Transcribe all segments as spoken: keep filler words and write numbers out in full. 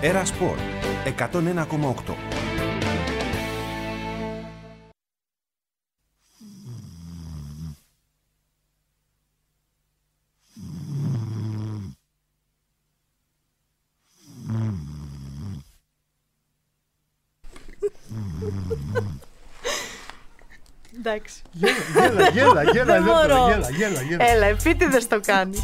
Έρα Σπορ εκατόν ένα κόμμα οκτώ. Εντάξει. Γέλα, γέλα, γέλα, γέλα, γέλα, γέλα, γέλα. Έλα, επίτηδες το κάνεις.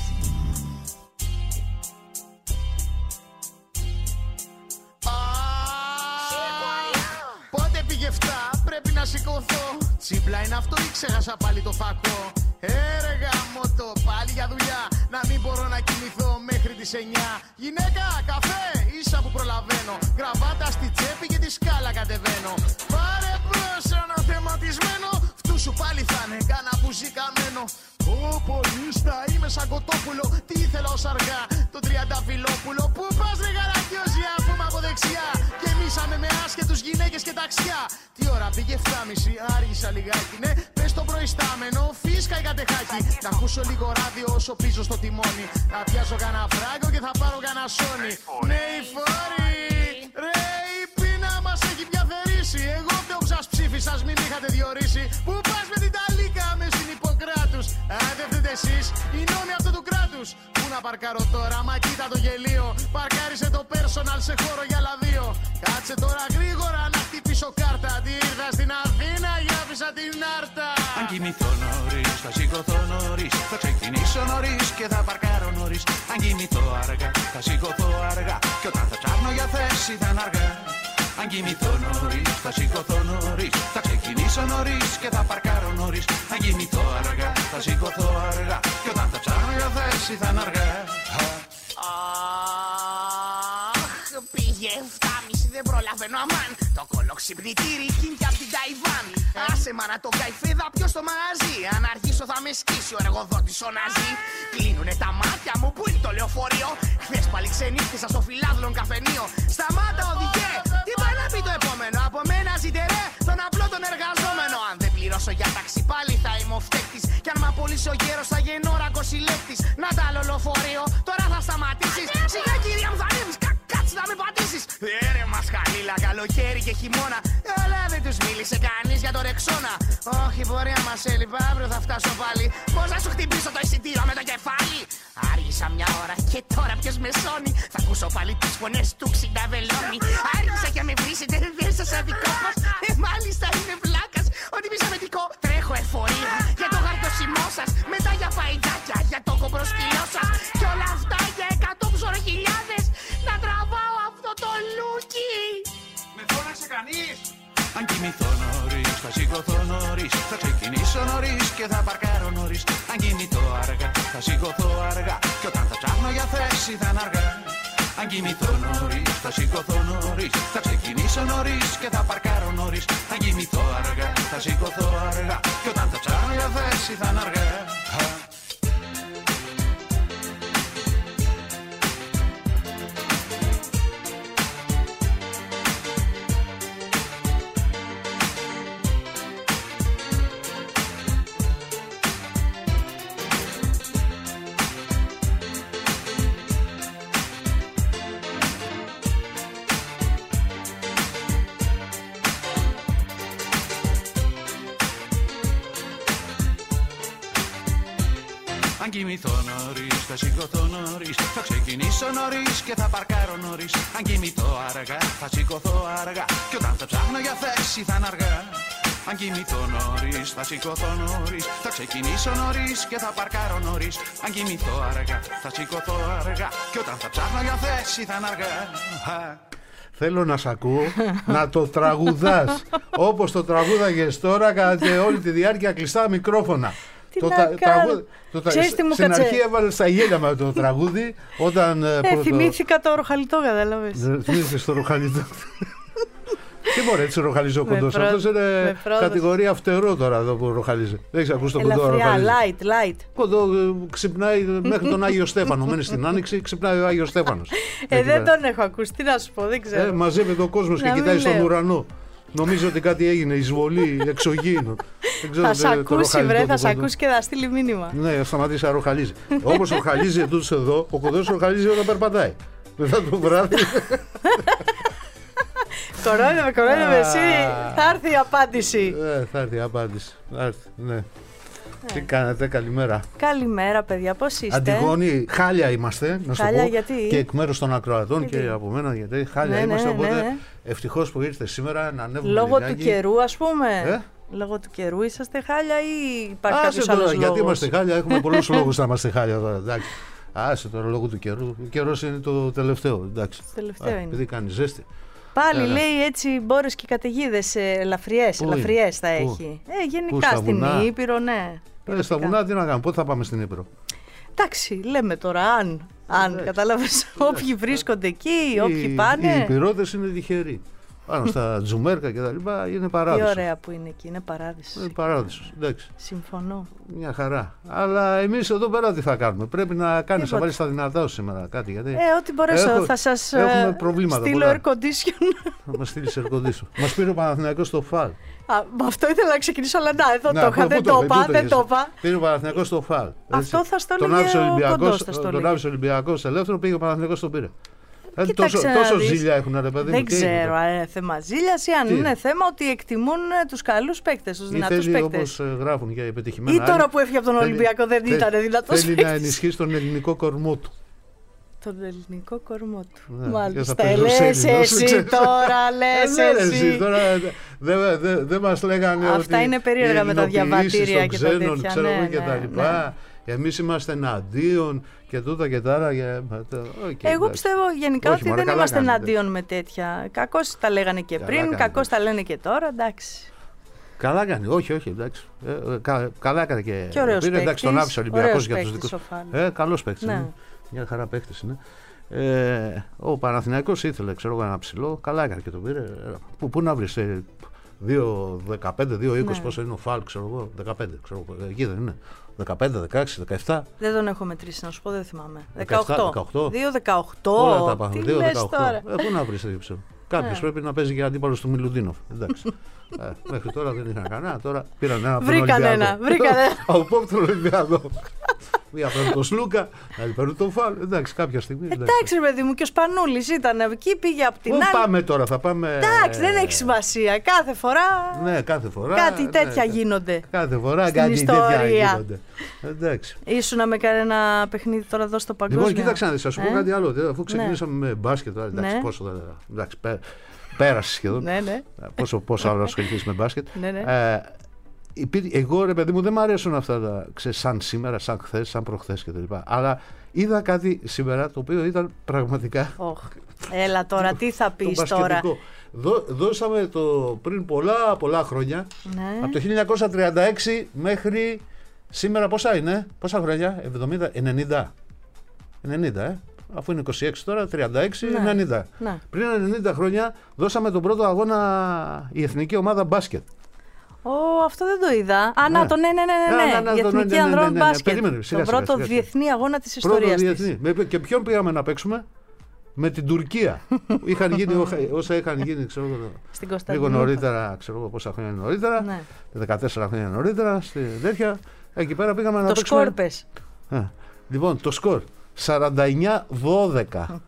Πότε πήγε εφτά, πρέπει να σηκωθώ. Τσίπλα είναι αυτό ή ξέχασα πάλι το φακό? Έρεγα μότο, πάλι για δουλειά. Να μην μπορώ να κοιμηθώ μέχρι τις εννιά. Γυναίκα, καφέ, ίσα που προλαβαίνω. Γραβάτα στη τσέπη και τη σκάλα κατεβαίνω. Πάρε μπρος ένα θεματισμένο. Φτού σου πάλι θα είναι κάνα μπουζί καμένο. Ω πολίστα, είμαι σαν κοτόπουλο. Τι ήθελα ως αργά, το τριανταφυλόπουλο. Πού πας ρε γαρακιόζια, πούμε από δεξιά. Γεμίσαμε με άσχετους γυναίκες και ταξιά. Τι ώρα πήγε εφτά και μισή, άργησα λιγάκι. Ναι, πες το προϊστάμενο, φίσκα η κατεχάκι. Να ακούσω λίγο ράδιο όσο πίσω στο τιμόνι. Να πιάσω κανένα φράγκο και θα πάρω κανένα σόνι. Ναι, η φόρη, ρε η πείνα μας έχει πια θερήσει. Εγώ φταίω που σας ψήφισα, μην είχατε διορίσει. Πού πας με την ταλίκα με συνυποκράτους? Αν δεν φταίτε εσείς, οι νόμοι αυτού του κράτους. Πού να παρκάρω τώρα, μα κοίτα το γελίο. Παρκάρισε το personal σε χώρο για άλλα δύο. Κάτσε τώρα γρήγορα να χτυπήσω κάρτα. Τι ήρθα στην Αθήνα, για άφησα την Άρτα. Αν κοιμηθώ νωρίς, θα σηκωθώ νωρίς. Θα ξεκινήσω νωρίς και θα παρκάρω νωρίς. Αν κοιμηθώ αργά, θα σηκωθώ αργά. Και όταν θα ψάχνω για θέση θα είναι αργά. Αν κοιμηθώ νωρίς, θα σηκωθώ νωρίς. Θα ξεκινήσω νωρίς και θα παρκάρω νωρίς. Αν κοιμηθώ αργά, θα σηκωθώ αργά. Και όταν θα ψάχνω για θέση θα είναι αργά. Αχ, πήγε εφτά και μισή, δεν προλαβαίνω αμάν. Το κολοξυπνητήρι κίνηκε απ' την Ταϊβάν. Άσε μα να το καηφέδα ποιο στο μαγαζί. Αν αργήσω θα με σκίσει ο εργοδότης ο Ναζί. Κλείνουνε τα μάτια μου, πού είναι το λεωφορείο? Χθες πάλι ξενύχτησα στο φιλάδλον καφενείο. Σταμάτα οδηγέ, τι πάει να πει το επόμενο? Από μένα ζητερέ τον απλό τον εργαζόμενο. Αν δεν πληρώσω για ταξί πάλι θα είμαι ο φταίκτης. Κι αν μ' απολύσει ο γέρος θα γίνω ρακοσυλλέκτης. Να τα άλλο λεωφορείο, τώρα θα σταματήσεις. Σιγά κυρία μου θα ανέβεις, κα, κάτσε να με πατήσεις. Έρε μας χαλίλα, καλοκαίρι και χειμώνα. Αλλά δεν τους μίλησε κανείς για το Ρεξόνα. Όχι πορεία μας έλειπα, αύριο θα φτάσω πάλι. Πώς να σου χτυπήσω το εισιτήριο με το κεφάλι? Άργησα μια ώρα και τώρα ποιος με σώνει? Θα ακούσω πάλι τις φωνές του ξυνταβελώνει. Άργησα και με βρίσετε, δεν σας αδικό μας. Ε, μάλιστα είναι βλάκας, ότι μισαμετικό. Τρέχω εφορία για το γαρτοσιμό σας. Μετά για φαϊτάκια, για το κομπροσκυλό σας. Κι όλα αυτά για εκατό ψωροχιλιάδες. Να τραβάω αυτό το λούκι. Με φώναξε κανείς? Αν κοιμηθώ νωρίς, θα σηκωθώ νωρίς. Θα ξεκινήσω νωρίς και θα παρκάρω νωρίς. Αν κοιμηθώ αργά, θα σηκωθώ αργά. Και όταν θα ψάχνω για θέση θα είναι αργά. Αν κοιμηθώ νωρίς, θα σηκωθώ νωρίς. Θα ξεκινήσω νωρίς και θα παρκάρω νωρίς. Αν κοιμηθώ αργά, θα σηκωθώ αργά. Και όταν θα ψάχνω για θέση θα είναι αργά. Αν κοιμηθώ νωρίς, θα σηκωθώ νωρίς. Θα ξεκινήσω νωρίς και θα παρκάρω νωρίς. Αν κοιμηθώ αργά, θα σηκωθώ αργά. Και όταν θα ψάχνω για θέση θα είναι αργά. Αν κοιμηθώ νωρίς, θα σηκωθώ νωρίς. Θα ξεκινήσω νωρίς και θα παρκάρω νωρίς. Αν κοιμηθώ αργά, θα σηκωθώ αργά. Και όταν θα ψάχνω για θέση θα είναι αργά. Θέλω να σ' ακούω να το τραγουδάς όπως το τραγούδαγες τώρα κατά όλη τη διάρκεια κλειστά μικρόφωνα. Τι το να τα, κάνω. τραγούδι, το τα, Ξέρεις τι μου στην κάτσε. αρχή έβαλες τα γέλια με το τραγούδι όταν, Ε, πρώτο... θυμήθηκα το ροχαλιτό, κατάλαβες. Θυμήθηκες το ροχαλιτό. Τι μπορεί έτσι ροχαλίζει ο κοντός? πρό... Αυτός είναι κατηγορία φτερό τώρα εδώ που ροχαλίζει. Δεν έχεις ακούσει το κοντό ροχαλίζει? Light, light. Κοντό ξυπνάει μέχρι τον Άγιο Στέφανο. Μένει στην Άνοιξη, ξυπνάει ο Άγιος Στέφανος. Ε, δεν τον έχω ακούσει, τι να σου πω, δεν ξέρω. Ε, μαζεύεται ο κόσμος και κοιτάει στον ουρανό. Νομίζω ότι κάτι έγινε, εισβολή, εξωγήινο. Θα σ' ακούσει, βρε, θα σ' ακούσει και θα στείλει μήνυμα. Ναι, θα σταματήσει να ροχαλίζει. Όπως ροχαλίζει ετούτος εδώ, ο κοντός ροχαλίζει όταν περπατάει. μετά το βράδυ. Κορώνευε, κορώνευε εσύ. Θα έρθει η απάντηση. Ε, θα έρθει η απάντηση. Θα έρθει, ναι. Τι κάνετε, καλημέρα. Καλημέρα, παιδιά, πώς είστε? Αντιγόνη, χάλια είμαστε, να σου Χάλια πω. γιατί? Και εκ μέρους των ακροατών Γιατί? και από μένα, γιατί χάλια Ναι, ναι, είμαστε. ναι, Οπότε ναι. ευτυχώς που ήρθε σήμερα να ανέβουμε Λόγω λιγάκι. του καιρού, ας πούμε. Ε? Λόγω του καιρού είσαστε χάλια ή υπάρχει Άσε κάποιος τώρα, άλλος γιατί λόγος? είμαστε χάλια, έχουμε πολλούς λόγους να είμαστε χάλια τώρα. Εντάξει. Άσε τώρα λόγω του καιρού. Ο καιρός είναι το τελευταίο. Εντάξει. Τελευταίο Α, είναι. Επειδή κάνει ζέστη. Πάλι Έλα. λέει έτσι μπόρες και καταιγίδες ελαφριές, Πού είναι? ελαφριές θα Πού? έχει. Ε, Πού, γενικά στα στην βουνά? Ήπειρο, ναι. Ε, στα Πυροτικά. βουνά τι να κάνουμε, πότε θα πάμε στην Ήπειρο. Εντάξει, λέμε τώρα αν, αν Εντάξει. κατάλαβες, όποιοι βρίσκονται εκεί, όποιοι Οι- Οι πάνε. Ήπειρώτες είναι τυχεροί. Πάνω στα τζουμέρκα και τα λοιπά είναι Τι παράδεισο. ωραία που είναι εκεί, είναι παράδεισος. Είναι παράδεισος, εντάξει. Συμφωνώ. Μια χαρά. Αλλά εμείς εδώ πέρα τι θα κάνουμε. Πρέπει να κάνεις, να Τίποτα. βάλεις τα δυνατά σου σήμερα κάτι. Γιατί Ε, ό,τι μπορέσω Έχω- θα σας έχουμε ε, προβλήματα στείλω πολλά. air condition. θα μας στείλεις ερκοντήσου. Μας πήρε ο Παναθηναϊκός στο φαλ. Α, με αυτό ήθελα να ξεκινήσω, αλλά να, εδώ Να, το είχα, πού- δεν πού το πού είπα, το δεν είχες? το είπα. Πήρε ο Παναθηναϊκός στο φαλ. Αυτό έτσι. θα στο Τον έλεγε άφησε ο ο Ολυμπιακός, Κοντός, θα στο τον έλεγε. άφησε ο Ολυμπιακός ελεύθερο, πήγε ο Παναθηναϊκός τον πήρε. Ε, Κοίταξε τόσο να τόσο δεις. ζήλια έχουν ρε παιδί μου. Δεν τι έγινε ξέρω τώρα? αν είναι θέμα ζήλιας ή αν Τι? είναι θέμα ότι εκτιμούν ε, τους καλούς παίκτες, τους Ή δυνατούς θέλει, παίκτες. όπως ε, γράφουν για πετυχημένα. Ή τώρα άλλοι, που έφυγε από τον θέλει- Ολυμπιακό δεν θέλει- ήταν δυνατός Θέλει να παίκτης. ενισχύσει τον ελληνικό κορμό του. Τον ελληνικό κορμό του. Ναι, και Μάλιστα. θα παίζει ο Λες Σέλινος, εσύ ξέρεις. τώρα, λες Ε, ναι, ρε, εσύ. τώρα δεν δε, δε μας λέγανε Αυτά ότι είναι περίεργα οι με τα ελληνοποιήσεις διαβατήρια των και τα ξένων, τέτοια, ξέρω ναι, εγώ, και ναι, τα ναι. λοιπά. Εμείς είμαστε εναντίον και τούτα και τάρα. Και... Okay, Εγώ πιστεύω γενικά Όχι, ότι μωρέ, δεν καλά είμαστε κάνετε. εναντίον με τέτοια. Κακώς τα λέγανε και Καλά πριν, κάνετε. κακώς τα λένε και τώρα, εντάξει. Καλά κάνει, όχι, όχι, εντάξει. Ε, ε, κα, καλά έκανε και, Και ωραίος πήρε, εντάξει, τον παίκτης, άφησε ο Ολυμπιακός ωραίος για τους παίκτης δικούς. ο Φάλ. Ε, καλός παίκτης Ναι. είναι. Μια χαρά παίκτης είναι. Ε, ο Παναθηναϊκός ήθελε, ξέρω εγώ, ένα ψηλό. Καλά έκανε και τον πήρε. Ε, Πού, πού να βρεις, ε, δύο δεκαπέντε, δύο είκοσι, Ναι. πόσο είναι ο Φάλ, ξέρω εγώ, δεκαπέντε, ξέρω εγώ, εκεί δεν είναι. δεκαπέντε, δεκαέξι, δεκαεπτά. Δεν τον έχω μετρήσει, να σου πω, δεν θυμάμαι. δεκαεπτά, δεκαοκτώ. δεκαοκτώ. δύο δεκαοκτώ. Όλα τα πάμε. Τι δύο λες δεκαοκτώ. τώρα. Ε, πού να βρεις, δεν ξέρω. Κάποιο Ναι. πρέπει να παίζει και αντίπαλο του Μιλουτίνοφ. Εντάξει. ε, μέχρι τώρα δεν είχαν κανένα. Τώρα πήραν ένα από τον Βρήκαν Ολυμπιακό. ένα, βρήκαν ένα. Από πόπ τον Ολυμπιακό. Μία παίρνει τον Σλούκα, άλλη παίρνει τον Φαλ. Εντάξει, κάποια στιγμή. Εντάξει, ρε παιδί μου, και ο Σπανούλης ήταν εκεί, πήγε από την Πού άλλη. πάμε τώρα, θα πάμε. Εντάξει, δεν έχει σημασία. Κάθε φορά Ναι, κάθε φορά. κάτι ναι, τέτοια ναι. γίνονται. Κάθε φορά στην κάτι τέτοια ιστορία. γίνονται. Εντάξει. Ήσουνα με κανένα παιχνίδι τώρα εδώ στο παγκόσμιο. Λοιπόν, κοίταξε να δεις, θα σου πω Ε? κάτι άλλο. Αφού ξεκινήσαμε με μπάσκετ, τώρα, εντάξει, Ναι. πόσο δεν. Εντάξει, πέ- πέρασε σχεδόν. Ναι, ναι. Πόσο, πόσο άλλο ασχοληθείς με μπάσκετ. Ναι, ναι. Ε, υπήρ- εγώ ρε παιδί μου δεν μου αρέσουν αυτά τα ξέρεις, σαν σήμερα, σαν χθες, σαν προχθές κτλ. Αλλά είδα κάτι σήμερα το οποίο ήταν πραγματικά Οχ. Έλα τώρα, τι θα το πεις τώρα. μπασκετικό. Δώ, δώσαμε το πριν πολλά πολλά χρόνια, Ναι. από το χίλια εννιακόσια τριάντα έξι μέχρι σήμερα πόσα είναι, πόσα χρόνια, εβδομήντα, ενενήντα. ενενήντα, ε. Αφού είναι είκοσι έξι τώρα, τριάντα έξι, Ναι. ενενήντα. Ναι. Πριν ενενήντα χρόνια δώσαμε τον πρώτο αγώνα η εθνική ομάδα μπάσκετ. Ω, αυτό δεν το είδα. Α, να Ναι. το, ναι, ναι, ναι, Ναι, ναι. ναι, ναι, Η το- ναι, Εθνική ναι, ναι, Ανδρών ναι, ναι. Μπάσκετ. Περίμενε, σιγά, Τον σιγά, πρώτο σιγά, σιγά. διεθνή αγώνα της Πρώτο ιστορίας διεθνή. της. Με- Και ποιον πήγαμε να παίξουμε? Με την Τουρκία. Είχαν γίνει όσα- όσα είχαν γίνει, ξέρω εγώ, Στην λίγο Κωνσταντινούπολη. νωρίτερα, ξέρω εγώ πόσα χρόνια νωρίτερα. Ναι. δεκατέσσερα χρόνια νωρίτερα, στη τέτοια. Εκεί πέρα πήγαμε να Το παίξουμε. σκορ πες. Α, λοιπόν, το σκορ σαράντα εννιά δώδεκα.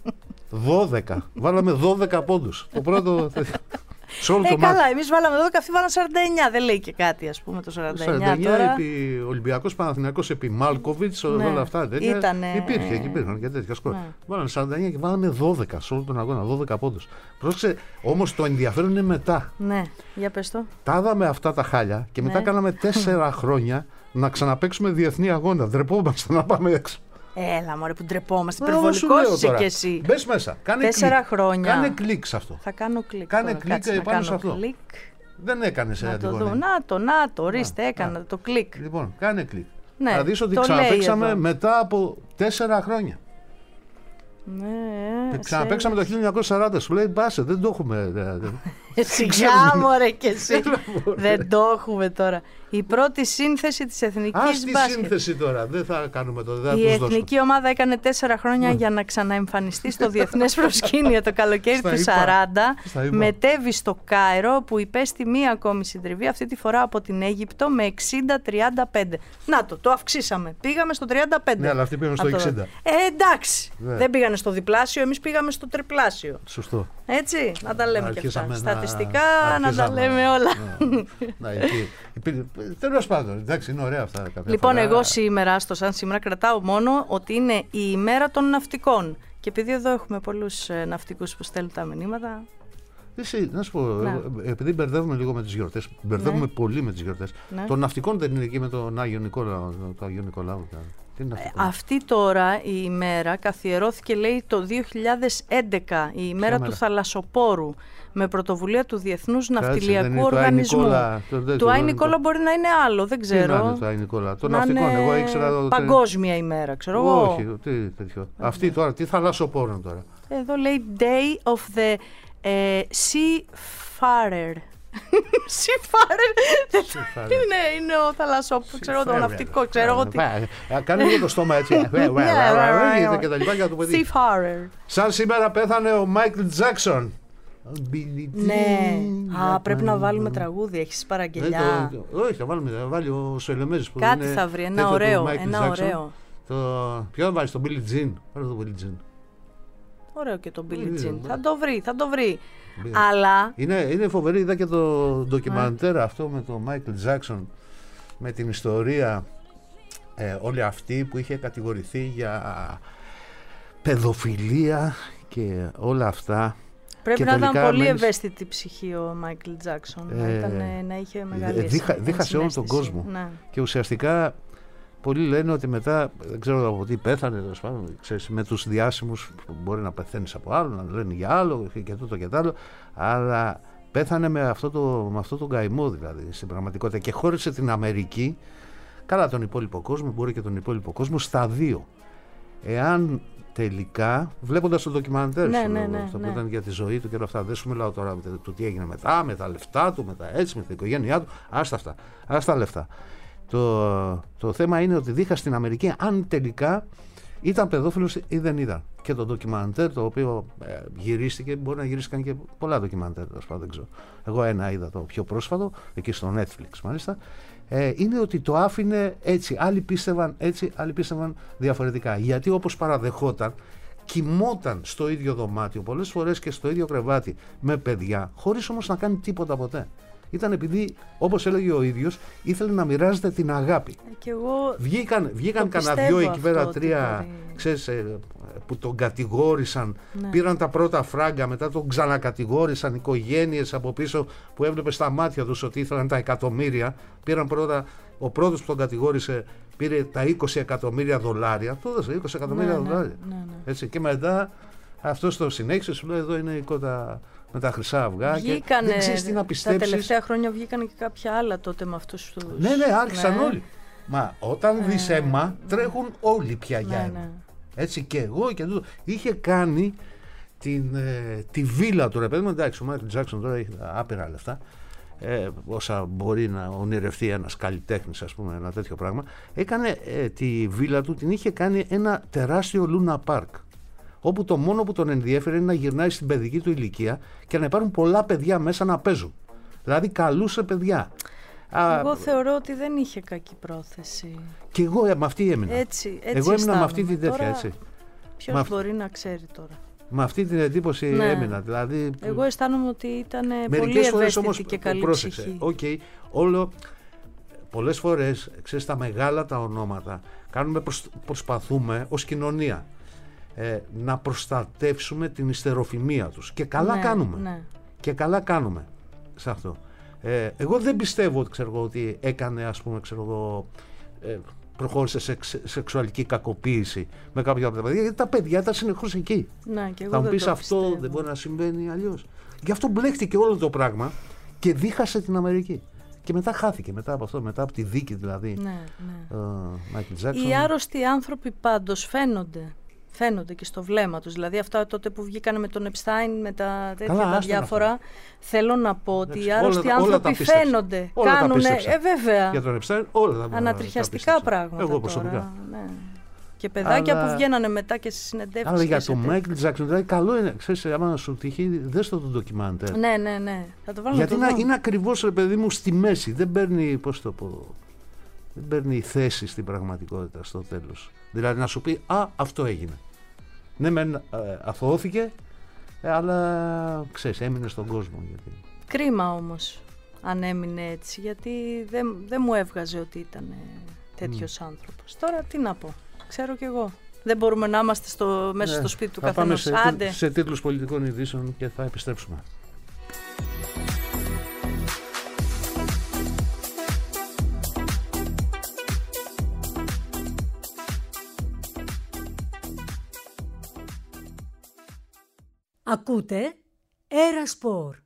δώδεκα. Βάλαμε δώδεκα πόντους. Το πρώτο. Σε όλο Ε, το μάτι. καλά, εμείς βάλαμε δώδεκα, αυτοί βάλαν σαράντα εννιά. Δεν λέει και κάτι, ας πούμε, το σαράντα εννιά, σαράντα εννιά τώρα. επί Ολυμπιακός Παναθηναϊκός επί Μάλκοβιτς, Ναι. όλα αυτά. Τέτοια. Ήτανε- Υπήρχε και υπήρχαν και τέτοια σκορ. Ναι. Βάλανε σαράντα εννιά και βάλαμε δώδεκα σε όλο τον αγώνα, δώδεκα πόντους. Πρόσεξε, όμως το ενδιαφέρον είναι μετά. Ναι, για πες το. Τα είδαμε αυτά τα χάλια και μετά Ναι. κάναμε τέσσερα χρόνια να ξαναπαίξουμε διεθνή αγώνα. Ντρεπόμαστε να πάμε έξω. Έλα, μωρέ, που ντρεπόμαστε. Ε, όμως σου Υπερβολικός λέω είσαι τώρα. κι εσύ. Μπες μέσα. Κάνε Τέσσερα κλικ. χρόνια. Κάνε κλικ σε αυτό. Θα κάνω κλικ. Κάνε τώρα. κλικ Κάτσε να πάνω σε κάνω αυτό. κλικ. Δεν έκανες Να το Αντιγόνη. δω. Να το, να το, ορίστε, Να, έκανα να. το κλικ. Λοιπόν, κάνε κλικ. Ναι, θα δεις ότι το λέει ξαναπαίξαμε εδώ. μετά από τέσσερα χρόνια. Ναι, Και σε- ξαναπαίξαμε το χίλια εννιακόσια σαράντα. Σου λέει μπάσε, δεν το έχουμε. δε- δε- Σιγά μωρέ και εσύ. Δεν το έχουμε τώρα. Η πρώτη σύνθεση της εθνικής μπάσκετ. Ας τη σύνθεση τώρα, δεν θα κάνουμε το. Δεν θα η εθνική δώσουμε. Ομάδα έκανε τέσσερα χρόνια για να ξαναεμφανιστεί στο διεθνές προσκήνιο το καλοκαίρι του σαράντα. Μετέβη στο Κάιρο που υπέστη μία ακόμη συντριβή, αυτή τη φορά από την Αίγυπτο με εξήντα τριάντα πέντε. Να το, το αυξήσαμε. Πήγαμε στο τριάντα πέντε. Ναι, αλλά αυτοί πήγαν στο εξήντα. Ε, εντάξει. Ναι. Δεν πήγανε στο διπλάσιο, εμείς πήγαμε στο τριπλάσιο. Σωστό. Έτσι, να τα λέμε και αυτά. Να... Στατιστικά να τα λέμε όλα. Να, εκεί. Τέλος πάντων, εντάξει, είναι ωραία αυτά. Λοιπόν, φορά. εγώ σήμερα, στο σαν σήμερα, κρατάω μόνο ότι είναι η ημέρα των ναυτικών. Και επειδή εδώ έχουμε πολλούς ναυτικούς που στέλνουν τα μηνύματα. Εσύ, να σου πω, ναι. επειδή μπερδεύουμε λίγο με τις γιορτές, μπερδεύουμε ναι. πολύ με τις γιορτές. Ναι. Των ναυτικών δεν είναι εκεί με τον Άγιο Νικόλαο. Το Άγιο Νικολάου. Ε, αυτή τώρα η ημέρα καθιερώθηκε, λέει, το δύο χιλιάδες έντεκα, η ημέρα του θαλασσοπόρου, με πρωτοβουλία του Διεθνούς Ναυτιλιακού Οργανισμού. Νικόλα, το, το, του Άι Νικόλα μπορεί να είναι άλλο, δεν ξέρω. Τι να είναι το Άι Νικόλα, των ναυτικών, εγώ ήξερα. Το... Παγκόσμια ημέρα, ξέρω εγώ. Όχι, τι τέτοιο. Αυτή τώρα, τι θαλασσοπόρο τώρα. Εδώ λέει Day of the uh, Seafarer. Seafarer. είναι, είναι ο θαλασσόπορος, ξέρω το ναυτικό, ξέρω εγώ τι. Κάνει λίγο το στόμα έτσι. Και τα λοιπά για το παιδί. Seafarer. Σαν σήμερα πέθανε ο Μάικλ Τζάκσον. Ναι, α, πρέπει να βάλουμε τραγούδι, έχεις παραγγελιά. Όχι, θα βάλουμε, θα βάλει ο Σοελεμέζης. Κάτι θα βρει, ένα ωραίο, ένα ωραίο. Ποιο θα βάλεις, τον Billie Jean. Βάλε τον Billie Jean. Ωραίο και τον Billie Jean, θα το βρει, θα το βρει. Αλλά... Είναι, είναι φοβερή, είδα και το ντοκιμαντέρ αυτό με τον Μάικλ Τζάκσον, με την ιστορία ε, όλη αυτή που είχε κατηγορηθεί για παιδοφιλία και όλα αυτά. Πρέπει και να ήταν πολύ μένεις... ευαίσθητη ψυχή ο Μάικλ Τζάκσον, ε, να, ήταν, να είχε μεγάλη δίχα, δίχασε όλο τον κόσμο. Ναι. Και ουσιαστικά πολλοί λένε ότι μετά, δεν ξέρω από τι πέθανε, ξέρεις, με τους διάσημους μπορεί να πεθαίνεις από άλλο, να λένε για άλλο και τούτο και τ' άλλο, αλλά πέθανε με αυτό το, με αυτό το καημό δηλαδή στην πραγματικότητα και χώρισε την Αμερική, καλά τον υπόλοιπο κόσμο, μπορεί και τον υπόλοιπο κόσμο, στα δύο. Εάν τελικά, βλέποντας το ντοκιμαντέρ ναι, σου, ναι, ναι, αυτό ναι. που ήταν για τη ζωή του και όλα αυτά, δεν σου μιλάω τώρα με το τι έγινε μετά, με τα λεφτά του, με τα έτσι, με την οικογένειά του, άστα αυτά, άστα λεφτά. Το, το θέμα είναι ότι δείχα στην Αμερική αν τελικά ήταν παιδόφιλος ή δεν ήταν. Και το ντοκιμαντέρ το οποίο ε, γυρίστηκε, μπορεί να γυρίστηκαν και πολλά ντοκιμαντέρ, δεν ξέρω. Εγώ ένα είδα το πιο πρόσφατο, εκεί στο Netflix μάλιστα, ε, είναι ότι το άφηνε έτσι. Άλλοι πίστευαν έτσι, άλλοι πίστευαν διαφορετικά. Γιατί όπως παραδεχόταν, κοιμόταν στο ίδιο δωμάτιο πολλές φορές και στο ίδιο κρεβάτι με παιδιά, χωρίς όμως να κάνει τίποτα ποτέ. Ήταν επειδή, όπως έλεγε ο ίδιος, ήθελε να μοιράζεται την αγάπη. Και εγώ βγήκαν βγήκαν κανένα δυο εκεί πέρα, τρία, ξέρεις, που τον κατηγόρησαν, ναι. Πήραν τα πρώτα φράγκα, μετά τον ξανακατηγόρησαν, οικογένειες από πίσω που έβλεπε στα μάτια τους ότι ήθελαν τα εκατομμύρια. Πήραν πρώτα, ο πρώτος που τον κατηγόρησε πήρε τα είκοσι εκατομμύρια δολάρια. Το έδωσε είκοσι εκατομμύρια ναι, δολάρια. Ναι, ναι, ναι. Έτσι, και μετά αυτός το συνέχισε, σου λέει εδώ είναι η κότα με τα χρυσά αυγά. Βγήκανε, και δεν ξέρεις τι να πιστέψεις. Τα τελευταία χρόνια βγήκαν και κάποια άλλα τότε με αυτούς τους... Ναι, ναι, άρχισαν ναι. όλοι. Μα όταν ναι. δεις αίμα, τρέχουν όλοι πια για αίμα. Ναι. Έτσι και εγώ και τούτο. Είχε κάνει την, ε, τη βίλα του, ρε παιδί μου, εντάξει, ο Μάικλ Τζάκσον τώρα έχει άπειρα λεφτά, ε, όσα μπορεί να ονειρευτεί ένας καλλιτέχνης, ας πούμε, ένα τέτοιο πράγμα. Έκανε ε, τη βίλα του, την είχε κάνει ένα τεράστιο Λούνα Πάρκ, όπου το μόνο που τον ενδιέφερε είναι να γυρνάει στην παιδική του ηλικία και να υπάρχουν πολλά παιδιά μέσα να παίζουν. Δηλαδή καλούσε παιδιά. Εγώ Α, θεωρώ ότι δεν είχε κακή πρόθεση. Και εγώ ε, με αυτή έμεινα. Έτσι, έτσι εγώ έμεινα με αυτή την τέτοια, έτσι. Ποιος αυ... μπορεί να ξέρει τώρα. Με αυτή την εντύπωση ναι. έμεινα. Δηλαδή, εγώ αισθάνομαι ότι ήταν πολύ ευαίσθητη όμως, και καλή πρόσεξε, ψυχή. Okay, όλο, πολλές φορές, ξέρεις, τα μεγάλα τα ονόματα, κάνουμε, προσ, προσπαθούμε ως κοινωνία ε, να προστατεύσουμε την ιστεροφημία τους. Και καλά ναι, κάνουμε. Ναι. Και καλά κάνουμε σε αυτό. Ε, εγώ δεν πιστεύω ότι, ξέρω, ότι έκανε, ας πούμε, ξέρω, εγώ, ε, προχώρησε σε σεξουαλική κακοποίηση με κάποια από τα παιδιά, γιατί τα παιδιά ήταν συνεχώς εκεί. Να, και εγώ θα μου πεις αυτό πιστεύω. Δεν μπορεί να συμβαίνει αλλιώς. Γι' αυτό μπλέχτηκε όλο το πράγμα και δίχασε την Αμερική. Και μετά χάθηκε, μετά από αυτό, μετά από τη δίκη δηλαδή. Ναι, ναι. Uh, Michael Jackson. Οι άρρωστοι άνθρωποι πάντως φαίνονται. Φαίνονται και στο βλέμμα τους. Δηλαδή αυτά τότε που βγήκανε με τον Epstein, με τα τέτοια Καλά, τα διάφορα. αυτό. Θέλω να πω ότι Εντάξει, οι άρρωστοι όλα, άνθρωποι όλα τα φαίνονται. Όλα κάνουνε, τα πίστεψα. ε, βέβαια. Για τον Epstein όλα τα Ανατριχιαστικά τα πράγματα. Εγώ προσωπικά. Τώρα, ναι. Και παιδάκια Αλλά... που βγαίνανε μετά και στις συνεντεύξεις. Αλλά για τον Μάικλ Τζάκσον, δηλαδή καλό είναι. Ξέρεις, άμα σου τυχεί, δες το το ντοκιμαντέρ. Ναι, ναι, ναι. Θα το βάλω. Γιατί να το είναι, δω. είναι ακριβώς, ρε παιδί μου, στη μέση. Δεν παίρνει, πώς το πω, δεν παίρνει θέση στην πραγματικότητα στο τέλος. Δηλαδή να σου πει, α, αυτό έγινε. Ναι, μεν ε, αθωώθηκε, ε, αλλά ξέρεις, έμεινε στον κόσμο. Γιατί... Κρίμα όμως αν έμεινε έτσι, γιατί δεν, δεν μου έβγαζε ότι ήταν τέτοιος mm. άνθρωπος. Τώρα τι να πω, ξέρω κι εγώ. Δεν μπορούμε να είμαστε στο, μέσα ναι, στο σπίτι του καθενός. Θα πάμε Άντε. σε, σε τίτλους πολιτικών ειδήσεων και θα επιστρέψουμε. Ακούτε Έρα Σπορ.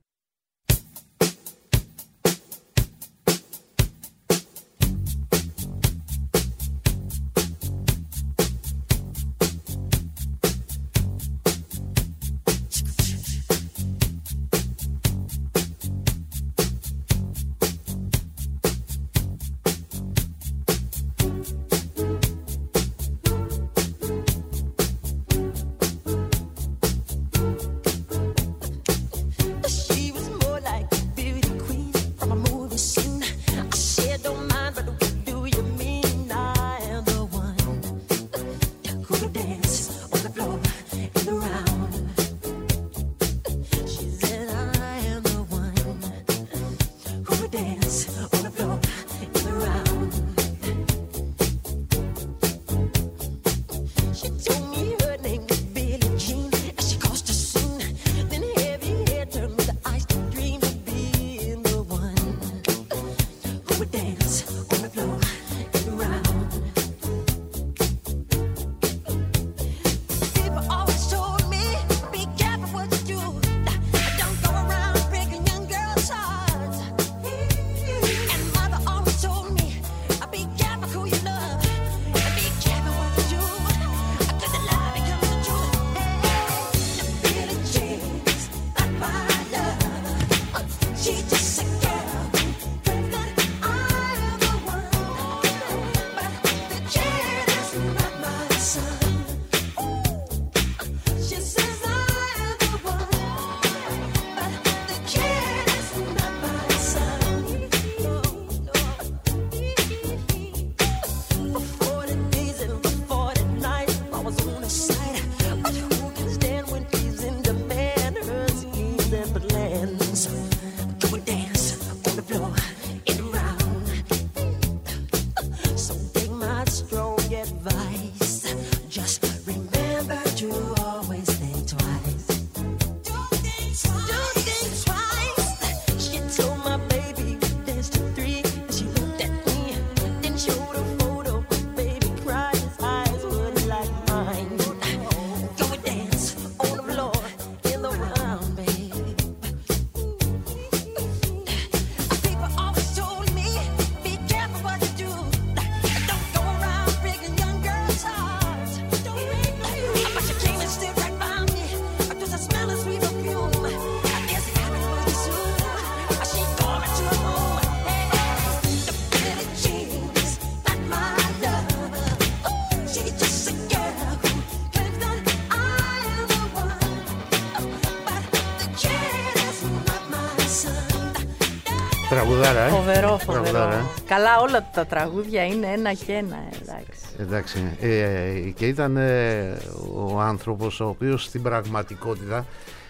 Τραγουδάρα, ε. Φοβερό, φοβερό. Τραγουδάρα, ε. Καλά, όλα τα τραγούδια είναι ένα και ένα, εντάξει. Εντάξει. Ε, και ήταν ε, ο άνθρωπος ο οποίος στην πραγματικότητα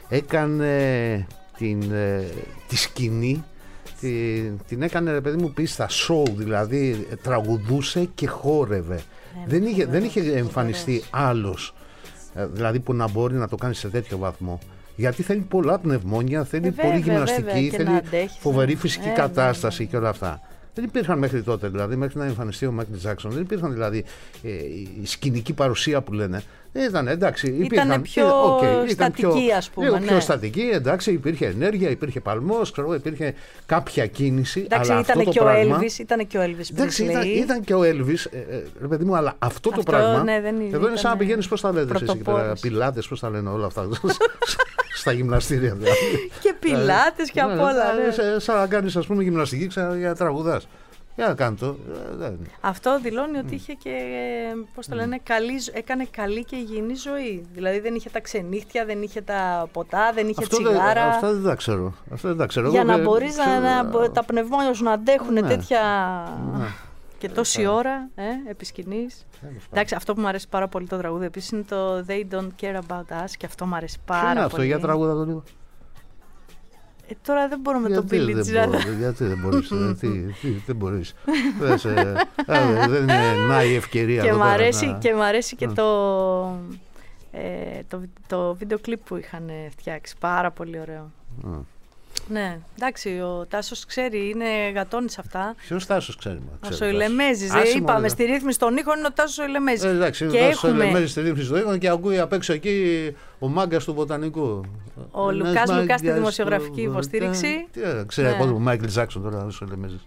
έκανε την, ε, τη σκηνή, την, την έκανε, ρε παιδί μου, πει στα show, δηλαδή τραγουδούσε και χόρευε. Ε, δεν, είχε, δεν είχε εμφανιστεί άλλος, ε, δηλαδή που να μπορεί να το κάνει σε τέτοιο βαθμό. Γιατί θέλει πολλά πνευμόνια, θέλει ε, πολύ βέβαια, γυμναστική, βέβαια, θέλει αντέχεις, φοβερή φυσική ε, κατάσταση βέβαια. Και όλα αυτά. Δεν υπήρχαν μέχρι τότε, δηλαδή, μέχρι να εμφανιστεί ο Μάικλ Τζάκσον. Δεν υπήρχαν δηλαδή ε, η σκηνική παρουσία που λένε. Ήταν εντάξει, υπήρχαν. Ήτανε πιο okay, στατική, ήταν πιο, ας πούμε. Λίγο ναι. πιο στατική, εντάξει, υπήρχε ενέργεια, υπήρχε παλμός, ξέρω, υπήρχε κάποια κίνηση. Εντάξει, αλλά ήταν αυτό και, το ο πράγμα, Elvis, ήταν και ο Elvis. Εντάξει, ήταν, ήταν και ο Elvis, ε, ε, ρε παιδί μου, αλλά αυτό, αυτό το πράγμα. Ναι, δεν είναι, εδώ είναι σαν να πηγαίνεις, πώς τα λέτε εσείς εκεί πέρα, πιλάτες, πώς τα λένε όλα αυτά. Στα γυμναστήρια δηλαδή. Και πιλάτες και απ' όλα. Ναι. Σαν να κάνεις, ας πούμε, γυμναστική για τραγουδάς. Για να κάνω το. Αυτό δηλώνει ότι είχε και, πώς το λένε, καλή, έκανε καλή και υγιεινή ζωή. Δηλαδή δεν είχε τα ξενύχτια, δεν είχε τα ποτά, δεν είχε αυτό τσιγάρα. Δε, αυτά δεν τα ξέρω. Αυτά δεν τα ξέρω. Για Εγώ, να δε, μπορείς ξέρω, να, να, τα πνευμόνια σου να αντέχουν ναι, τέτοια... Ναι. Και τόση ώρα ε, επί σκηνής. Εντάξει, αυτό που μου αρέσει πάρα πολύ το τραγούδι επίσης είναι το They Don't Care About Us και αυτό μου αρέσει πάρα πολύ. Ποιο είναι αυτό, για τραγούδα το λίγο. Ε, τώρα δεν μπορώ με τον Billy Joel. Γιατί δεν μπορείς, τι, τι, δεν μπορείς. Δεν είναι να η ευκαιρία. Και μου αρέσει, και, μ' αρέσει και το, ε, το, το βίντεο κλιπ που είχαν φτιάξει. Πάρα πολύ ωραίο. Ναι, εντάξει, ο Τάσος ξέρει, είναι γατώνει σε αυτά. Ποιος Τάσος ξέρει, μα. Ο Ηλεμέζης, είπαμε στη ρύθμιση των ήχων είναι ο Τάσος ο Ηλεμέζης. Ε, εντάξει, είναι ο Τάσος έχουμε... ο Ηλεμέζης στη ρύθμιση των ήχων και ακούει απ' έξω εκεί ο μάγκας του βοτανικού. Ο Λουκάς Λουκάς στη δημοσιογραφική υποστήριξη. Τι ξέρει από τον Μάικλ Τζάκσον τώρα ο Ηλεμέζης.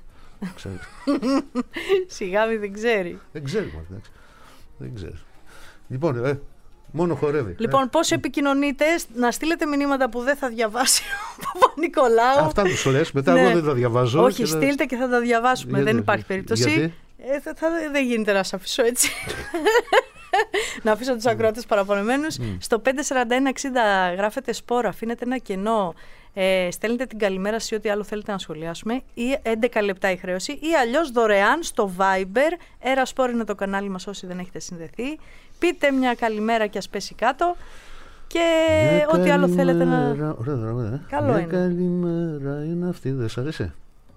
Σιγά μην δεν ξέρει. Δεν ξέρει, εντάξει. Δεν ξέρει. Λοιπόν, ε, μόνο χορεύει. Λοιπόν, πώς επικοινωνείτε, να στείλετε μηνύματα που δεν θα διαβάσει ο Παπα-Νικολάου. Αυτά τους λες, μετά εγώ δεν τα διαβάζω. Όχι, στείλτε και θα τα διαβάσουμε, γιατί, δεν υπάρχει περίπτωση. Γιατί? Ε, θα, θα, δεν γίνεται να σε αφήσω έτσι. Να αφήσω τους ακροατές παραπονεμένους. Mm. Στο πέντε τέσσερα ένα εξήντα γράφετε σπόρο, αφήνετε ένα κενό, ε, στέλνετε την καλημέρα σε ό,τι άλλο θέλετε να σχολιάσουμε, ή έντεκα λεπτά η χρέωση, ή αλλιώς δωρεάν στο Viber. Έρα Σπόρ είναι το κανάλι μας όσοι δεν έχετε συνδεθεί. Πείτε μια καλημέρα και ας πέσει κάτω. Και μια ό,τι άλλο θέλετε να... Ωραία, ωραία. Καλό μια είναι. Καλημέρα είναι αυτή, δεν σ' αρέσει?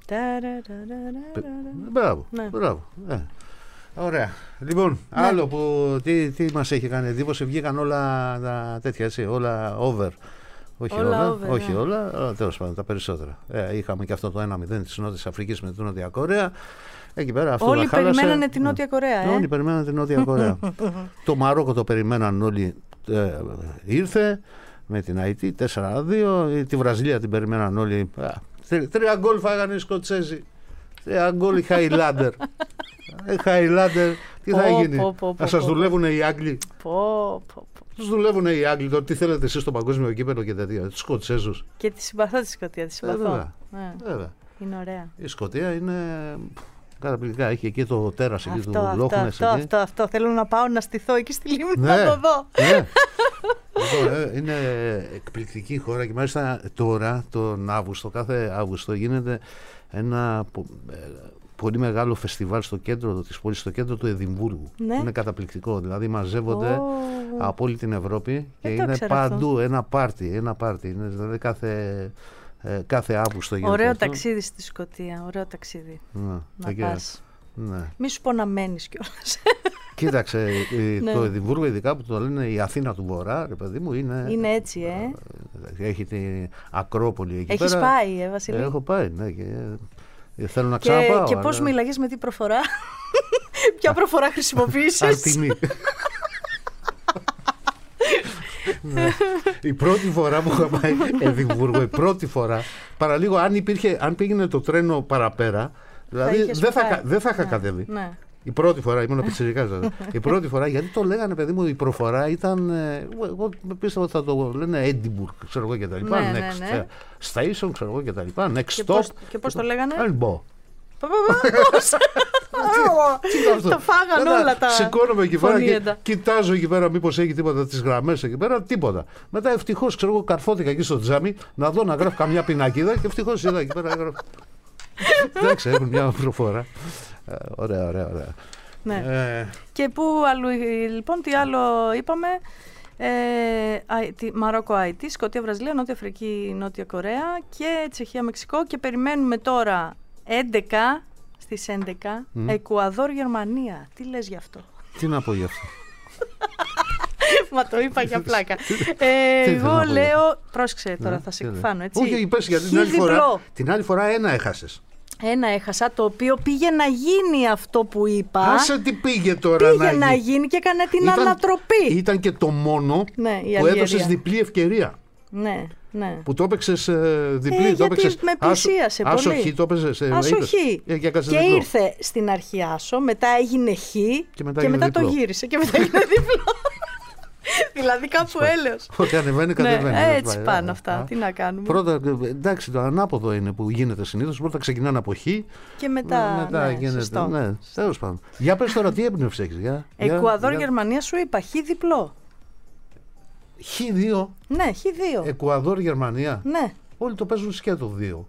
Μπράβο, ναι. Μπράβο. Ε. Ωραία. Λοιπόν, ναι. Άλλο που τι, τι μας έχει κάνει εντύπωση, βγήκαν όλα τα τέτοια έτσι, όλα over. Όχι όλα, όλα over, όχι ναι. όλα, αλλά τέλος πάντων τα περισσότερα. Ε, είχαμε και αυτό το ένα μηδέν της Νότιας Αφρικής με την Νότια Κορέα. Εκεί πέρα, αυτό όλοι χάλασε. περιμένανε την Νότια Κορέα. Ε? Όλοι περιμένανε την Νότια Κορέα. Το Μαρόκο το περιμέναν όλοι, ε, ήρθε με την Αϊτή τέσσερα δύο. Τη Βραζιλία την περιμέναν όλοι. Α, τρία γκολ φάγανε οι Σκοτσέζοι. Τρία γκολ οι Χάιλάντερ. Οι Χάιλάντερ, τι θα γίνει? Να σας δουλεύουν οι Άγγλοι. Τους δουλεύουν οι Άγγλοι. Τώρα τι θέλετε εσείς στο παγκόσμιο κύπελλο και τέτοια? Τους Σκοτσέζους. Και τη συμπαθώ τη Σκωτία. Τη συμπαθώ. Βέβαια. Είναι ωραία. Η Σκωτία είναι καταπληκτικά. Έχει εκεί το τέρας εκεί του Λόχνες. Αυτό, εκεί. αυτό, αυτό. Θέλω να πάω να στηθώ εκεί στη λίμνη ναι, να το δω. Ναι. Λοιπόν, είναι εκπληκτική χώρα και μάλιστα τώρα τον Αύγουστο, κάθε Αύγουστο γίνεται ένα πολύ μεγάλο φεστιβάλ στο κέντρο της πόλης, στο κέντρο του Εδιμβούργου. Ναι. Είναι καταπληκτικό, δηλαδή μαζεύονται oh. από όλη την Ευρώπη και Δεν είναι παντού αυτό. ένα πάρτι, ένα πάρτι. Είναι δηλαδή κάθε, ε, κάθε Αύγουστο γίνεται. Ωραίο αυτό. ταξίδι στη Σκωτία, ωραίο ταξίδι. Να, να και, πας. Ναι. Μη σου πω να μένεις κιόλας. Κοίταξε, το Εδιμβούργο ειδικά που το λένε η Αθήνα του Βορρά, ρε παιδί μου, είναι... Είναι έτσι, ε. Έχει την Ακρόπολη εκεί Έχεις πέρα. Έχεις πάει, ε, Βασίλη. Έχω πάει, ναι. Και... Θέλω να ξαναπάω. Και, και πώς αλλά... μιλάγες, με τι προφορά? Ποια προφορά χρησιμοποίησες? Αρτιμή. Ναι. Η πρώτη φορά που είχα πάει Εδιμβούργο, η πρώτη φορά, παραλίγο αν, υπήρχε, αν πήγαινε το τρένο παραπέρα, δηλαδή δεν θα, δε θα είχα ναι, κατέβει. Ναι. Η πρώτη φορά, ήμουν πιτσιρικάς δηλαδή. Η πρώτη φορά, γιατί το λέγανε παιδί μου, η προφορά ήταν. Εγώ πίστευα ότι θα το λένε Edinburgh, ξέρω εγώ και τα λοιπά. Ναι, next ναι, ναι. station, ξέρω εγώ και τα λοιπά. Next και stop. Πώς, και πώς το λέγανε? Elbow. Το φάγανε όλα τα. Σηκώνομαι εκεί πέρα και κοιτάζω εκεί πέρα μήπως έχει τίποτα τις γραμμές εκεί πέρα, τίποτα. Μετά ευτυχώς ξέρω εγώ καρφώθηκα εκεί στο τζάμι να δω να γράφω καμιά πινακίδα και ευτυχώς είδα εκεί πέρα έγραφα. Εντάξει, έχουν μια προφορά. Ωραία, ωραία, ωραία. Ναι. Ε... Και πού αλλού, λοιπόν, τι άλλο είπαμε? Ε, Μαρόκο, Αϊτή, Σκωτία, Βραζιλία, Νότια Αφρική, Νότια Κορέα και Τσεχία, Μεξικό. Και περιμένουμε τώρα έντεκα στις έντεκα mm. Εκουαδόρ, Γερμανία. Τι λες γι' αυτό? Τι να πω γι' αυτό? Μα το είπα για πλάκα. ε, εγώ λέω, πρόσεξε τώρα, θα σε εκφάνω, έτσι. Όχι, πες, γιατί την άλλη, φορά, την άλλη φορά ένα έχασες. Ένα έχασα, το οποίο πήγε να γίνει αυτό που είπα. Άσε τι πήγε τώρα πήγε να, να γίνει. γίνει και έκανε την ήταν, ανατροπή. Ήταν και το μόνο ναι, που έδωσες διπλή ευκαιρία. Ναι, ναι. Που το έπαιξες ε, διπλή. Ε, το έπαιξες, με πλησίασε άσο, πολύ. Άσο χ το έπαιζες. Ε, άσο χ. Ε, και και ήρθε στην αρχή άσο, μετά έγινε χ και μετά, και μετά το γύρισε και μετά έγινε διπλό. Δηλαδή κάπου έλεος. Ό,τι ανεβαίνει, κατεβαίνει. Ναι, έτσι πάνε αυτά. Τι να κάνουμε. Πρώτα, εντάξει, το ανάποδο είναι που γίνεται συνήθως. Πρώτα ξεκινάνε από χ και μετά. μετά ναι, γίνεται. σωστό. Ναι, τέλος πάντων. Για πες τώρα, τι έμπνευση έχεις. Για, Εκουαδόρ, για... Γερμανία, σου είπα. Χ διπλό. χ δύο. Ναι, χ δύο. Εκουαδόρ, Γερμανία. Ναι. Όλοι το παίζουν σκέτο δύο.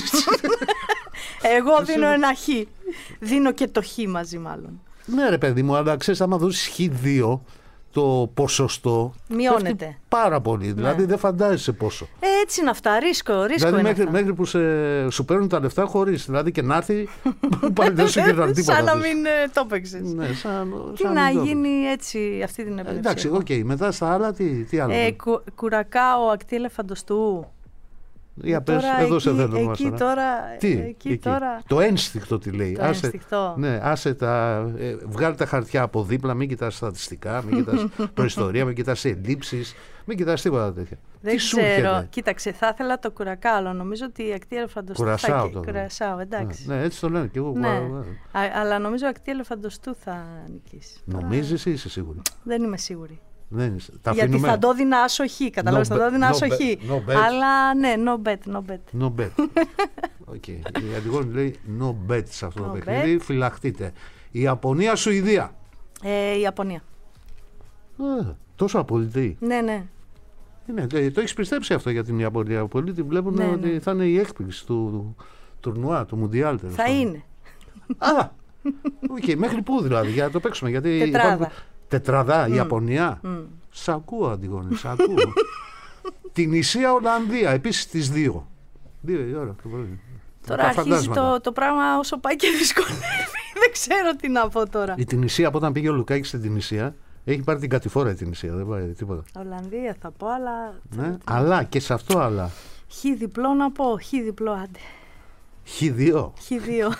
Εγώ δίνω ένα χ. Δίνω και το χ μαζί, μάλλον. Ναι, ρε παιδί μου, αλλά ξέρεις, άμα δώσεις χ δύο, το ποσοστό μειώνεται πάρα πολύ. Ναι. Δηλαδή δεν φαντάζεσαι πόσο. Ε, έτσι είναι αυτά. Ρίσκο, ρίσκο δηλαδή είναι μέχρι, αυτά. μέχρι που σε, σου παίρνουν τα λεφτά χωρίς. Δηλαδή και να έρθει, πάλι δεν σου γυρνάνε τίποτα. Σαν να μην ε, το παίξες. Ναι, σαν, τι σαν να το... γίνει έτσι αυτή την επιλογή. Ε, εντάξει, οκ. Okay. Μετά στα άλλα, τι, τι άλλο. Ε, κου, κουρακάο, ακτή ελεφαντοστού. Για πες, τώρα, εδώ εκεί, σε θέλω εκεί, τώρα. τώρα, Τι, εκεί, εκεί. Τώρα... Το ένστικτο τι λέει. Το άσε, ένστικτο. Ναι, άσε τα, ε, βγάλε τα χαρτιά από δίπλα, μην κοιτάς στατιστικά, μην κοιτάς προϊστορία, μην κοιτάς ελλείψεις, μην κοιτάς τίποτα τέτοια. Δεν τι ξέρω. σου έρχεται? Κοίταξε, θα ήθελα το κουρακάο, αλλά νομίζω ότι η ακτή ελεφαντοστού Κουρασάο θα... το Κουρασάο, εντάξει. Ναι, ναι, έτσι το λένε και εγώ. Ναι. Α, Α, αλλά νομίζω η ακτή ελεφαντοστού θα νικήσει. νομίζεις ή είσαι σίγουρη? Δεν είμαι σίγουρη. Δεν είσαι. Τα γιατί αφήνουμε... θα το έδινα άσο χ, καταλάβεις, No θα το έδινα bet, άσο no χ. bet, no bet. Αλλά ναι, no bet, no bet. No bet. Okay. Η Αντιγόνη λέει no bet σε αυτό No το παιχνίδι. bet. Φυλαχτείτε. Η Ιαπωνία, Σουηδία. Ε, η Ιαπωνία. Ε, τόσο απολυτή. Ναι, ναι. Είναι, το έχεις πιστέψει αυτό για την Ιαπωνία. Πολλοί τη βλέπουν Ναι, ότι ναι. θα είναι η έκπληξη του, του τουρνουά, του Μουντιάλ. Θα είναι. Α, okay, μέχρι πού δηλαδή, για να το παίξουμε. Γιατί Τετράδα. υπάρχουν... Τετραδά, η Mm. Ιαπωνία. Mm. Σ' ακούω, Αντιγόνη, σ' ακούω. Την Ισία, Ολλανδία, επίσης τις δύο. Δύο η ώρα το πρωί. Τώρα Τα αρχίζει φαντάσματα. το, το πράγμα όσο πάει και δυσκολεύει. Δεν ξέρω τι να πω τώρα. Η Τινησία, από όταν πήγε ο Λουκάκης στην Τινησία, έχει πάρει την κατηφόρα η Τινησία. Δεν πάει τίποτα. Ολλανδία θα πω, αλλά. Ναι, αλλά και σε αυτό άλλα. Χ διπλό να πω. Χ διπλό, άντε. Χ δύο. Χ δύο.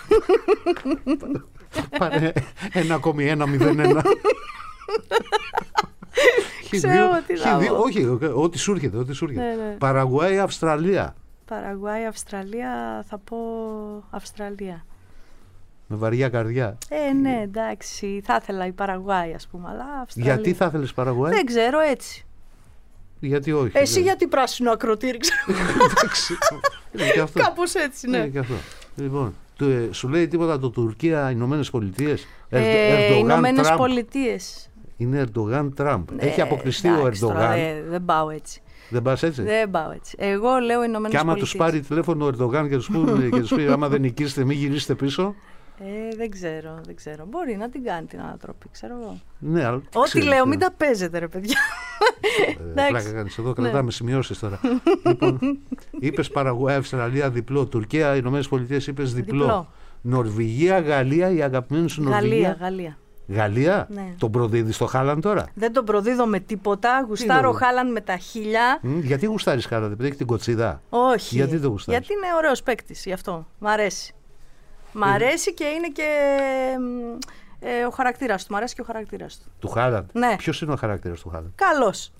Πάρε ένα κόμμα ένα μηδέν ένα. Ξέρω τι να πω. Όχι, ό,τι σου έρχεται. Ό,τι σου έρχεται. Ναι, ναι. Παραγουάη, Αυστραλία. Παραγουάη, Αυστραλία, θα πω Αυστραλία. Με βαριά καρδιά. Ε, ναι, εντάξει. Θα ήθελα η Παραγουάη, ας πούμε, αλλά Αυστραλία. Γιατί θα ήθελες Παραγουάη? Δεν ξέρω, έτσι. Γιατί όχι? Εσύ δεν... γιατί πράσινο ακροτήρι, ξέρω. Εντάξει. Είναι και αυτό. Κάπως έτσι, ναι. Είναι και αυτό. Λοιπόν, του, ε, σου λέει τίποτα το Τουρκία, Ηνωμένες Πολιτείες? Ε, Ηνωμένες Πολιτείες. Είναι Ερντογάν Τραμπ. Έχει Ε, αποκλειστεί εντάξει, ο Ερντογάν. τώρα, ε, δεν πάω έτσι. Δεν πας έτσι? Δεν πάω έτσι. Εγώ λέω Ηνωμένες Και άμα Πολιτείες. τους πάρει τηλέφωνο ο Ερντογάν και τους, πούν, και τους πει άμα δεν νικήσετε μην γυρίσετε πίσω. Ε, δεν ξέρω, δεν ξέρω. Μπορεί να την κάνει την ανατροπή, ξέρω εγώ. Ναι, αλλά τι Ό,τι ξέρεις, λέω, ε. μην τα παίζετε, ρε παιδιά. Ε, Εντάξει. πλάκα κάνεις εδώ, κρατάμε σημειώσεις τώρα. Λοιπόν, είπες Παραγουάη, Αυστραλία διπλό. Τουρκία, Ηνωμένες Πολιτείες είπες διπλό. Διπλό. Νορβηγία, Γαλλία, η αγαπημένη σου Γαλλία, Νορβηγία. Γαλλία. Γαλλία, Ναι. τον προδίδεις στο Χάλαν τώρα? Δεν τον προδίδω με τίποτα. Γουστάρω λέω. Χάλαν με τα χίλια. Μ, γιατί γουστάρεις Χάλαν, επειδή έχει την κοτσίδα? Όχι. Γιατί το γουστάρεις? Γιατί είναι ωραίος παίκτης, γι' αυτό. Μ' αρέσει. Μ' αρέσει και είναι και μ, ε, ο χαρακτήρας του. Μ' αρέσει και ο χαρακτήρας του. Του Χάλαν. Ναι. Ποιος είναι ο χαρακτήρας του Χάλαν? Καλός.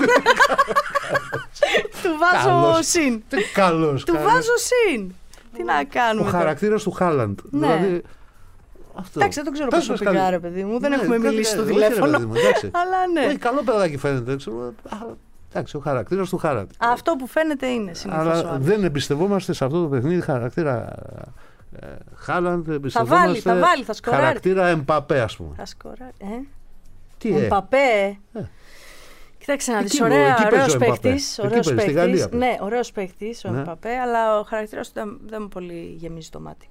Του βάζω Καλός. συν. Τι καλός. Του καλός. βάζω συν. Τι να Ο κάνουμε τώρα. χαρακτήρας του Χάλαντ. Ναι. Δηλαδή, αυτό. Εντάξει, δεν το ξέρω Πες μας προσωπικά, καλή- ρε παιδί μου. Δεν Ναι, έχουμε κάτι- μιλήσει στο όχι, ρε παιδί τηλέφωνο. μου, εντάξει. Αλλά ναι. Όχι, καλό παιδάκι φαίνεται. Ξέρω. Α, εντάξει, ο χαρακτήρας του Χάλαντ. Αυτό που φαίνεται είναι συνήθως ο Αλλά άλλος. δεν εμπιστευόμαστε σε αυτό το παιχνίδι χαρακτήρα ε, Χάλαντ. βάλει, Εμπιστευόμαστε θα βάλει, θα σκοράρει. χαρακτήρα Εμπαπέ, ας πούμε. Θα σκοράρει. Ε. Τι Ο ε, Εμπαπέ. Ε. Κοίταξε να Εκεί δεις, παι- ωραία, εκεί παίζει ωραίος ο Εμπαπέ. παίκτης, Εκεί ωραίος παίζει, στη παίκτης. Γαλλία παίζει. Ναι, ωραίος παίκτης ο Ναι. Εμπαπέ, αλλά ο χαρακτήρας του δεν, δεν μου πολύ γεμίζει το μάτι.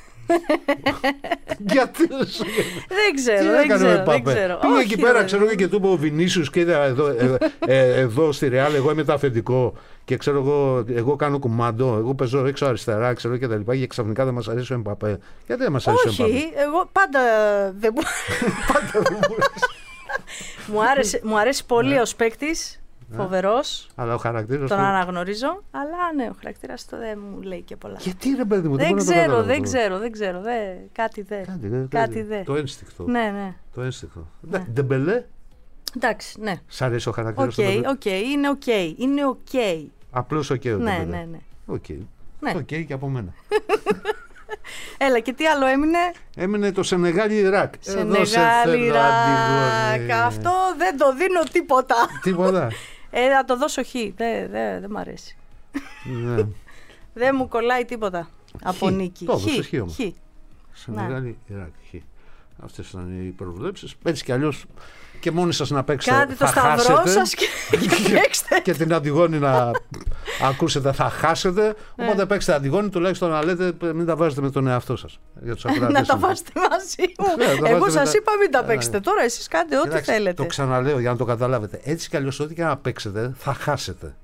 Γιατί δεν σου Δεν Τι ξέρω, δεν έκανε ο ξέρω, δεν Εμπαπέ? ξέρω. Πήγε Όχι, εκεί πέρα, ρε, ξέρω εγώ, και του είπε ο Βινίσιους, κοίτα εδώ, ε, ε, εδώ στη Ρεάλ, εγώ είμαι το αφεντικό και ξέρω εγώ, εγώ κάνω κουμάντο, εγώ παίζω έξω αριστερά, ξέρω και τα λοιπά. Και ξαφνικά δεν μας αρέσει ο Εμπαπέ. Γιατί δεν μας αρέσει ο Εμπαπέ? Όχι, εγώ πάντα δεν μου... μου, άρεσε, μου αρέσει πολύ ως παίκτης. Φοβερός. Αλλά ο χαρακτήρας τον του... αναγνωρίζω. Αλλά ναι, ο χαρακτήρας του δεν μου λέει και πολλά. Γιατί ρε παιδί μου, δεν δεν ξέρω, το δεν ξέρω, δεν ξέρω. Δε, κάτι δε. Κάτι, δε, κάτι δε. Το ένστικτο. Ναι, ναι. Το ένστικτο. Ναι. Ντεμπελέ. Εντάξει, ναι. Σ' αρέσει ο χαρακτήρας okay, του Ντεμπελέ? Οκ, okay, είναι οκ. Okay, είναι οκ. Okay. Απλώς οκ. Okay, ναι, ναι, ναι. Οκ. Okay. Ναι. Okay, και από μένα. Έλα, και τι άλλο έμεινε? Έμεινε το Σενεγάλη-Ιράκ. Σενεγάλη-Ιράκ. Αυτό δεν το δίνω τίποτα. Τίποτα. Ε, θα το δώσω χ. Δεν δε, δε μ' αρέσει. Ναι. Δεν μου κολλάει τίποτα από νίκη. Το έδωσες χ όμως. Χ. Σενεγάλη-Ιράκ. Χ. Αυτές ήταν οι προβλέψεις. Έτσι κι αλλιώς και μόνοι σας να παίξετε. Κάντε το σταυρό σας και, και παίξτε. Και την Αντιγόνη να ακούσετε, θα χάσετε. Οπότε ναι. παίξτε Αντιγόνη, τουλάχιστον να λέτε, μην τα βάζετε με τον εαυτό σας. Για τους να τα βάζετε μαζί μου. ναι, Εγώ σας τα... είπα μην τα παίξετε. Τώρα εσείς κάντε ό,τι Κοιτάξτε, θέλετε. Το ξαναλέω για να το καταλάβετε. Έτσι κι αλλιώς, ό,τι και να παίξετε, θα χάσετε.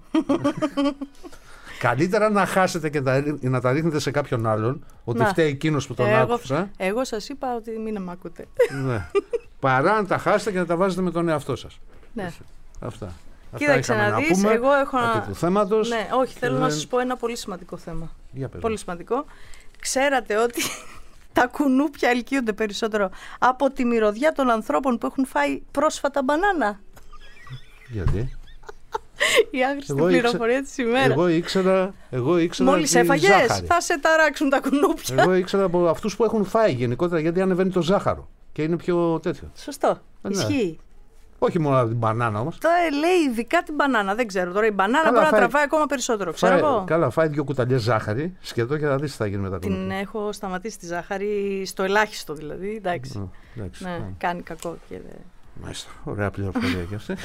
Καλύτερα να χάσετε και να τα ρίχνετε σε κάποιον άλλον, ότι να. φταίει εκείνος που τον εγώ, άκουσα. Εγώ σας είπα ότι μην με ακούτε. Ναι. Παρά να τα χάσετε και να τα βάζετε με τον εαυτό σας. Ναι. Αυτά. Κοίταξε να, να δεις, εγώ έχω να... του θέματος. Ναι, όχι, θέλω δεν... να σας πω ένα πολύ σημαντικό θέμα. Για πες. Πολύ σημαντικό. Ξέρατε ότι τα κουνούπια ελκύονται περισσότερο από τη μυρωδιά των ανθρώπων που έχουν φάει πρόσφατα μπανάνα? Γιατί? Η άχρηστη πληροφορία της ημέρας. Εγώ ήξερα, εγώ ήξερα μόλις έφαγες, θα σε ταράξουν τα κουνούπια. Εγώ ήξερα από αυτούς που έχουν φάει γενικότερα, γιατί ανεβαίνει το ζάχαρο και είναι πιο τέτοιο. Σωστό, ναι. Ισχύει. Όχι μόνο από την μπανάνα όμως. Τώρα λέει ειδικά την μπανάνα, δεν ξέρω. Τώρα η μπανάνα καλά, μπορεί φάει... να τραβάει ακόμα περισσότερο. Ξέρω φάει, εγώ. Καλά, φάει δύο κουταλιές ζάχαρη, σκέτο και θα δεις τι θα γίνει με τα κουνούπια. Την έχω σταματήσει τη ζάχαρη στο ελάχιστο δηλαδή. Εντάξει. Mm, εντάξει ναι, yeah. Κάνει κακό. Και... Μάλιστα, ωραία πληροφορία και αυτή.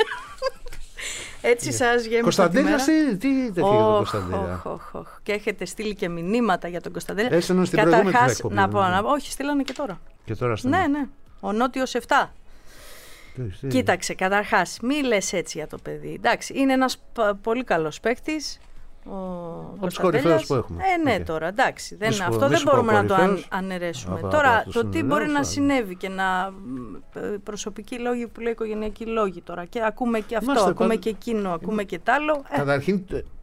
Έτσι σας γέμισε. Κωνσταντέλια, τι, τι τέτοιο για τον Κωνσταντέλια. Και έχετε στείλει και μηνύματα για τον Κωνσταντέλια. Έσαι στην προηγούμενη εκπομπή. Να πω, να πω, όχι, στείλανε και τώρα. Και τώρα στείλανε. Ναι, ναι. Ο Νότιος επτά. Κοίταξε, καταρχάς, μη λες έτσι για το παιδί. Εντάξει, είναι ένας πολύ καλός παίκτης. Από τους κορυφαίους που έχουμε. Ε, ναι, okay. Τώρα εντάξει. Δεν, μη αυτό δεν μπορούμε να το αν, αναιρέσουμε. Α, τώρα, το τι μπορεί να συνέβη και να. Προσωπικοί λόγοι που λέει οικογενειακοί λόγοι τώρα. Και ακούμε και αυτό, Μάστε, ακούμε πα... και εκείνο, ακούμε και τ' άλλο. Καταρχήν,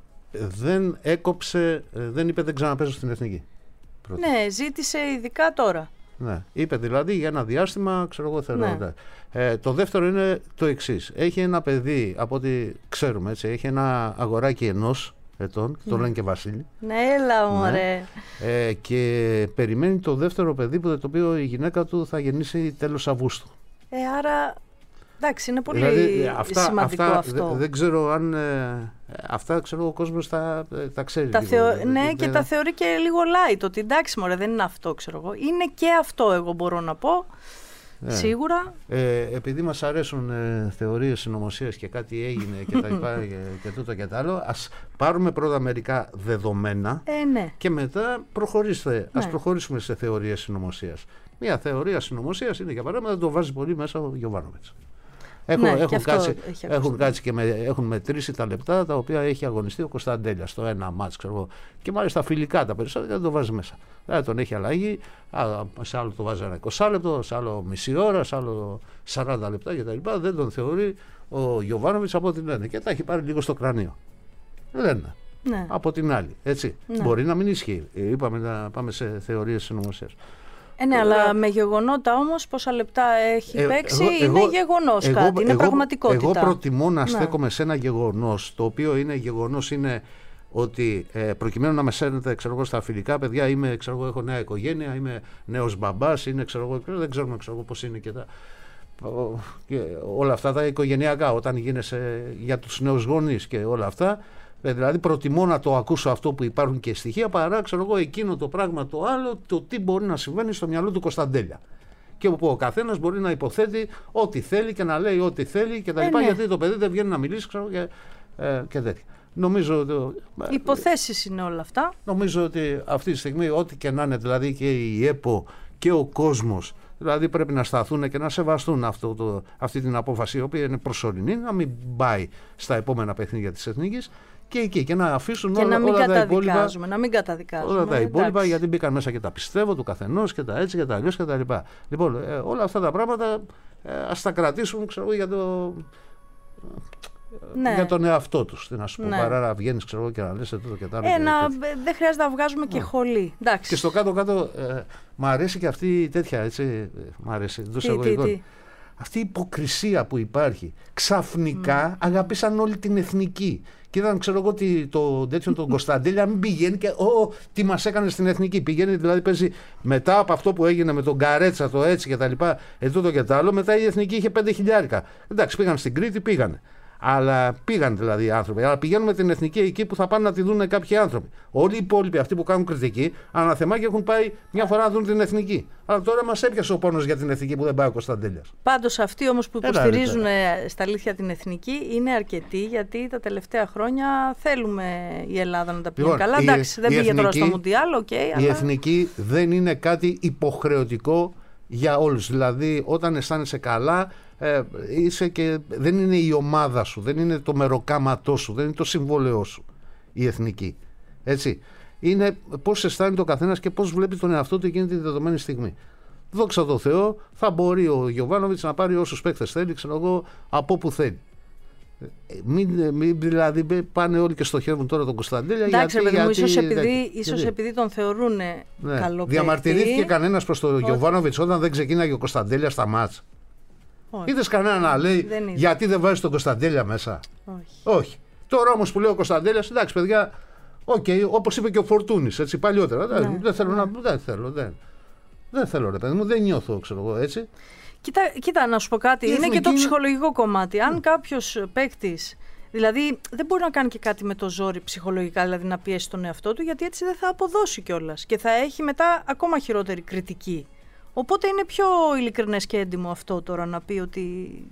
δεν έκοψε, δεν είπε δεν ξαναπαίζω στην εθνική. Πρώτη. Ναι, ζήτησε ειδικά τώρα. Ναι, είπε δηλαδή για ένα διάστημα, ξέρω εγώ θέλω. Ναι. Ε, το δεύτερο είναι το εξής. Έχει ένα παιδί, από ό,τι ξέρουμε, έτσι, έχει ένα αγοράκι ενός ετών, το λένε και Βασίλη. Ναι, έλα μωρέ. Ναι. Ε, και περιμένει το δεύτερο παιδί, που το οποίο η γυναίκα του θα γεννήσει τέλος Αυγούστου. Ε, άρα, εντάξει, είναι πολύ δηλαδή, αυτά, σημαντικό αυτά, αυτό. Δε, δεν ξέρω αν, ε, αυτά ξέρω ο κόσμος τα, τα ξέρει. Τα λίγο, θεω... δε, ναι, δε, και δε, τα θεωρεί και λίγο light, ότι εντάξει μωρέ, δεν είναι αυτό, ξέρω εγώ. Είναι και αυτό, εγώ μπορώ να πω. Ναι. Σίγουρα. Ε, επειδή μας αρέσουν ε, θεωρίες συνωμοσίας και κάτι έγινε και τα λοιπά και, και τούτο και τα άλλο, ας πάρουμε πρώτα μερικά δεδομένα ε, ναι. και μετά προχωρήστε. Ναι. Ας προχωρήσουμε σε θεωρίες συνωμοσίας. Μια θεωρία συνωμοσίας είναι, για παράδειγμα, δεν το βάζει πολύ μέσα ο Γιοβάνοβιτς. Έχουν, ναι, έχουν, κάτσει, έχουν κάτσει και με, έχουν μετρήσει τα λεπτά τα οποία έχει αγωνιστεί ο Κωνσταντέλιας στο ένα μάτς, ξέρω, και μάλιστα φιλικά τα περισσότερα δεν το βάζει μέσα. Δηλαδή τον έχει αλλαγή, σε άλλο το βάζει ένα είκοσι λεπτό, σε άλλο μισή ώρα, σε άλλο σαράντα λεπτά κτλ. Δεν τον θεωρεί ο Γιοβάνοβιτς από ό,τι λένε και τα έχει πάρει λίγο στο κρανίο. Λένε. Ναι. Από την άλλη. Έτσι. Ναι. Μπορεί να μην ισχύει. Είπαμε να πάμε σε θεωρίες συνωμοσίας. Ε, ναι, αλλά με γεγονότα όμως, πόσα λεπτά έχει ε, παίξει, εγώ, είναι γεγονός εγώ, κάτι, είναι εγώ, πραγματικότητα. Εγώ προτιμώ να στέκομαι σε ένα γεγονός, το οποίο είναι γεγονός είναι ότι ε, προκειμένου να με σέρνετε, ξέρω εγώ, στα φιλικά, παιδιά, είμαι, ξέρω εγώ, έχω νέα οικογένεια, είμαι νέος μπαμπάς, είναι, ξέρω εγώ, δεν ξέρουμε, ξέρω εγώ, πώς είναι και τα... Και όλα αυτά τα οικογενειακά, όταν γίνεσαι για τους νέους γονείς και όλα αυτά. Δηλαδή προτιμώ να το ακούσω αυτό που υπάρχουν και στοιχεία παρά, ξέρω εγώ, εκείνο το πράγμα το άλλο, το τι μπορεί να συμβαίνει στο μυαλό του Κωνσταντέλια. Και όπου ο καθένας μπορεί να υποθέτει ό,τι θέλει και να λέει ό,τι θέλει και τα λοιπά, ε, ναι. Γιατί το παιδί δεν βγαίνει να μιλήσει, ξέρω, και, ε, και τέτοια. Νομίζω ότι, υποθέσεις είναι όλα αυτά. Νομίζω ότι αυτή τη στιγμή ό,τι και να είναι, δηλαδή και η ΕΠΟ και ο κόσμος, δηλαδή πρέπει να σταθούν και να σεβαστούν αυτό το, αυτή την απόφαση, η οποία είναι προσωρινή, να μην πάει στα επόμενα παιχνίδια της Εθνικής. Και εκεί και να αφήσουν και όλα, να μην όλα τα υπόλοιπα. Να μην καταδικάζουμε. Όλα τα υπόλοιπα, εντάξει. Γιατί μπήκαν μέσα και τα πιστεύω του καθενός και τα έτσι και τα αλλιώς και τα λοιπά. Λοιπόν, ε, όλα αυτά τα πράγματα ε, ας τα κρατήσουμε, ξέρω, για το. Ναι. Για τον εαυτό τους. Τι να σου πω, Ναι. παρά να βγαίνεις ξέρω, και να λες τούτο και τα άλλο. Ε, να, δεν χρειάζεται να βγάζουμε και χολή. Εντάξει. Και στο κάτω-κάτω ε, μ' αρέσει και αυτή η τέτοια, έτσι, ε, μ' αρέσει. Τι, τι, τι. Αυτή η υποκρισία που υπάρχει. Ξαφνικά mm. αγαπήσαν όλη την εθνική. Και είδαν, ξέρω εγώ, το τέτοιο τον Κωνσταντέλια, μην πηγαίνει και ό, τι μας έκανε στην εθνική. Πηγαίνει, δηλαδή παίζει μετά από αυτό που έγινε με τον Καρέτσα, το έτσι και τα λοιπά, ετούτο και τα άλλο, μετά η εθνική είχε πέντε χιλιάρικα. Εντάξει, πήγαν στην Κρήτη, πήγανε. Αλλά πήγαν δηλαδή οι άνθρωποι. Αλλά πηγαίνουν με την εθνική εκεί που θα πάνε να τη δουν κάποιοι άνθρωποι. Όλοι οι υπόλοιποι, αυτοί που κάνουν κριτική, αναθεμά και έχουν πάει μια φορά να δουν την εθνική. Αλλά τώρα μας έπιασε ο πόνος για την εθνική που δεν πάει ο Κωνσταντέλιας. Πάντως αυτοί όμως που υποστηρίζουν στα αλήθεια την εθνική είναι αρκετοί, γιατί τα τελευταία χρόνια θέλουμε η Ελλάδα να τα πήγε λοιπόν, καλά. Η, Εντάξει, δεν πήγε εθνική, τώρα στο Μουντιάλ, οκ. Okay, η αλλά... εθνική δεν είναι κάτι υποχρεωτικό για όλους. Δηλαδή, όταν αισθάνεσαι καλά. Ε, είσαι και, δεν είναι η ομάδα σου, δεν είναι το μεροκάματό σου, δεν είναι το συμβόλαιό σου η εθνική. Έτσι. Είναι πώς αισθάνεται ο καθένας και πώς βλέπει τον εαυτό του εκείνη τη δεδομένη στιγμή. Δόξα τω Θεώ, θα μπορεί ο Γιοβάνοβιτς να πάρει όσους παίκτες θέλει, ξέρω εγώ, από όπου θέλει. Μην, μην δηλαδή πάνε όλοι και στοχεύουν τώρα τον Κωνσταντέλια. Εντάξει, γιατί, παιδί μου, γιατί, ίσως, επειδή, γιατί, ίσως γιατί. επειδή τον θεωρούν ναι. καλό παίκτη. Διαμαρτυρήθηκε κανένας προς τον Γιοβάνοβιτς όταν δεν ξεκίναγε ο Κωνσταντέλια στα μάτς? Είδες κανένα να λέει δεν γιατί δεν βάζεις τον Κωνσταντέλια μέσα? Όχι. Όχι. Τώρα όμως που λέει ο Κωνσταντέλιας, εντάξει παιδιά, okay, όπως είπε και ο Φορτούνης, έτσι παλιότερα. Ναι, δεν θέλω ναι. να. Δεν θέλω, δεν. Δεν θέλω, ρε παιδί μου, δεν νιώθω, ξέρω εγώ έτσι. Κοίτα, κοίτα, να σου πω κάτι. Είναι και το ψυχολογικό κομμάτι. Αν κάποιος παίκτης. Δηλαδή δεν μπορεί να κάνει και κάτι με το ζόρι ψυχολογικά, δηλαδή να πιέσει τον εαυτό του, γιατί έτσι δεν θα αποδώσει κιόλας και θα έχει μετά ακόμα χειρότερη κριτική. Οπότε είναι πιο ειλικρινές και έντιμο αυτό τώρα να πει ότι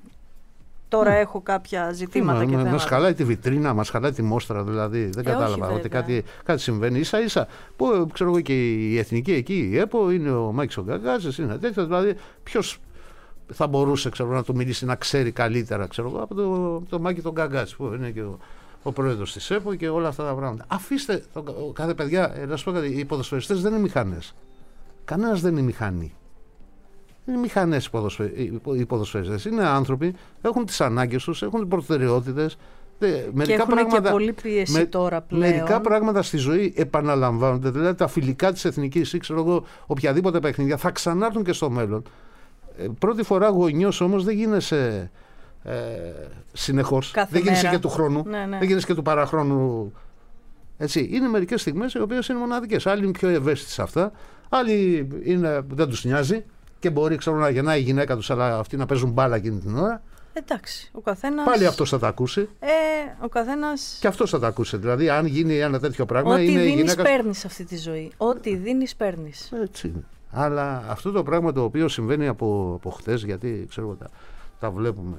τώρα mm. έχω κάποια ζητήματα mm, και θέματα. Μας χαλάει τη βιτρίνα, μας χαλάει τη μόστρα, δηλαδή δεν ε, κατάλαβα όχι, ότι κάτι, κάτι συμβαίνει ίσα ίσα. Που ξέρω εγώ και η εθνική εκεί, η ΕΠΟ, είναι ο Μάκης ο Γκαγκάζης, είναι τέτοιο, δηλαδή ποιος θα μπορούσε ξέρω, να του μιλήσει να ξέρει καλύτερα ξέρω, από τον το Μάκη τον Γκαγκάζη που είναι και ο, ο πρόεδρος της ΕΠΟ και όλα αυτά τα πράγματα. Αφήστε, το, κάθε παιδιά, να σου πω κάτι, οι ποδοσφαιριστές δεν είναι μηχανές. Κανένας δεν είναι μηχανή. Είναι μηχανές οι ποδοσφαιριστές. Είναι άνθρωποι, έχουν τις ανάγκες τους, έχουν προτεραιότητες. Και έχουν πράγματα, και πολλή πίεση με, τώρα πλέον. Μερικά πράγματα στη ζωή επαναλαμβάνονται. Δηλαδή τα φιλικά της εθνικής ή ξέρω εγώ, οποιαδήποτε παιχνίδια θα ξανάρθουν και στο μέλλον. Ε, πρώτη φορά γονιός όμως δεν γίνεσαι ε, συνεχώς. Κάθε δεν γίνεσαι μέρα. και του χρόνου. Ναι, ναι. Δεν γίνεσαι και του παραχρόνου. Έτσι. Είναι μερικές στιγμές οι οποίες είναι μοναδικές. Άλλοι είναι πιο ευαίσθητοι σε αυτά. Άλλοι είναι, δεν τους νοιάζει. Και μπορεί ξέρω, να γεννάει η γυναίκα τους, αλλά αυτοί να παίζουν μπάλα εκείνη την ώρα. Εντάξει, ο καθένας. Πάλι αυτός θα τα ακούσει. Ε, ο καθένας. Και αυτός θα τα ακούσει. Δηλαδή, αν γίνει ένα τέτοιο πράγμα. Ό,τι δίνεις, γυναίκα... παίρνεις αυτή τη ζωή. Ό,τι δίνεις, παίρνεις. Έτσι είναι. Αλλά αυτό το πράγμα το οποίο συμβαίνει από, από χτες, γιατί ξέρω τα, τα βλέπουμε.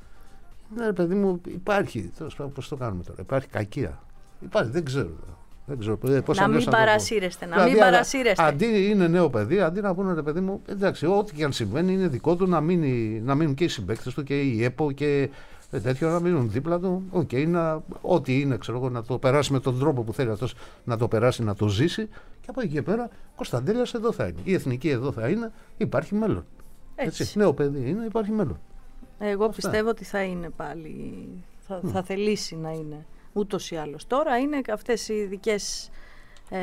Ναι, παιδί μου, υπάρχει. Πώς το κάνουμε τώρα. Υπάρχει κακία. Υπάρχει, δεν ξέρω. Δεν ξέρω, πώς να μην παρασύρεστε, να μην παρασύρεστε. Αντί είναι νέο παιδί, αντί να πούνε ρε παιδί μου, εντάξει, ό,τι και αν συμβαίνει είναι δικό του να, μείνει, να μείνουν και οι συμπαίκτες του και η ΕΠΟ και τέτοιο να μείνουν δίπλα του. Okay, να, ό,τι είναι, ξέρω εγώ, να το περάσει με τον τρόπο που θέλει αυτός να το περάσει, να το ζήσει. Και από εκεί και πέρα, Κωνσταντέλιας εδώ θα είναι. Η εθνική εδώ θα είναι, υπάρχει μέλλον. Έτσι. Έτσι, νέο παιδί είναι, υπάρχει μέλλον. Εγώ Αυτά. πιστεύω ότι θα είναι πάλι, θα, mm. θα θελήσει να είναι. Ούτως ή άλλως. Τώρα είναι αυτές οι ειδικές ε,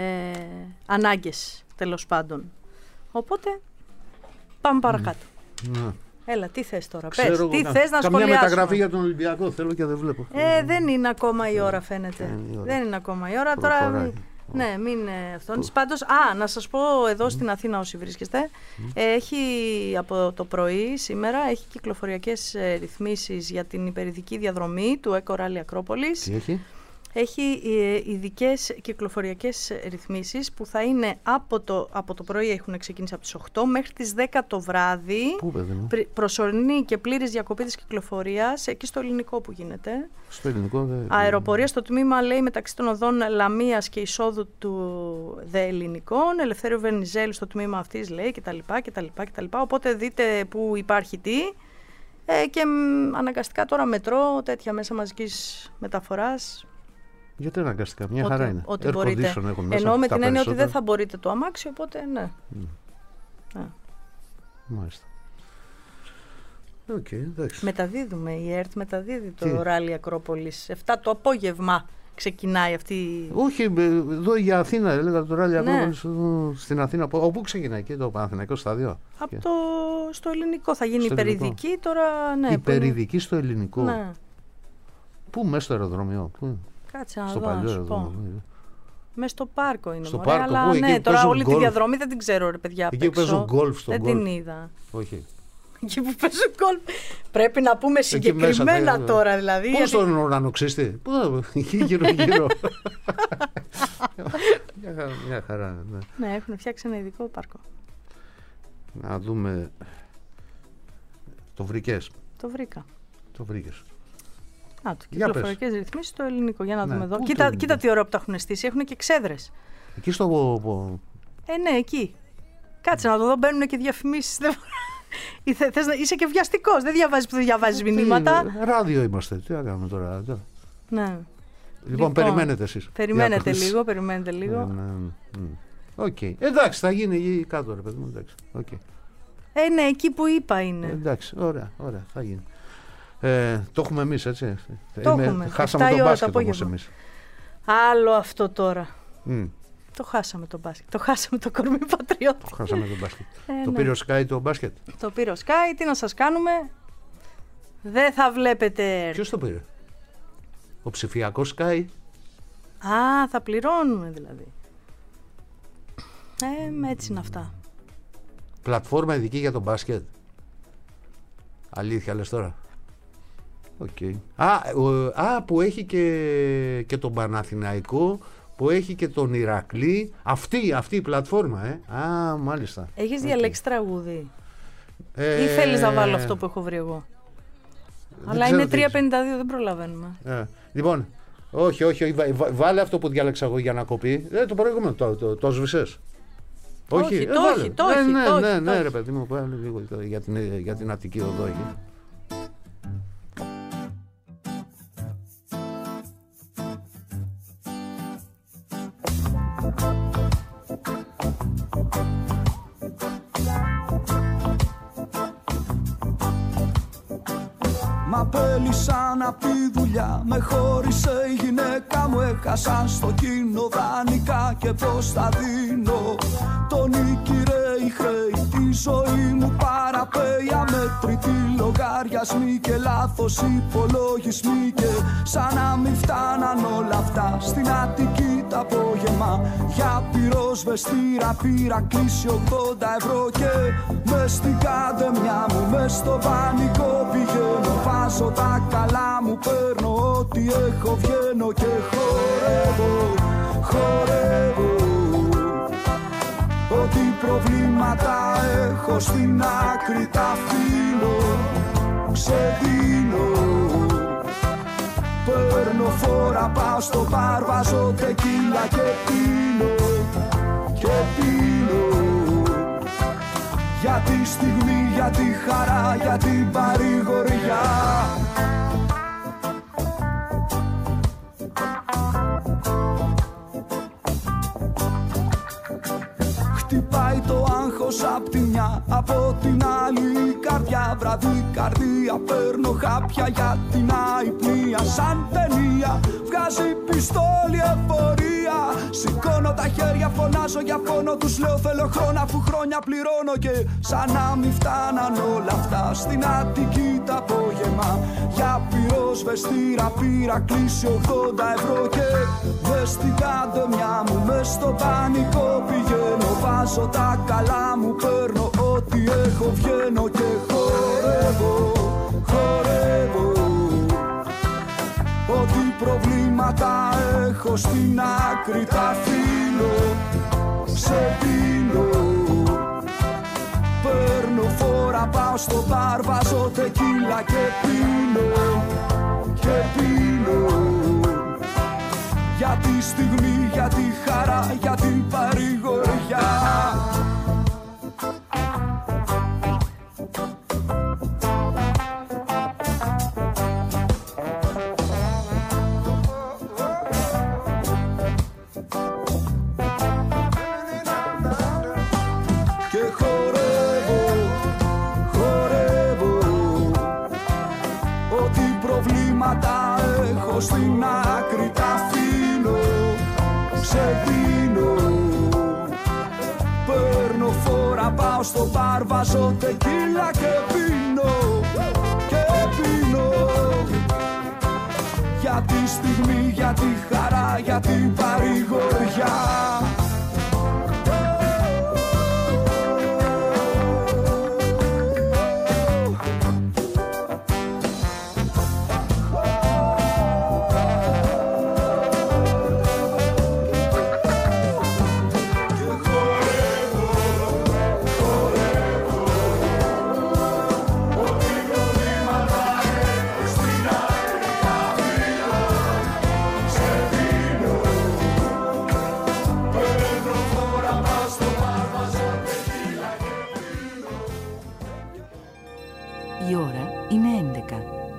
ανάγκες τέλος πάντων. Οπότε πάμε παρακάτω. Mm. Έλα, τι θες τώρα, Ξέρω πες, εγώ, τι κα, θες να σχολιάσουμε. Καμιά μεταγραφή για τον Ολυμπιακό θέλω και δεν βλέπω. Ε, δεν είναι ακόμα η ώρα φαίνεται. Ε, η ώρα. Δεν είναι ακόμα η ώρα. Προχωράει. Τώρα, ναι, μην αυτόν. Πάντως, α, να σας πω εδώ mm. στην Αθήνα όσοι βρίσκεστε, mm. έχει από το πρωί σήμερα έχει κυκλοφοριακές ρυθμίσεις για την υπερηδική διαδρομή του Eco Rally Ακρόπολης. Τι έχει? Έχει ειδικές κυκλοφοριακές ρυθμίσεις που θα είναι από το, από το πρωί, έχουν ξεκινήσει από τις οκτώ μέχρι τις δέκα το βράδυ. Πού, παιδί μου? Προσωρινή και πλήρης διακοπή της κυκλοφορίας εκεί στο Ελληνικό που γίνεται. Στο Ελληνικό δε... Αεροπορία στο τμήμα λέει μεταξύ των οδών Λαμίας και εισόδου του δε Ελληνικών. Ελευθέριο Βενιζέλου στο τμήμα αυτής λέει κτλ. κτλ, κτλ. Οπότε δείτε που υπάρχει τι. Ε, και μ, αναγκαστικά τώρα μετρό, τέτοια μέσα μαζικής μεταφοράς. Γιατί αναγκαστικά, μια ότι, χαρά είναι. Ότι μπορείτε. Ενώ με την έννοια ότι δεν θα μπορείτε το αμάξι, οπότε ναι. Mm. Mm. Μάλιστα. Okay, εντάξει. Μεταδίδουμε, η ΕΡΤ μεταδίδει το Τι? Ράλι Ακρόπολης. εφτά το απόγευμα ξεκινάει αυτή. Όχι, εδώ για Αθήνα, έλεγα το Ράλι ναι. Ακρόπολης στην Αθήνα. Όπου ξεκινάει και το Παναθηναϊκό στάδιο? Από το στο ελληνικό θα γίνει υπερηδική τώρα. Ναι, υπερηδική είναι... στο ελληνικό. Ναι. Πού, μέσα στο αεροδρόμιο? Κάτσε να στο δω, παλιό αεροδρόμιο. Μέσα στο πάρκο είναι. Στο μωρέ, πάρκο, αλλά που, ναι, τώρα όλη γκολφ. τη διαδρομή δεν την ξέρω, ρε παιδιά. Εκεί που παίζουν γκολφ στο Δεν γκολφ. την είδα. Όχι. Εκεί που παίζουν γκολφ. Πρέπει να πούμε συγκεκριμένα μέσα, τώρα δηλαδή. Πώς τον ουρανοξύστη? Πού θα γύρω-γύρω. Μια χαρά. Ναι. ναι, έχουν φτιάξει ένα ειδικό πάρκο. Να δούμε. Το βρήκες? Το βρήκα. Το βρήκες. Α, το κυκλοφορικές ρυθμίσεις στο ελληνικό. Για να ναι, δούμε εδώ. Κοίτα, κοίτα τι ώρα που τα έχουν στήσει. Έχουν και ξέδρες. Εκεί στο. Ε, ναι, εκεί. Κάτσε να το δω. Μπαίνουν και διαφημίσεις. Θες να είσαι και βιαστικός. Δεν διαβάζεις που δεν διαβάζεις μηνύματα. Ράδιο είμαστε. Τι να κάνουμε τώρα. Ναι. Λοιπόν, λοιπόν περιμένετε εσείς. Περιμένετε λίγο. Περιμένετε λίγο. Οκ. Okay. Εντάξει, θα γίνει εκεί κάτω, ρε παιδί μου. Εντάξει. Okay. Ε, ναι, εκεί που είπα είναι. Ε, εντάξει, ωραία, ωραία, θα γίνει. Ε, το έχουμε εμείς, έτσι. Το Είμαι, έχουμε. Χάσαμε τον μπάσκετ όμως εμείς. Άλλο αυτό τώρα. Mm. Το χάσαμε τον μπάσκετ. Το χάσαμε το κορμί πατριώτη. Το χάσαμε τον μπάσκετ. Ε, το ναι. πήρε ο Sky το μπάσκετ. Το πήρε ο Sky, τι να σας κάνουμε. Δεν θα βλέπετε. Ποιος το πήρε? Ο ψηφιακός Sky. Α, θα πληρώνουμε δηλαδή. Ε, έτσι είναι αυτά. Πλατφόρμα ειδική για το μπάσκετ. Αλήθεια λες τώρα? Okay. Α, ο, α, που έχει και, και τον Παναθηναϊκό, που έχει και τον Ηρακλή. Αυτή, αυτή η πλατφόρμα, ε. Α, μάλιστα. Έχεις okay. διαλέξει τραγούδι? Ε, ή θέλεις να βάλω αυτό που έχω βρει εγώ? Αλλά είναι τρία πενήντα δύο, δεν προλαβαίνουμε. Ε, λοιπόν, όχι, όχι, βά, βά, βάλε αυτό που διάλεξα εγώ για να κοπεί. Ε, το προηγούμενο, το, το, το σβησες. Όχι, όχι, ε, το όχι, το ναι, όχι, ναι, το ναι, όχι, ναι, το ρε παιδί μου, πάλι λίγο για την, για την Αττική οδό εκεί. Μ' απέλυσαν απ' τη δουλειά, με χώρισε η γυναίκα μου, έχασα στο κοινό δανεικά και πώς θα δίνω. Τον νίκηρε η χρέη, τη ζωή μου παραπέει, αμέτρητοι λογαριασμοί και λάθος υπολογισμοί και σαν να μην φτάναν όλα αυτά στην Αττική το απόγευμα. Για πυροσβεστήρα πήρα κλείσει ογδόντα ευρώ και μες στην καντεμιά μου, μες στο πανικό πηγαίνω. Βάζω τα καλά μου, παίρνω ό,τι έχω, βγαίνω και χορεύω, χορεύω. Ό,τι προβλήματα έχω στην άκρη τα αφήνω, ξεδίνω. Παίρνω φόρα, πάω στο μπαρ, βάζω τεκίλα και πίνω, και πίνω. Για τη στιγμή, για τη χαρά, για την παρηγοριά. Χτυπάει το άγχος απ' τη μια, από την άλλη η καρδιά. Βραδύ καρδία, παίρνω χάπια για την αϊπνία. Σαν ταινία, βγάζει πιστόλι εφορία. Σηκώνω τα χέρια, φωνάζω για πόνο. Τους λέω θέλω χρόνο, αφού χρόνια πληρώνω. Και σαν να μην φτάναν όλα αυτά στην Αττική το απόγευμα. Για πυροσβεστήρα πήρα κλείσει ογδόντα ευρώ και μες στην καντεμιά μου, μες στο πανικό πηγαίνω. Βάζω τα καλά μου, παίρνω ό,τι έχω, βγαίνω και χορεύω, χορεύω. Ό,τι προβλήματα έχω στην άκρη τα αφήνω, ξεπίνω. Παίρνω φόρα, πάω στο μπαρ, βάζω τεκίλα και πίνω, και πίνω. Για τη στιγμή, για τη χαρά, για την παρηγοριά. Και χορεύω, χορεύω. σε δίνω. Παίρνω φόρα, πάω στο μπαρ, βάζω τεκίλα και πίνω. Και πίνω. Για τη στιγμή, για τη χαρά, για την παρηγοριά. Η ώρα είναι έντεκα.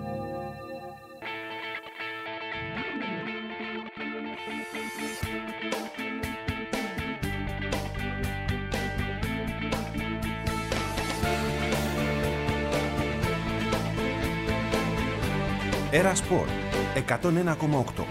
Έρα Σπορ εκατόν ένα κόμμα οκτώ.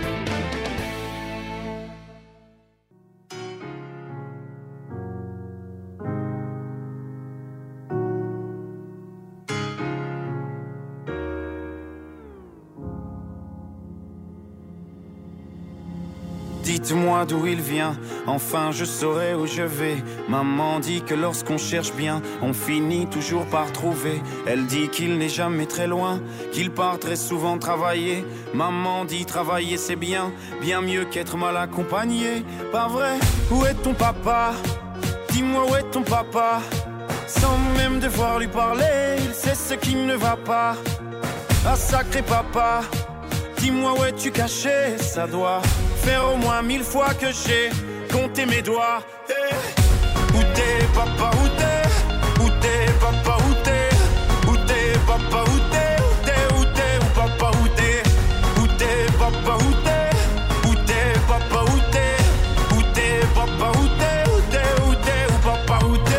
Dites-moi d'où il vient, enfin je saurai où je vais. Maman dit que lorsqu'on cherche bien, on finit toujours par trouver. Elle dit qu'il n'est jamais très loin, qu'il part très souvent travailler. Maman dit travailler c'est bien, bien mieux qu'être mal accompagné. Pas vrai? Où est ton papa? Dis-moi où est ton papa? Sans même devoir lui parler, il sait ce qui ne va pas. Ah sacré papa, dis-moi où es-tu caché? Ça doit faire au moins mille fois que j'ai compté mes doigts. Hey. Où t'es papa, où t'es? Où t'es papa, où t'es? Où t'es papa, où t'es? Où t'es, où t'es, où papa, où t'es? Où t'es papa, où t'es? Où t'es papa, où t'es? Où t'es papa, où t'es? Où t'es, où t'es, où papa, où t'es?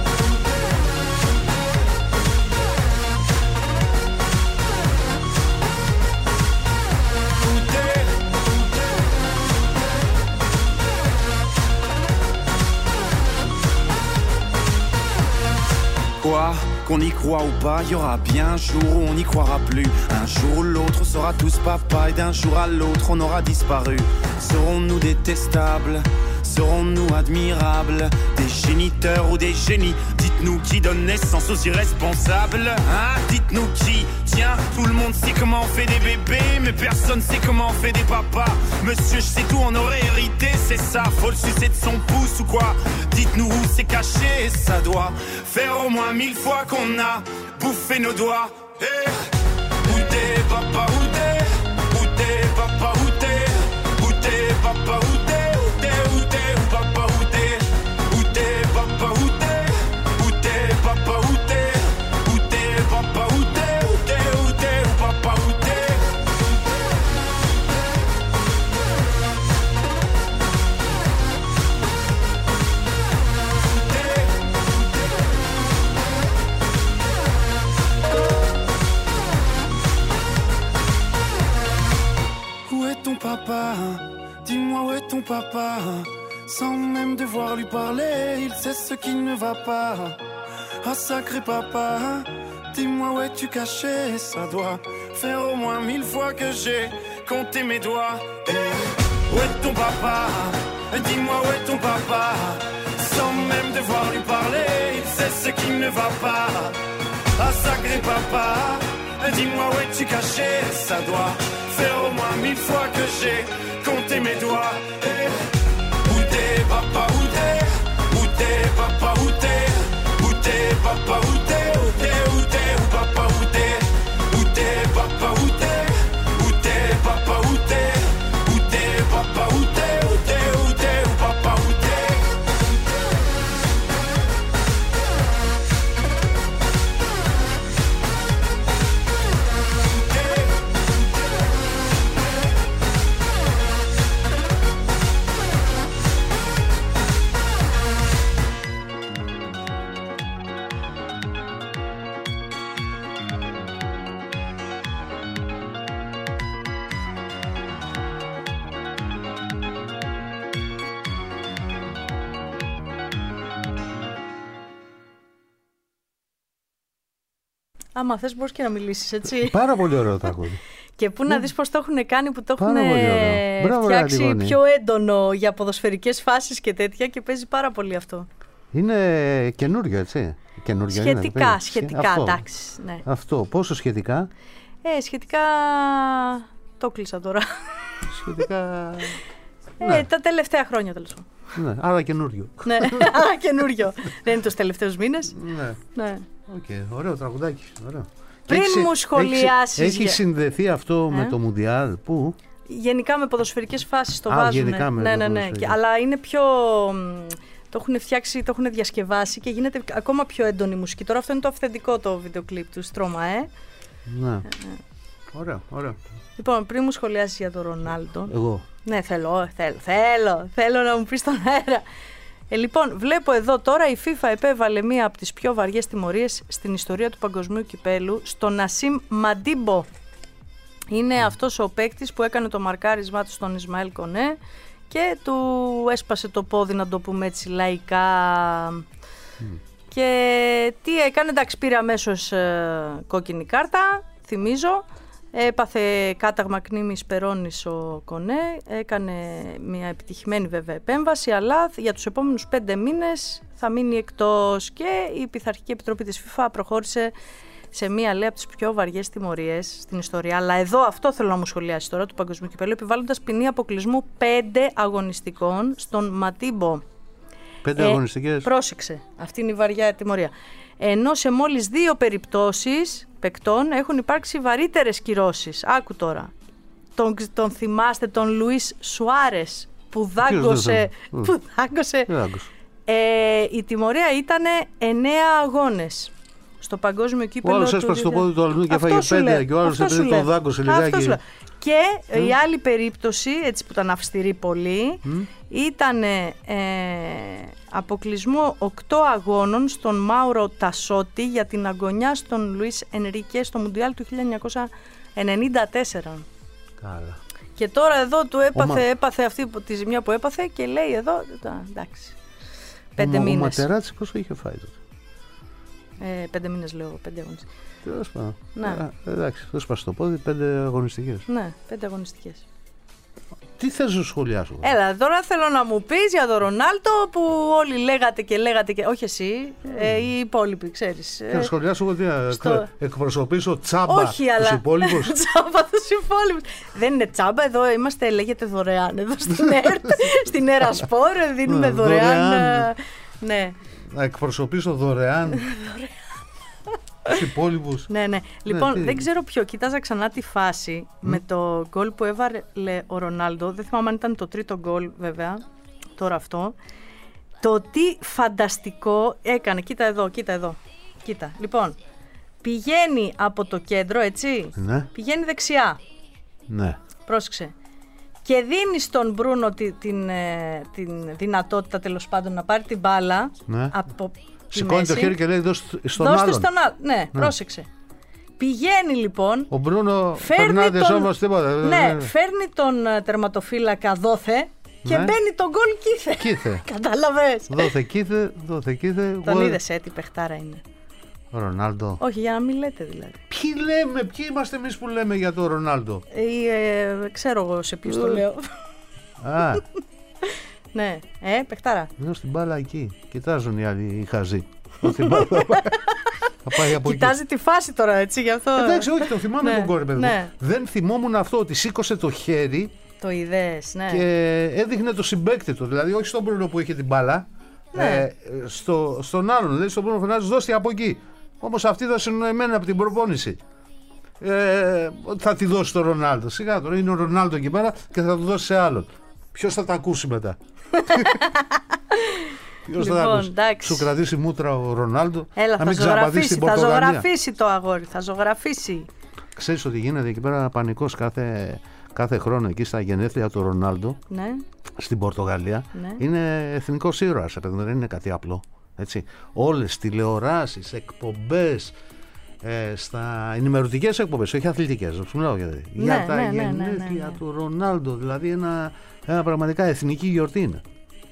Quoi? Qu'on y croit ou pas, y aura bien un jour où on n'y croira plus. Un jour ou l'autre, on sera tous papa, et d'un jour à l'autre, on aura disparu. Serons-nous détestables? Serons-nous admirables? Des géniteurs ou des génies? Dites-nous qui donne naissance aux irresponsables. Hein? Dites-nous qui? Tiens, tout le monde sait comment on fait des bébés, mais personne sait comment on fait des papas. Monsieur, je sais tout, on aurait hérité, c'est ça. Faut le sucer de son pouce ou quoi? Dites-nous où c'est caché, ça doit faire au moins mille fois qu'on a bouffé nos doigts. Hey. Où t'es papa, où t'es? Où t'es papa, où t'es? Où t'es papa, où t'es? Où t'es, où t'es, où papa, où t'es? Où t'es papa, où t'es? Où t'es papa, où t'es? Où t'es papa, où t'es? Où t'es, où t'es, où papa, où t'es? Papa, dis-moi où est ton papa? Sans même devoir lui parler, il sait ce qui ne va pas. Ah sacré papa, dis-moi où es-tu caché? Ça doit faire au moins mille fois que j'ai compté mes doigts. Hey. Où est ton papa? Dis-moi où est ton papa? Sans même devoir lui parler, il sait ce qui ne va pas. Ah sacré papa, dis-moi où es-tu caché? Ça doit faire au moins mille fois que j'ai compté mes doigts. Hey. Où t'es papa, où t'es? Où t'es papa, où t'es? Où t'es papa, où t'es? Où t'es, où t'es, où papa, où t'es? Où t'es papa, où t'es? Où t'es papa, où t'es? Où t'es papa, où t'es? Où t'es, où t'es, où papa, où t'es? Άμα θες μπορείς και να μιλήσεις, έτσι. Πάρα πολύ ωραίο τραγούδι. Και πού να δεις πώς το έχουν κάνει, που το έχουν Μπράβο, φτιάξει Αντιγόνη. πιο έντονο για ποδοσφαιρικές φάσεις και τέτοια, και παίζει πάρα πολύ αυτό. Είναι καινούριο, έτσι. Καινούριο σχετικά, είναι, σχετικά, αυτό. εντάξει. Ναι. Αυτό, πόσο σχετικά. Ε, σχετικά το κλείσα τώρα. Σχετικά. Ε, ναι. Τα τελευταία χρόνια τέλος πάντων. Ναι, άρα καινούριο. Ναι, άρα καινούριο. Δεν είναι τους τελευταίους μήνες. Ναι. Ναι. Okay, ωραίο τραγουδάκι. Ωραίο. Πριν Έχεις, μου σχολιάσεις. Έχει για... συνδεθεί αυτό ε? με το Μουντιάλ, πού? Γενικά με ποδοσφαιρικές φάσεις το Α, βάζουν. γενικά με ναι, ναι, ναι. ποδοσφαιρικές. Αλλά είναι πιο. Το έχουν φτιάξει, το έχουν διασκευάσει και γίνεται ακόμα πιο έντονη μουσική. Τώρα αυτό είναι το αυθεντικό το βίντεο κλιπ του Στρώμα, ε. Ναι. Ε, Ωραίο, ωραίο. Λοιπόν, πριν μου σχολιάσεις για τον Ρονάλντο. Εγώ. Ναι, θέλω, θέλω, θέλω, θέλω να μου πεις στον αέρα. Ε, λοιπόν, βλέπω εδώ τώρα η FIFA επέβαλε μία από τις πιο βαριές τιμωρίες στην ιστορία του παγκοσμίου κυπέλου στον Νασίμ Μαντίμπο. Είναι mm. αυτός ο παίκτης που έκανε το μαρκάρισμά του στον Ισμαήλ Κονέ και του έσπασε το πόδι, να το πούμε έτσι λαϊκά. Mm. Και τι έκανε, εντάξει, πήρε αμέσως ε, κόκκινη κάρτα, θυμίζω. Έπαθε κάταγμα κνήμης περώνης ο Κονέ, έκανε μια επιτυχημένη βέβαια επέμβαση, αλλά για τους επόμενους πέντε μήνες θα μείνει εκτός, και η Πειθαρχική Επιτροπή της FIFA προχώρησε σε μία, λέει, από τις πιο βαριές τιμωρίες στην ιστορία. Αλλά εδώ αυτό θέλω να μου σχολιάσει τώρα, του Παγκοσμίου Κυπέλλου, επιβάλλοντας ποινή αποκλεισμού πέντε αγωνιστικών στον Ματίμπο. Πέντε ε, αγωνιστικές. Πρόσεξε, αυτή είναι η βαριά τιμωρία. Ενώ σε μόλις δύο περιπτώσεις παικτών έχουν υπάρξει βαρύτερες κυρώσεις. Άκου τώρα. Τον, τον θυμάστε τον Λουίς Σουάρες που δάγκωσε. Που δάγκωσε. Ε, η τιμωρία ήταν εννέα αγώνες στο παγκόσμιο κύπελλο. Ο άλλος έσπασε το πόδι του αλλού και έφαγε πέντε, και ο άλλος επειδή τον δάγκωσε λιγάκι. Και mm. η άλλη περίπτωση, έτσι που ήταν αυστηρή πολύ, mm. ήταν ε, αποκλεισμό οκτώ αγώνων στον Μάουρο Τασότη για την αγωνιά στον Λουίς Ενρίκε στο Μουντιάλ του χίλια εννιακόσια ενενήντα τέσσερα. Καλά. Και τώρα εδώ του έπαθε, έπαθε αυτή τη ζημιά που έπαθε και λέει εδώ, εντάξει, πέντε ο, μήνες. Ο Ματεράτης πόσο είχε φάει τότε? Ε, πέντε μήνες λέω, πέντε αγωνιστικές. Τέλος πάντων. Ναι. Ε, εντάξει, δεν σπάσει το πόδι, πέντε αγωνιστικές. Ναι, πέντε αγωνιστικές. Τι θες να σχολιάσω? Έλα, τώρα θέλω να μου πεις για τον Ρονάλντο που όλοι λέγατε και λέγατε και... Όχι εσύ, mm. ε, οι υπόλοιποι, ξέρεις. Και να σχολιάσω εγώ τι να στο... εκπροσωπήσω τσάμπα. Όχι, τους αλλά... υπόλοιπους. Τσάμπα τους υπόλοιπους. Δεν είναι τσάμπα, εδώ είμαστε, λέγεται δωρεάν. Εδώ στην, ΕΡΤ, στην Ερασπόρ δίνουμε ναι, δωρεάν. δωρεάν. Ναι. Να εκπροσωπήσω δωρεάν. Τους υπόλοιπους. Ναι, ναι. Λοιπόν, ναι, δεν ξέρω ποιο. Κοίταζα ξανά τη φάση mm. με το γκολ που έβαλε ο Ρονάλντο. Δεν θυμάμαι αν ήταν το τρίτο γκολ, βέβαια. Τώρα αυτό. Το τι φανταστικό έκανε. Κοίτα εδώ, κοίτα εδώ. Κοίτα. Λοιπόν, πηγαίνει από το κέντρο, έτσι. Ναι. Πηγαίνει δεξιά. Ναι. Πρόσεξε. Και δίνει στον Μπρούνο την, την, την δυνατότητα, τέλος πάντων, να πάρει την μπάλα. Ναι. Από σηκώνει το χέρι και λέει δώστε στον άλλον. Δώστε στον άλλον. Ναι, ναι, πρόσεξε. Πηγαίνει λοιπόν. Ο Μπρούνο Φερνάντες τον... όμως τίποτα. Ναι, φέρνει τον τερματοφύλακα δόθε και ναι. μπαίνει τον γκολ κήθε. Κήθε. Κατάλαβες. Δόθε κήθε, δόθε κήθε. Τον είδες, ε, τι παιχτάρα είναι. Ο Ρονάλντο. Όχι, για να μην λέτε δηλαδή. Ποιοι λέμε, ποιοι είμαστε εμείς που λέμε για τον Ρονάλντο? Ε, ε, ξέρω εγώ σε ποιους το λέω. Α. Ναι, ε, παιχτάρα. Εδώ στην μπάλα εκεί. Κοιτάζουν οι άλλοι οι χαζοί. Κοιτάζει τη φάση τώρα, έτσι, γι' αυτό. Εντάξει, όχι, το θυμάμαι ναι, τον κόρη, παιδί. Ναι. Δεν θυμόμουν αυτό, ότι σήκωσε το χέρι. Το είδες, ναι. Και έδειχνε το συμπαίκτη του. Δηλαδή, όχι στον Μπρούνο που είχε την μπάλα. Ναι. Ε, στο, στον άλλον, δηλαδή στον Μπρούνο Φερνάντες, δώσει από εκεί. Όμως αυτή ήταν συνοημένη από την προπόνηση. Ε, θα τη δώσει στον Ρονάλντο. Σιγά τώρα, είναι ο Ρονάλντο εκεί πέρα και θα του δώσει σε άλλον. Ποιος θα τα ακούσει μετά? Ποιος λοιπόν, θα τα ακούσει? εντάξει. Σου κρατήσει μούτρα ο Ρονάλντο. Έλα, να μην θα ζωγραφίσει, την θα ζωγραφίσει το αγόρι, θα ζωγραφίσει. Ξέρεις ότι γίνεται εκεί πέρα πανικός κάθε, κάθε χρόνο εκεί στα γενέθλια του Ρονάλντο, ναι. Στην Πορτογαλία. Ναι. Είναι εθνικός ήρωας, δεν είναι κάτι απλό. Έτσι. Όλες τηλεοράσεις, εκπομπές, ε, στα ενημερωτικές εκπομπές, όχι αθλητικές, σου μιλάω γιατί. Ναι, για τα ναι, γενέθλια ναι, ναι, ναι, ναι. του Ρονάλντο, δηλαδή ένα, ένα πραγματικά εθνική γιορτή είναι.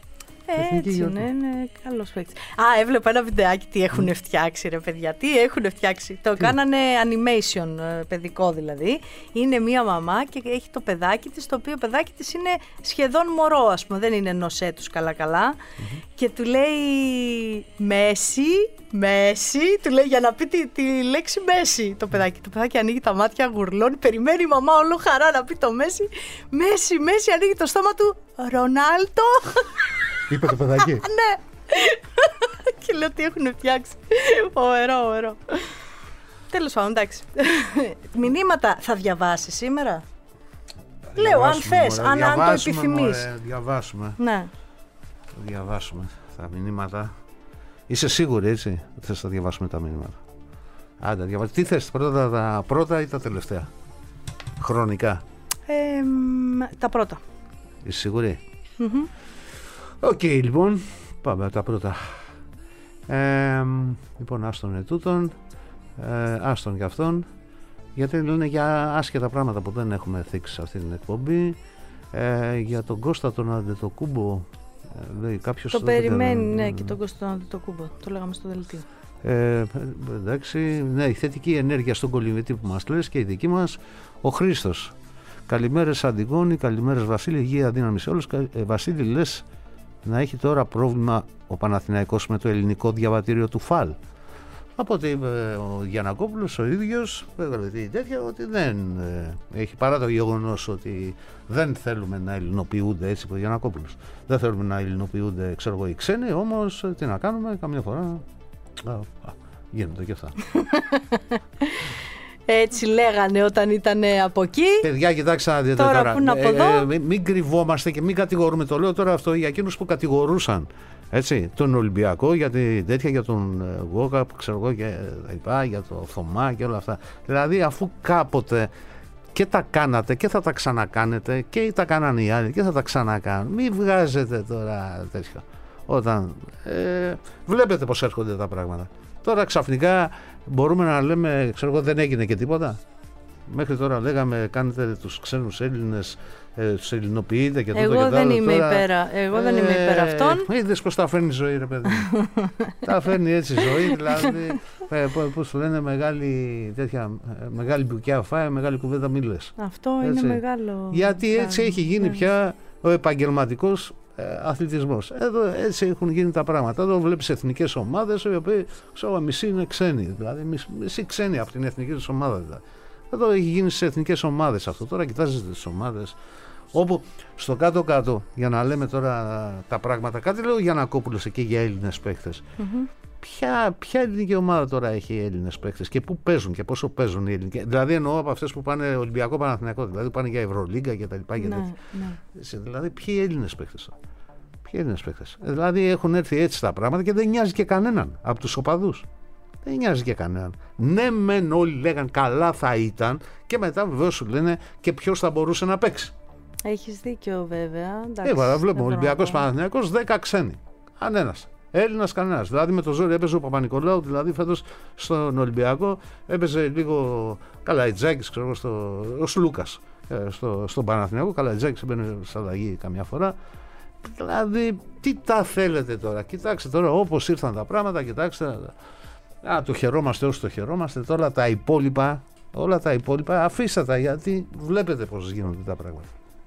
Έτσι είναι, είναι καλός παίκτης. Α, έβλεπα ένα βιντεάκι τι έχουν φτιάξει ρε παιδιά, τι έχουν φτιάξει. Το τι? Κάνανε animation, παιδικό δηλαδή. Είναι μία μαμά και έχει το παιδάκι της, το οποίο παιδάκι της είναι σχεδόν μωρό, ας πούμε, δεν είναι νοσέ τους καλά-καλά. Mm-hmm. Και του λέει Μέση, Μέση, του λέει για να πει τη, τη λέξη Μέση το παιδάκι. Το παιδάκι ανοίγει τα μάτια, γουρλώνει, περιμένει η μαμά όλο χαρά να πει το Μέση. Μέση, Μέση, ανοίγει το στόμα του, Ρονάλτο. Είπε το παιδάκι. Ναι. Και λέω τι έχουν φτιάξει. Ωραίο, ωραίο. Τέλος πάντων, εντάξει. Μηνύματα θα διαβάσεις σήμερα? Λέω, αν θες, αν, αν το επιθυμείς. Μωρέ, διαβάσουμε. Ναι. Διαβάσουμε τα μηνύματα. Είσαι σίγουρη, έτσι, ότι θες να διαβάσουμε τα μηνύματα? Άντε, διαβάσουμε. Τι θες, πρώτα, τα πρώτα ή τα τελευταία? Χρονικά. Ε, τα πρώτα. Είσαι σίγουρη? Mm-hmm. Οκ, okay, λοιπόν, πάμε από τα πρώτα. Ε, λοιπόν, άστον ετούτον, ε, άστον και αυτόν, γιατί λένε για άσχετα πράγματα που δεν έχουμε θίξει σε αυτή την εκπομπή. Ε, για τον Κώστα τον Αντετοκούμπο, ε, λέει κάποιος... Το περιμένει, ναι, ναι, και τον Κώστα τον Αντετοκούμπο, το λέγαμε στο δελτίο. Ε, εντάξει, ναι, η θετική ενέργεια στον κολυμβητή που μας λες και η δική μας, ο Χρήστος. Καλημέρες Αντιγόνη, καλημέρες Βασίλη, υγεία δύναμη σε όλους. Ε, Βασίλη, λες να έχει τώρα πρόβλημα ο Παναθηναϊκός με το ελληνικό διαβατήριο του ΦΑΛ? Από ότι είπε ο Γιαννακόπουλος ο ίδιος, τέτοια, ότι δεν ε, έχει, παρά το γεγονός ότι δεν θέλουμε να ελληνοποιούνται, έτσι είπε ο Γιαννακόπουλος, δεν θέλουμε να ελληνοποιούνται, ξέρω εγώ, οι ξένοι, όμως τι να κάνουμε, καμιά φορά α, α, γίνονται και αυτά. Έτσι λέγανε όταν ήταν από εκεί. Παιδιά, κοιτάξτε να δείτε τώρα. τώρα. Που είναι από εδώ. Ε, ε, μην κρυβόμαστε και μην κατηγορούμε. Το λέω τώρα αυτό για εκείνους που κατηγορούσαν, έτσι, τον Ολυμπιακό για την τέτοια, για τον Γόκα, ξέρω εγώ, και τα λοιπά, για το Θωμά και όλα αυτά. Δηλαδή, αφού κάποτε και τα κάνατε και θα τα ξανακάνετε και τα κάνανε οι άλλοι και θα τα ξανακάνουν, μην βγάζετε τώρα τέτοια. Όταν ε, βλέπετε πως έρχονται τα πράγματα. Τώρα ξαφνικά μπορούμε να λέμε, ξέρω εγώ, δεν έγινε και τίποτα. Μέχρι τώρα λέγαμε κάνετε τους ξένους Έλληνες, ε, τους ελληνοποιείτε και τούτο και εγώ δεν άλλο. είμαι τώρα, υπέρα, εγώ ε, δεν είμαι υπέρα αυτών. Είδες πως τα φέρνει η ζωή, ρε παιδί. Τα φέρνει έτσι η ζωή, δηλαδή, ε, πώς το λένε, μεγάλη, τέτοια, μεγάλη μπουκιά φάει, μεγάλη κουβέντα μη λες. Αυτό έτσι. Είναι μεγάλο. Γιατί έτσι έχει γίνει πια ο επαγγελματικός αθλητισμός. Εδώ έτσι έχουν γίνει τα πράγματα. Εδώ βλέπεις εθνικές ομάδες, οι οποίοι ξέρω, μισοί είναι ξένοι. Δηλαδή, μισοί ξένοι από την εθνική τους ομάδα. Δηλαδή. Εδώ έχει γίνει στις εθνικές ομάδες αυτό. Τώρα κοιτάζετε τις ομάδες. Όπου στο κάτω-κάτω, για να λέμε τώρα τα πράγματα, κάτι λέω Γιαννακόπουλος εκεί για Έλληνες παίκτες. Mm-hmm. Ποια, ποια ελληνική ομάδα τώρα έχει Έλληνες παίκτες και πού παίζουν και πόσο παίζουν οι ελληνικές? Δηλαδή εννοώ από αυτές που πάνε Ολυμπιακό, Παναθηναϊκό, δηλαδή πάνε για Ευρωλίγκα και τα λοιπά. Ναι, ναι. Δηλαδή ποιοι Έλληνες παίκτες? Ποιοι Έλληνες παίκτες? Δηλαδή έχουν έρθει έτσι τα πράγματα και δεν νοιάζει και κανέναν από τους οπαδούς. Δεν νοιάζει και κανέναν. Ναι, μεν όλοι λέγαν καλά θα ήταν και μετά βεβαίως σου λένε και ποιος θα μπορούσε να παίξει. Έχεις δίκιο βέβαια. Ε, βλέπουμε Ολυμπιακός, Παναθηναϊκός, δέκα ξένοι. Κανένας. Έλληνας κανένας. Δηλαδή με το ζόρι έπαιζε ο Παπα-Νικολάου, δηλαδή φέτος στον Ολυμπιακό έπαιζε λίγο Καλαϊτζάκης, ξέρω εγώ, στο, ο Σλούκας στο, στον Παναθηναϊκό. Καλαϊτζάκης έμπαινε σε αλλαγή καμιά φορά. Δηλαδή, τι τα θέλετε τώρα? Κοιτάξτε τώρα όπως ήρθαν τα πράγματα, κοιτάξτε. Α, το χαιρόμαστε όσο το χαιρόμαστε. Τώρα τα υπόλοιπα, όλα τα υπόλοιπα, αφήστε τα, γιατί βλέπετε πώς γίνονται τα πράγματα.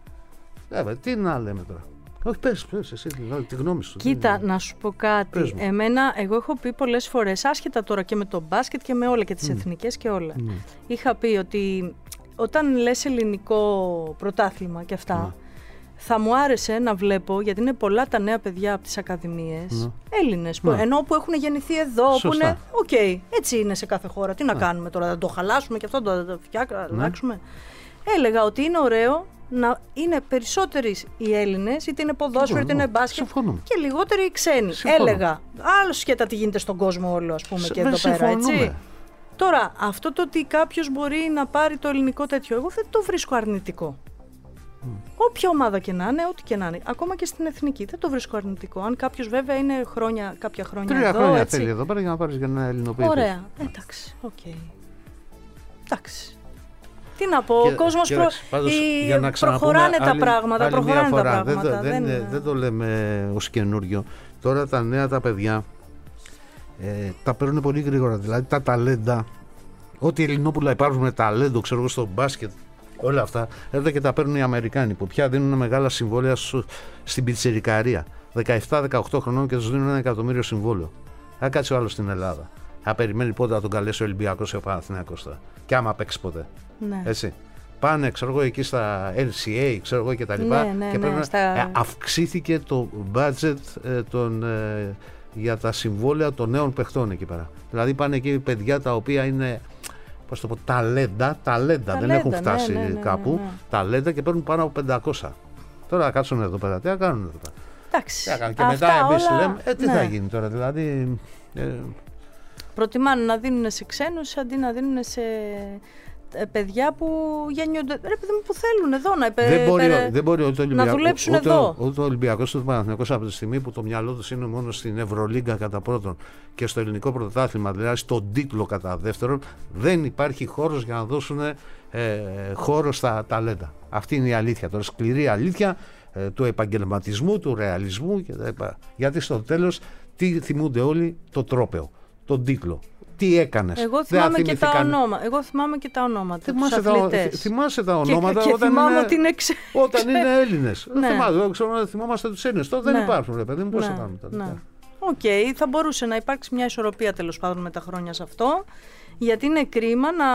Ε, τι να λέμε τώρα? Όχι, πες, πες εσύ δηλαδή, τη γνώμη σου. Κοίτα, να σου πω κάτι. Εμένα, εγώ έχω πει πολλές φορές, άσχετα τώρα και με το μπάσκετ και με όλα και τις mm. εθνικές και όλα. Mm. Είχα πει ότι όταν λες ελληνικό πρωτάθλημα και αυτά, mm. θα μου άρεσε να βλέπω, γιατί είναι πολλά τα νέα παιδιά από τις ακαδημίες, mm. Έλληνες, mm. που, ενώ που έχουν γεννηθεί εδώ, σωστά. Που είναι, οκ, okay, έτσι είναι σε κάθε χώρα, τι mm. να κάνουμε τώρα, θα το χαλάσουμε και αυτό, το, το φτιάξουμε. Mm. Έλεγα ότι είναι ωραίο να είναι περισσότεροι οι Έλληνες, είτε είναι ποδόσφαιρο, είτε είναι μπάσκετ, και λιγότεροι οι ξένοι. Συμφωνώ. Έλεγα, άλλο σκέτα τι γίνεται στον κόσμο όλο, ας πούμε, σε, και εδώ πέρα, έτσι. Τώρα, αυτό το ότι κάποιος μπορεί να πάρει το ελληνικό τέτοιο, εγώ δεν το βρίσκω αρνητικό. Mm. Όποια ομάδα και να είναι, ό,τι και να είναι, ακόμα και στην εθνική, δεν το βρίσκω αρνητικό. Αν κάποιος βέβαια είναι χρόνια, κάποια χρόνια Τρία εδώ. Τρία χρόνια έτσι. θέλει εδώ πέρα για να πάρεις για να ελληνοποιήσεις. Ωραία, εντάξει, οκ. Okay. Εντάξει. Τι να πω, ο κόσμος προ... πάντως, η... για να προχωράνε άλλη, τα πράγματα. Άλλη προχωράνε μια φορά. τα πράγματα. Δεν, δεν, δεν, δεν το λέμε ως καινούριο. Τώρα τα νέα τα παιδιά ε, τα παίρνουν πολύ γρήγορα. Δηλαδή τα ταλέντα, ό,τι Ελληνόπουλα υπάρχουν με ταλέντο, ξέρω εγώ, στο μπάσκετ, όλα αυτά, έρχονται και τα παίρνουν οι Αμερικάνοι που πια δίνουν μεγάλα συμβόλαια στην πιτσιρικαρία. δεκαεπτά δεκαοκτώ χρονών και τους δίνουν ένα εκατομμύριο συμβόλαιο. Θα κάτσει ο άλλος στην Ελλάδα. Θα περιμένει πότε θα τον καλέσει ο Ολυμπιακός ή ο Παναθηναϊκός. Και άμα παίξει ποτέ. Ναι. Έτσι. Πάνε, ξέρω εγώ, εκεί στα N C A, ξέρω εγώ και τα λοιπά. Ναι, ναι, και ναι, πρέπει στα... να... αυξήθηκε το budget ε, των, ε, για τα συμβόλαια των νέων παιχτών εκεί πέρα. Δηλαδή πάνε εκεί παιδιά τα οποία είναι, πώς το πω, ταλέντα, ταλέντα, δεν έχουν φτάσει ναι, ναι, ναι, κάπου, ναι, ναι. ταλέντα και παίρνουν πάνω από πεντακόσια. Τώρα θα κάτσουν εδώ πέρα, τι θα κάνουν εδώ πέρα. Εντάξει. Και μετά εμείς όλα... λέμε, ε, τι ναι. θα γίνει τώρα, δηλαδή... Ε... Προτιμάνε να δίνουν σε ξένους αντί να δίνουν σε παιδιά που γεννιούνται, ρε παιδί μου, που θέλουν εδώ να, επε... δεν μπορεί, δεν μπορεί ούτε να δουλέψουν ούτε, εδώ. Ούτε ο Ολυμπιακός ούτε ο Παναθηναϊκός από τη στιγμή που το μυαλό τους είναι μόνο στην Ευρωλίγκα κατά πρώτον και στο ελληνικό πρωτάθλημα, δηλαδή στον τίτλο κατά δεύτερον, δεν υπάρχει χώρος για να δώσουν ε, χώρο στα ταλέντα. Αυτή είναι η αλήθεια, τώρα σκληρή αλήθεια ε, του επαγγελματισμού, του ρεαλισμού και τα λοιπά. Γιατί στο τέλος τι θυμούνται όλοι? Το τρόπαιο, τον τίτλο. Τι έκανες? Εγώ θυμάμαι και τα ονόματα. Εγώ θυμάμαι και τα ονόματα. Θυμάσαι, τα, θυμάσαι τα ονόματα και, και όταν, θυμάμαι είναι, ότι είναι ξέ... όταν είναι Έλληνες. Ναι. Θυμάσαι, ξέρω, θυμόμαστε τους Έλληνες. Τώρα ναι. δεν υπάρχουν, ρε παιδί μου. Πώς ναι. θα κάνουμε τώρα? Ναι. Οκ, okay, θα μπορούσε να υπάρξει μια ισορροπία τέλος πάντων με τα χρόνια σε αυτό. Γιατί είναι κρίμα να,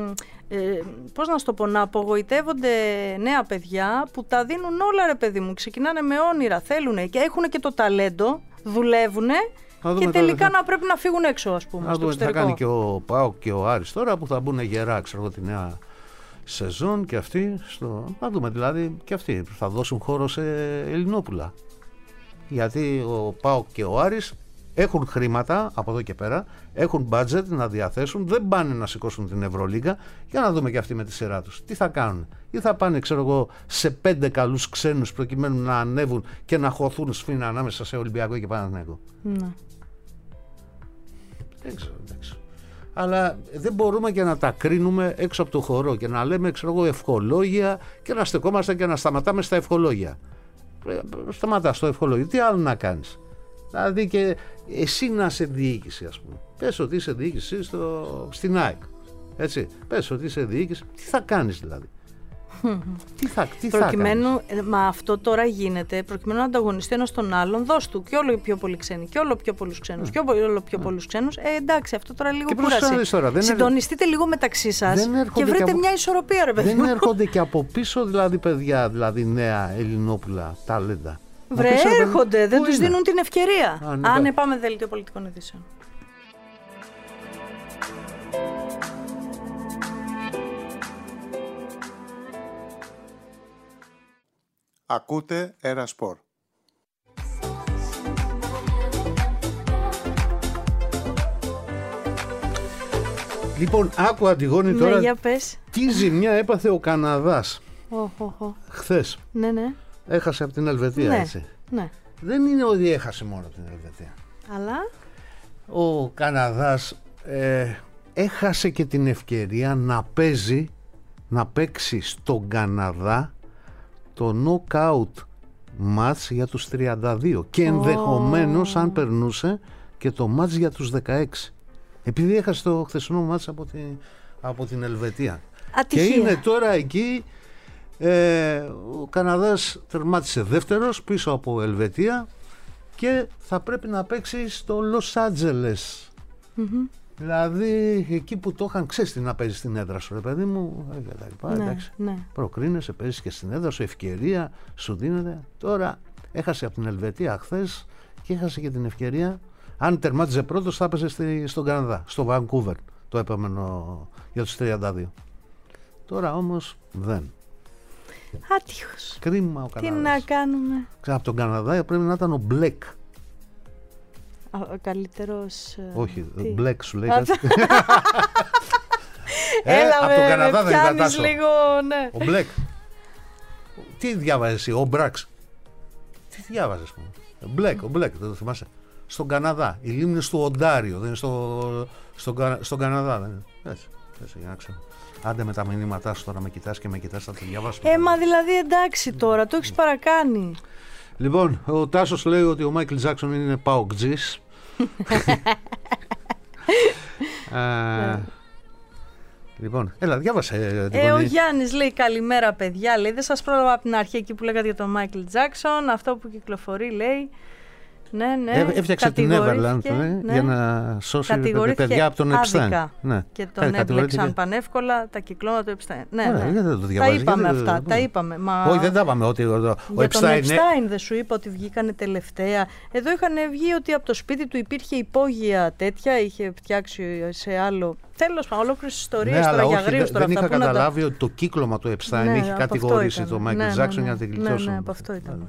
ε, πώς να στο πω, να απογοητεύονται νέα παιδιά που τα δίνουν όλα, ρε παιδί μου. Ξεκινάνε με όνειρα, θέλουν και έχουν και το ταλέντο, δουλεύουν. Και τελικά θα... να πρέπει να φύγουν έξω, ας πούμε. Να δούμε τι θα κάνει και ο ΠΑΟΚ και ο Άρης τώρα που θα μπουν γερά, ξέρω εγώ, τη νέα σεζόν και αυτοί. Στο... Να δούμε δηλαδή και αυτοί θα δώσουν χώρο σε Ελληνόπουλα. Γιατί ο ΠΑΟΚ και ο Άρης έχουν χρήματα από εδώ και πέρα, έχουν budget να διαθέσουν, δεν πάνε να σηκώσουν την Ευρωλίγκα. Για να δούμε και αυτοί με τη σειρά τους. Τι θα κάνουν? Ή θα πάνε, ξέρω εγώ, σε πέντε καλούς ξένους προκειμένου να ανέβουν και να χωθούν σφήνα ανάμεσα σε Ολυμπιακό και Παναθηναϊκό. Ναι. Δεν ξέρω, δεν ξέρω. Αλλά δεν μπορούμε και να τα κρίνουμε έξω από το χορό και να λέμε, ξέρω εγώ, ευχολόγια και να στεκόμαστε και να σταματάμε στα ευχολόγια. Σταματάς στο ευχολόγιο. Τι άλλο να κάνεις? Δηλαδή και εσύ να είσαι διοίκηση, ας πούμε. Πες ότι είσαι διοίκηση στο... στην ΑΕΚ. Έτσι. Πες ότι είσαι διοίκηση. Τι θα κάνεις δηλαδή? τι θα, τι προκειμένου, θα μα αυτό τώρα γίνεται προκειμένου να ανταγωνιστεί ένας τον άλλον. Δώσ' του και όλο πιο πολύ ξένοι και όλο πιο πολλούς ξένους. Mm. Και όλο πιο mm. πολλούς ξένους. Ε, εντάξει, αυτό τώρα λίγο κούρασε. Συντονιστείτε έρ... λίγο μεταξύ σας και βρείτε και από... μια ισορροπία, ρε παιδί. Δεν έρχονται και από πίσω δηλαδή παιδιά, δηλαδή νέα Ελληνόπουλα ταλέντα? Βρε, έρχονται, δεν, δεν τους δίνουν την ευκαιρία. Α, ναι, Α, ναι, πάμε δελτίο πολιτικών ειδήσεων. Ακούτε Έρα Σπορ. Λοιπόν, άκου Αντιγόνη τώρα, ναι, για πες. Τι ζημιά έπαθε ο Καναδάς oh, oh, oh. χθες. Ναι, ναι. Έχασε από την Ελβετία, ναι, έτσι. Ναι. Δεν είναι ότι έχασε μόνο από την Ελβετία. Αλλά ο Καναδάς ε, έχασε και την ευκαιρία να παίζει, να παίξει στον Καναδά το knockout match για τους τριάντα δύο και ενδεχομένως oh. αν περνούσε και το match για τους δεκαέξι, επειδή έχασε το χθεσινό match από την, από την Ελβετία. Ατυχία. Και είναι τώρα εκεί ε, ο Καναδάς τερμάτισε δεύτερος πίσω από Ελβετία και θα πρέπει να παίξει στο Λος Άντζελες. Mm-hmm. Δηλαδή εκεί που το είχαν, ξέρεις τι να παίζει στην έδρα σου, ρε παιδί μου, λοιπά, ναι, εντάξει. Ναι. Προκρίνεσαι, παίζεις και στην έδρα σου, ευκαιρία σου δίνεται. Τώρα έχασε από την Ελβετία χθες και έχασε και την ευκαιρία. Αν τερμάτιζε πρώτος θα έπαιζε στη, στον Καναδά, στο Βανκούβερ, το επόμενο για τους τριάντα δύο. Τώρα όμως δεν. Άτυχος. Κρίμα ο Καναδάς. Τι να κάνουμε. Από τον Καναδά πρέπει να ήταν ο Μπλεκ. Ο καλύτερος... Όχι, τι? Μπλεκ σου λέει. Έλα από τον Καναδά με δεν πιάνεις λίγο, ναι. Ο Μπλεκ. Τι διάβαζες εσύ, ο Μπράξ? Τι διάβαζες? Μπλεκ, ο Μπλεκ, δεν το θυμάσαι? Στον Καναδά, οι λίμνες του Οντάριο, δεν είναι στο, στο, στον Καναδά, δεν είναι? Έτσι. για να ξέρω. Άντε με τα μηνύματά σου τώρα, με κοιτάς και με κοιτάς, θα το διαβάσουμε. Ε, μα δηλαδή εντάξει τώρα, το έχεις παρακάνει. Λοιπόν, ο Τάσος λέει ότι ο Μάικλ Τζάκσον είναι παοκτζής. ε, λοιπόν, έλα, διάβασε. Ε, ο Γιάννης λέει καλημέρα παιδιά, λέει, δεν σας πρόλαβα από την αρχή εκεί που λέγατε για τον Μάικλ Τζάκσον, αυτό που κυκλοφορεί λέει. Ναι, ναι. Ε, έφτιαξε την Neverland ναι, για να σώσει παιδιά από τον Epstein. Ναι. Και τον έμπλεξαν πανεύκολα τα κυκλώματα του Epstein. Ναι, ναι. ναι. Το τα είπαμε αυτά. Το... Τα είπαμε. Μα... Όχι, δεν τα είπαμε ότι ο, ο για Epstein. Τον Epstein δεν σου είπα ότι βγήκανε τελευταία. Εδώ είχαν βγει ότι από το σπίτι του υπήρχε υπόγεια τέτοια, είχε φτιάξει σε άλλο. Τέλος πάντων, ολόκληρες ιστορίες ναι, τώρα για γρήγορα. Δεν είχα τα... καταλάβει ότι το κύκλωμα του Epstein ναι, είχε κατηγορήσει τον Μάικλ Τζάκσον για να την γλιτώσουν. Ναι, από αυτό ήταν.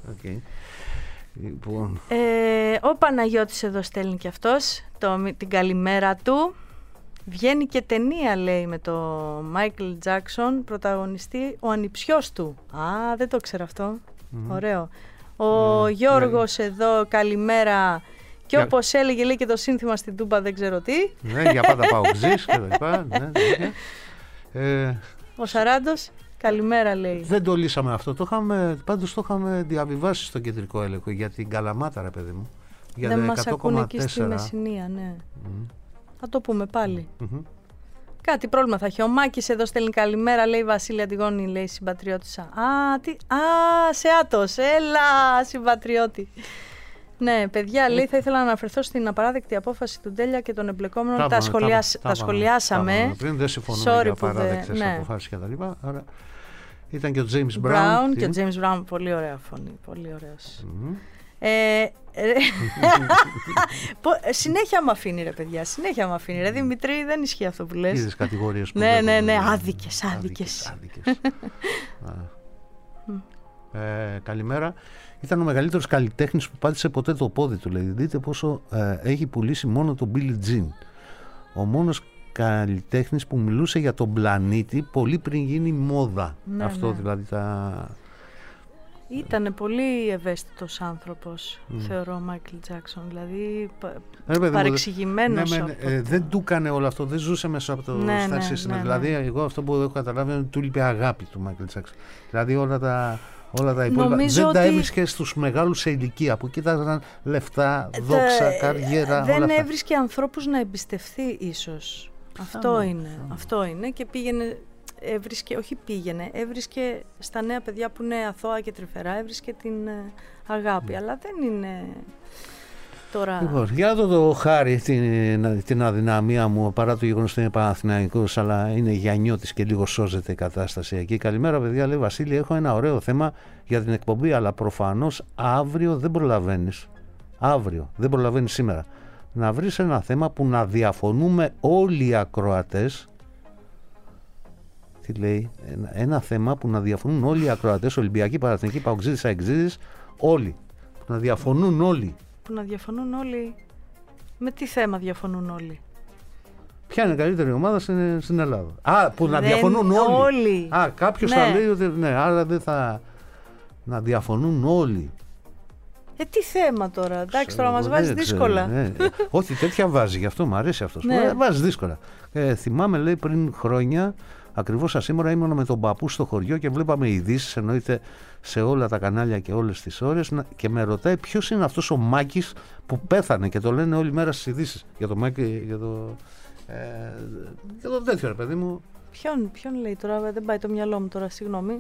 Λοιπόν. Ε, ο Παναγιώτης εδώ στέλνει και αυτός το, την καλημέρα του. Βγαίνει και ταινία λέει με το Μάικλ Τζάκσον πρωταγωνιστή ο ανιψιός του. Α, δεν το ξέρω αυτό. Mm-hmm. Ωραίο. Ο mm-hmm. Γιώργος yeah. εδώ καλημέρα. Και yeah. όπως έλεγε λέει και το σύνθημα στην Τούμπα δεν ξέρω τι. Ναι, για πάντα πάω ξύς και τα λοιπά. Ναι, ναι. Ε, ο Σαράντος καλημέρα λέει. Δεν το λύσαμε αυτό. Το είχαμε, πάντως το είχαμε διαβιβάσει στο κεντρικό έλεγχο για την Καλαμάτα, ρε παιδί μου. Για δεν μας ακούνε εκεί στη Μεσσηνία, ναι. Mm. Θα το πούμε πάλι. Mm-hmm. Κάτι πρόβλημα θα έχει. Ο Μάκης εδώ στέλνει καλημέρα, λέει Βασίλη Αντιγόνη, λέει συμπατριώτησα. Α, τι, α, σε άτος, έλα συμπατριώτη. Ναι, παιδιά, λέει, θα ήθελα να αναφερθώ στην απαράδεκτη απόφαση του Ντέλια και των εμπλεκόμενων. Τα, τα, σχολιάσ... τα, τα σχολιάσαμε. Τα πριν δεν συμφωνούμε για απαράδεκτες δε... αποφάσεις και τα λοιπά. Άρα ήταν και ο James Brown. Brown και ο James Brown, πολύ ωραία φωνή, πολύ ωραίος. Mm-hmm. Ε, συνέχεια μου αφήνει ρε παιδιά, συνέχεια μου αφήνει ρε Δημητρή, δεν ισχύει αυτό που λες. Είδες κατηγορίες που ναι, ναι, ναι, άδικες, άδικες. ε, Καλημέρα. Ήταν ο μεγαλύτερος καλλιτέχνης που πάτησε ποτέ το πόδι του, λέει. Δείτε πόσο ε, έχει πουλήσει μόνο τον Billie Jean. Ο μόνος καλλιτέχνης που μιλούσε για τον πλανήτη πολύ πριν γίνει μόδα. Ναι, αυτό ναι. Δηλαδή τα... Ήτανε πολύ ευαίσθητος άνθρωπος, mm. θεωρώ, ο Μάικλ Τζάκσον. Δηλαδή, ε, παρεξηγημένος. Ναι, ναι, ναι, ε, δεν του έκανε όλο αυτό, δεν ζούσε μέσα από το ναι, Star System. Ναι, ναι, δηλαδή, ναι. εγώ αυτό που έχω καταλάβει είναι ότι του λείπει αγάπη του Μάικλ Τζάκσον. Δηλαδή, όλα τα, όλα τα υπόλοιπα νομίζω δεν ότι... τα έβρισκε στους μεγάλους σε ηλικία που κοίταζαν λεφτά, δόξα, τα... καριέρα. Δεν όλα έβρισκε ανθρώπους να εμπιστευτεί, ίσως. Αυτό Άμα, είναι. Άμα. Αυτό είναι και πήγαινε. Έβρισκε, όχι πήγαινε, έβρισκε στα νέα παιδιά που είναι αθώα και τρυφερά, έβρισκε την ε, αγάπη, mm. αλλά δεν είναι τώρα... Λοιπόν, για το, το χάρη την, την αδυναμία μου, παρά το γεγονός ότι είναι Παναθηναϊκός, αλλά είναι Γιαννιώτης και λίγο σώζεται η κατάσταση εκεί. Καλημέρα παιδιά, λέει Βασίλη, έχω ένα ωραίο θέμα για την εκπομπή, αλλά προφανώς αύριο δεν προλαβαίνεις, αύριο δεν προλαβαίνεις σήμερα, να βρεις ένα θέμα που να διαφωνούμε όλοι οι ακροατές. Λέει, ένα, ένα θέμα που να διαφωνούν όλοι οι ακροατές, Ολυμπιακοί, Παναθηναϊκοί, Παοκτζίδες, Αεκτζίδες, όλοι. Που να διαφωνούν όλοι. Που να διαφωνούν όλοι. Με τι θέμα διαφωνούν όλοι? Ποια είναι η καλύτερη ομάδα στην, στην Ελλάδα? Α, που να δεν διαφωνούν όλοι. όλοι. Α, κάποιος ναι. θα λέει ότι ναι, άρα δεν θα. Να διαφωνούν όλοι. Ε, τι θέμα τώρα, εντάξει, τώρα μας βάζει δύσκολα. Ναι. Όχι, τέτοια βάζει, γι' αυτό μου αρέσει αυτός. Ναι. Βάζει δύσκολα. Ε, θυμάμαι, λέει, πριν χρόνια. Ακριβώς σαν σήμερα ήμουν με τον παππού στο χωριό και βλέπαμε ειδήσεις, εννοείται σε όλα τα κανάλια και όλες τις ώρες, και με ρωτάει ποιος είναι αυτός ο Μάκης που πέθανε και το λένε όλη μέρα στις ειδήσεις για το Μάκη, για το, ε, για το τέτοιο ρε παιδί μου. Ποιον, ποιον λέει τώρα, δεν πάει το μυαλό μου τώρα, συγγνώμη.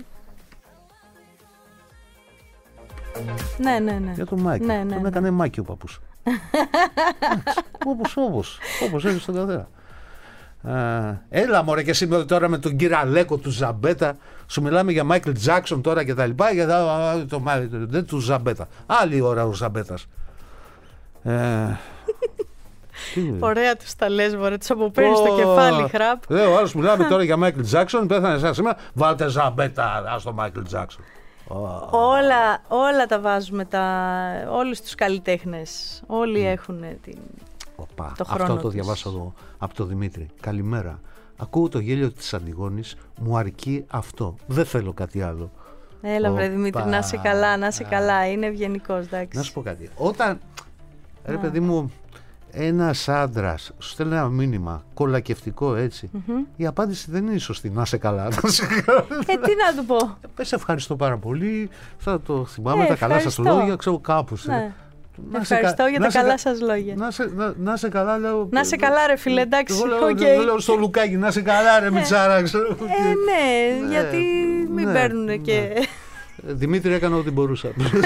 Ναι, ναι, ναι. Για τον Μάκη, ναι, ναι, τον ναι. έκανε Μάκη ο παππούς. όπως, όπως, όπως έχει στον καθένα. Uh, έλα μωρέ και εσύ τώρα με τον Κυραλέκο του Ζαμπέτα. Σου μιλάμε για Μάικλ Τζάκσον τώρα και τα λοιπά. Για το, το, το, το, του Ζαμπέτα. Άλλη ώρα ο Ζαμπέτας. uh, Ωραία τους τα λες μωρέ, τους αποπαίρνεις στο κεφάλι χραπ. Λέω άλλος μιλάμε τώρα για Μάικλ Τζάκσον. Πέθανε σαν σήμερα. Βάλτε Ζαμπέτα. Ας το Μάικλ Τζάκσον. Oh. Όλα, όλα τα βάζουμε τα, όλους τους καλλιτέχνες. Όλοι mm. έχουν την... Οπα, το αυτό το διαβάσα εδώ από τον Δημήτρη. Καλημέρα. Ακούω το γέλιο της Αντιγόνης, μου αρκεί αυτό. Δεν θέλω κάτι άλλο. Έλα βρε Δημήτρη, να είσαι καλά, να είσαι καλά. Είναι ευγενικός, εντάξει. Να σου πω κάτι. Όταν, ρε παιδί μου, ένας άντρας σου στέλνει ένα μήνυμα κολακευτικό έτσι, mm-hmm. η απάντηση δεν είναι σωστή. Να σε καλά. Ε, τι να του πω. Πες ευχαριστώ πάρα πολύ. Θα το θυμάμαι ε, τα καλά σας λόγια, ξέρω κάπου. Ναι. Να ευχαριστώ για τα καλά σας λόγια. Να σε, να, να σε καλά, λέω. Να σε καλά, ρε φίλε, εντάξει. Εγώ λέω, okay. λέω στο Λουκάκι, να σε καλά, ρε Μιτσάρα. Ξέρω, ε, ναι, ναι, γιατί μην ναι, παίρνουν ναι. και. Δημήτρη, έκανα ό,τι μπορούσα.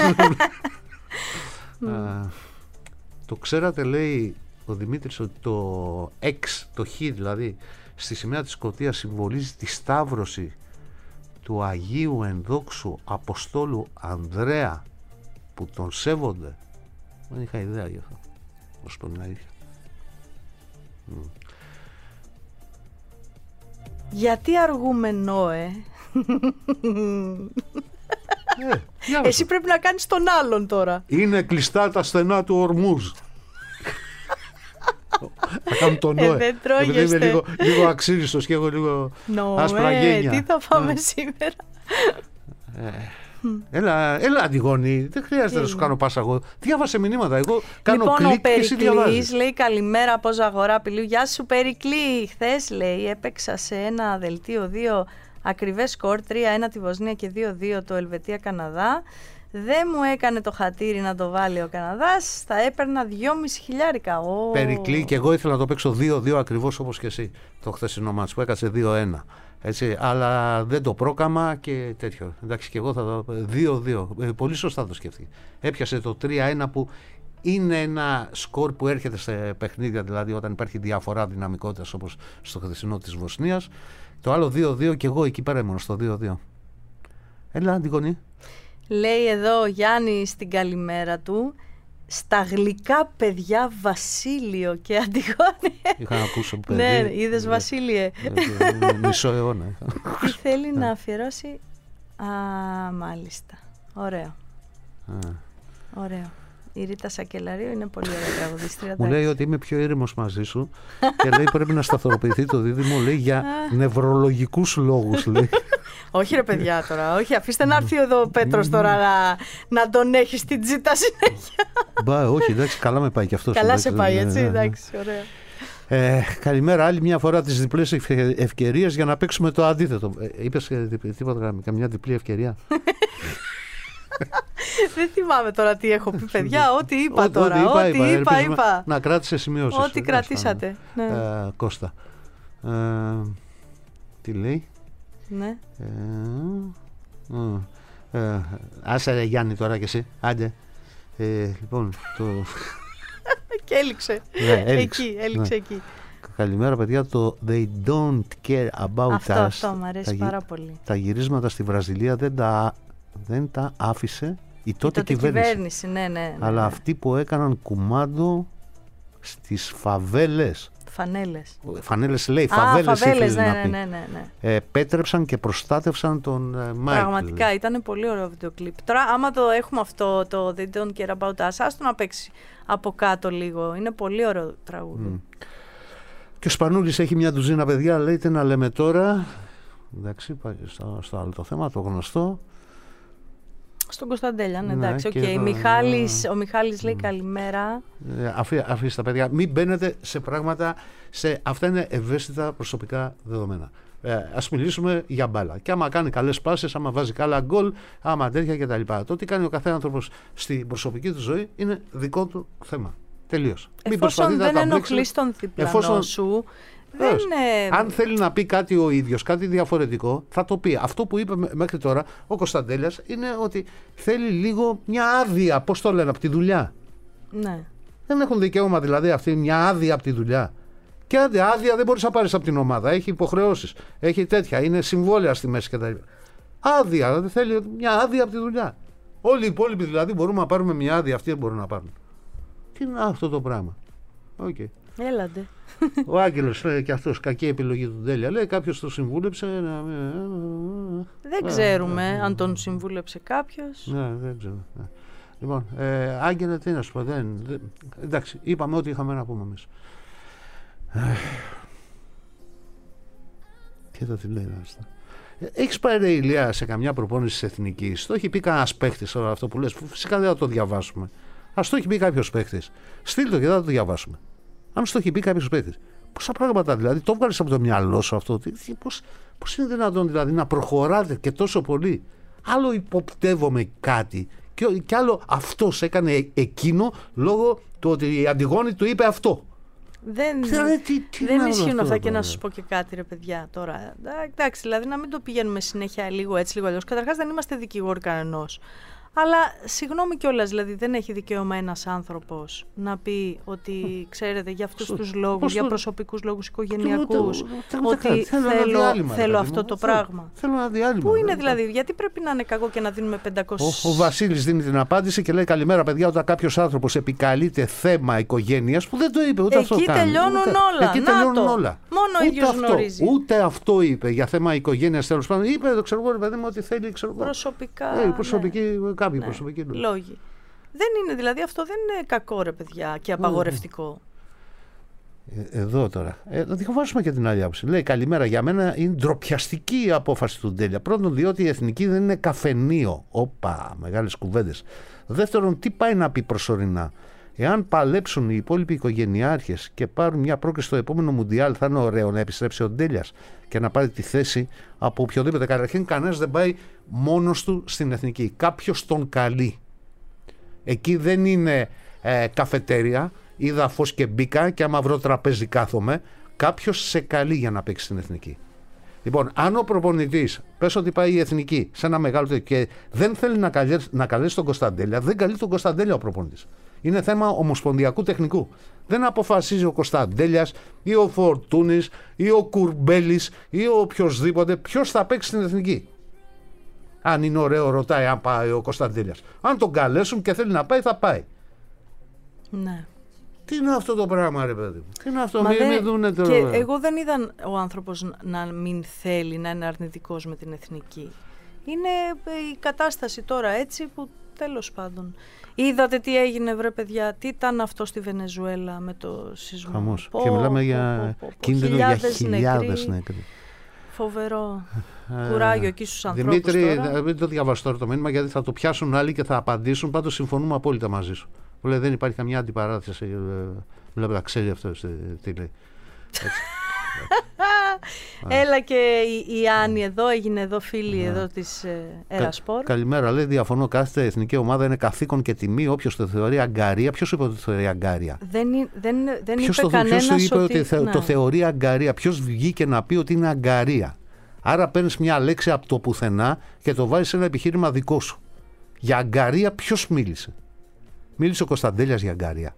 Α, το ξέρατε, λέει ο Δημήτρης, ότι το X, το Χ δηλαδή, στη σημαία της Σκωτίας συμβολίζει τη σταύρωση του Αγίου Ενδόξου Αποστόλου Ανδρέα, που τον σέβονται. Δεν είχα ιδέα γι' αυτό, ως πω την αλήθεια. Mm. Γιατί αργούμε, Νόε? Ε, εσύ πρέπει να κάνεις τον άλλον τώρα. Είναι κλειστά τα στενά του Ορμούζ. Θα κάνουν τον Νόε. Ε, δεν τρώγεστε. Επειδή είμαι λίγο, λίγο αξίριστος και έχω λίγο άσπρα γένια. Τι θα φάμε ε. σήμερα? Ε. Έλα, έλα Αντιγόνη, δεν χρειάζεται να σου κάνω πάσα εγώ. Διάβασε μηνύματα, εγώ κάνω λοιπόν, κλικ και εσύ διαβάζεις. Ο Περικλής λέει καλημέρα από Ζαγορά Πηλίου. Γεια σου Περικλή, χθες λέει έπαιξα σε ένα δελτίο δύο ακριβές σκορ, τρία ένα τη Βοσνία και δύο δύο το Ελβετία Καναδά. Δεν μου έκανε το χατήρι να το βάλει ο Καναδάς, θα έπαιρνα δυόμισι χιλιάρικα. Oh. Περικλή, και εγώ ήθελα να το παίξω δύο δύο ακριβώς όπως και εσύ το χθεσινό μάτς που έκατσε δύο ένα. Έτσι, αλλά δεν το πρόκαμα και τέτοιο. Εντάξει, και εγώ θα το δύο δύο. Ε, πολύ σωστά το σκέφτηκε. Έπιασε το τρία ένα που είναι ένα σκορ που έρχεται σε παιχνίδια, δηλαδή όταν υπάρχει διαφορά δυναμικότητας όπως στο χθεσινό της Βοσνίας. Το άλλο δύο δύο και εγώ εκεί πέρα ήμουν στο δύο δύο. Έλα, Αντιγονή. Λέει εδώ ο Γιάννη στην καλημέρα του. Στα γλυκά παιδιά Βασίλειο και Αντιγόνη. Είχα ακούσει παιδί. Ναι, είδες Βασίλειε. Μισό αιώνα. Τι θέλει να αφιερώσει. Α, μάλιστα. Ωραίο. Ωραίο. Η Ρίτα Σακελαρίου είναι πολύ ωραία τραγουδίστρια. Μου λέει ότι είμαι πιο ήρεμος μαζί σου και λέει πρέπει να σταθεροποιηθεί το δίδυμο, λέει, για νευρολογικούς λόγους, λέει. Όχι ρε παιδιά τώρα, όχι, αφήστε να έρθει εδώ ο Πέτρος τώρα να, να τον έχει στην τζίτα συνέχεια. Μπα, όχι, εντάξει, καλά με πάει και αυτός. Καλά σε πάει, έτσι, εντάξει, ωραία. Ε, καλημέρα, άλλη μια φορά τις διπλές ευκαιρίες για να παίξουμε το αντίθετο. Ε, είπες τίποτα, καμιά διπλή ευκαιρία? Δεν θυμάμαι τώρα τι έχω πει, παιδιά. Ό,τι είπα τώρα. Ό,τι είπα, είπα, είπα, είπα. Να κράτησε σημειώσεις. Ό,τι κρατήσατε. Ναι. Ε, Κώστα. Ε, τι λέει? Ναι. Ε, ε, άσε ρε Γιάννη τώρα κι εσύ. Άντε. Ε, λοιπόν, το... Και έληξε. Ναι, έληξε. Εκεί, έληξε ναι. εκεί. Καλημέρα παιδιά, το They don't care about αυτό, us. Αυτό, μου αρέσει τα, πάρα πολύ. Τα γυρίσματα στη Βραζιλία δεν τα, δεν τα άφησε η τότε, η τότε κυβέρνηση. κυβέρνηση ναι, ναι, ναι, Αλλά ναι. αυτοί που έκαναν κουμάντο στις φαβέλες. Φανέλες. Φανέλες λέει, φαβέλες, Α, φαβέλες, ναι, να ναι, πει. ναι, ναι, ναι. Ε, πέτρεψαν και προστάτευσαν τον ε, Μάικλ. Πραγματικά ήταν πολύ ωραίο βίντεο κλιπ. Τώρα άμα το έχουμε αυτό το They don't care about us, άστο να παίξει από κάτω λίγο. Είναι πολύ ωραίο τραγούδι. Mm. Και ο Σπανούλης έχει μια ντουζίνα παιδιά, λέει τι να λέμε τώρα. Εντάξει, πάει στο, στο άλλο το θέμα, το γνωστό. Στον Κωνσταντέλια, ναι, εντάξει, okay. το... Μιχάλης, ο Μιχάλης λέει καλημέρα. Ε, αφή, αφήστε τα παιδιά, μην μπαίνετε σε πράγματα, σε, αυτά είναι ευαίσθητα προσωπικά δεδομένα. Ε, ας μιλήσουμε για μπάλα. Και άμα κάνει καλές πάσες, άμα βάζει καλά γκολ, άμα τέτοια κτλ. Το τι κάνει ο καθένα άνθρωπος στην προσωπική του ζωή είναι δικό του θέμα. Τελείως. Εφόσον δεν ενοχλείς τον διπλανό Εφόσον... σου. Δεν είναι... Αν θέλει να πει κάτι ο ίδιος, κάτι διαφορετικό, θα το πει. Αυτό που είπε μέχρι τώρα ο Κωνσταντέλιας είναι ότι θέλει λίγο μια άδεια, πώς το λένε, από τη δουλειά. Ναι. Δεν έχουν δικαίωμα δηλαδή αυτή μια άδεια από τη δουλειά. Και άδεια, άδεια δεν μπορείς να πάρεις από την ομάδα. Έχει υποχρεώσεις, έχει τέτοια, είναι συμβόλαια στη μέση κτλ. Άδεια, δηλαδή θέλει μια άδεια από τη δουλειά. Όλοι οι υπόλοιποι δηλαδή μπορούμε να πάρουμε μια άδεια, αυτοί δεν μπορούν να πάρουν. Τι είναι αυτό το πράγμα. Okay. Έλατε. Ο Άγγελος λέει και αυτός κακή επιλογή του Τέλεια. Λέει κάποιος το συμβούλεψε. Δεν ξέρουμε αν τον συμβούλεψε κάποιος. Ναι, δεν ξέρω. Ναι. Λοιπόν, ε, Άγγελε, τι να σου πω. Δεν, δεν, εντάξει, είπαμε ό,τι είχαμε να πούμε εμείς. Και το τι λέει αυτό. Έχεις πάει ρε Ηλία σε καμιά προπόνηση της Εθνικής? Το έχει πει κανένας παίχτης αυτό που λες? Φυσικά δεν θα το διαβάσουμε. Ας το έχει πει κάποιος παίχτης. Στείλ το και θα το διαβάσουμε. Αν στο έχει πει κάποιος παίκτης. Πόσα πράγματα δηλαδή, το βγάλεις από το μυαλό σου αυτό. Πώς, πώς είναι δυνατόν δηλαδή να προχωράτε και τόσο πολύ. Άλλο υποπτεύομαι κάτι και, και άλλο αυτός έκανε εκείνο λόγω του ότι η Αντιγόνη του είπε αυτό. Δεν, δηλαδή, τι, τι δεν ισχύουν αυτά και να σας πω και κάτι ρε παιδιά τώρα. Εντάξει, δηλαδή να μην το πηγαίνουμε συνέχεια λίγο έτσι λίγο αλλιώς. Καταρχάς δεν είμαστε δικηγόροι κανενός. Αλλά συγγνώμη κιόλας, δηλαδή δεν έχει δικαίωμα ένας άνθρωπος να πει ότι ξέρετε για αυτούς τους λόγους, για προσωπικούς λόγους, οικογενειακούς, ότι θέλω, θέλω αυτό το πράγμα. Θέλω ένα διάλειμμα. Πού είναι δηλαδή, γιατί πρέπει να είναι κακό και να δίνουμε πεντακόσια. Ο, ο Βασίλης δίνει την απάντηση και λέει καλημέρα παιδιά, όταν κάποιος άνθρωπος επικαλείται θέμα οικογένειας που δεν το είπε ούτε αυτό. Εκεί τελειώνουν όλα. Εκεί τελειώνουν όλα. Μόνο ο ίδιος γνωρίζει. Ούτε αυτό είπε για θέμα οικογένειας τέλος πάντων. Είπε το ξέρω εγώ παιδί μου ότι θέλει προσωπικά. Προσωπική. Κάποιοι ναι, προσωπικοί λόγοι. Δεν είναι, δηλαδή αυτό δεν είναι κακό ρε παιδιά και απαγορευτικό. Ε, εδώ τώρα. Ε, να διαβάσουμε και την άλλη άποψη. Λέει καλημέρα, για μένα είναι ντροπιαστική η απόφαση του Ντέλια. Πρώτον, διότι η εθνική δεν είναι καφενείο. Όπα, μεγάλες κουβέντες. Δεύτερον, τι πάει να πει προσωρινά. Εάν παλέψουν οι υπόλοιποι οικογενειάρχες και πάρουν μια πρόκριση στο επόμενο Μουντιάλ, θα είναι ωραίο να επιστρέψει ο Ντέλιας και να πάρει τη θέση από οποιοδήποτε. Καταρχήν, κανένας δεν πάει μόνος του στην εθνική. Κάποιος τον καλεί. Εκεί δεν είναι ε, καφετέρια, είδα φως και μπήκα και άμα βρω τραπέζι κάθομαι. Κάποιος σε καλεί για να παίξει στην εθνική. Λοιπόν, αν ο προπονητής πες ότι πάει η εθνική σε ένα μεγάλο τέτοιο και δεν θέλει να καλέσει, να καλέσει τον Κωνσταντέλια, δεν καλεί τον Κωνσταντέλια ο προπονητής. Είναι θέμα ομοσπονδιακού τεχνικού. Δεν αποφασίζει ο Κωνσταντέλιας ή ο Φορτούνης ή ο Κουρμπέλης ή ο οποιοσδήποτε ποιος θα παίξει στην εθνική. Αν είναι ωραίο, ρωτάει αν πάει ο Κωνσταντέλιας. Αν τον καλέσουν και θέλει να πάει, θα πάει. Ναι. Τι είναι αυτό το πράγμα, ρε παιδί μου. Τι είναι αυτό, Μα μην δε, με δούνε τώρα. Και εγώ δεν είδα ο άνθρωπος να μην θέλει να είναι αρνητικός με την εθνική. Είναι η κατάσταση τώρα έτσι που τέλος πάντων. Είδατε τι έγινε βρε παιδιά, τι ήταν αυτό στη Βενεζουέλα με το σεισμό. Χαμός. Και μιλάμε για κίνδυνο για χιλιάδες νεκροί. Φοβερό. Κουράγιο εκεί στους ανθρώπους. Δημήτρη, τώρα. μην το διαβάσω τώρα το μήνυμα γιατί θα το πιάσουν άλλοι και θα απαντήσουν. Πάντως συμφωνούμε απόλυτα μαζί σου. Που λέει δεν υπάρχει καμιά αντιπαράθεση. Μιλάμε να ξέρει αυτό τι λέει. Έλα και η, η Άννη εδώ, έγινε εδώ φίλη yeah. εδώ της ε, Ερασπορ. Κα, καλημέρα, λέει διαφωνώ, κάθε εθνική ομάδα είναι καθήκον και τιμή, όποιος το θεωρεί αγκαρία. Ποιος είπε ότι το θεωρεί αγκαρία? Δεν, δεν, δεν ποιος είπε το, κανένας ποιος είπε ότι, ότι ναι. το θεωρεί αγκαρία? Ποιος βγήκε να πει ότι είναι αγκαρία? Άρα παίρνεις μια λέξη από το πουθενά και το βάζεις σε ένα επιχείρημα δικό σου. Για αγκαρία ποιος μίλησε? Μίλησε ο Κωνσταντέλιας για αγκαρία?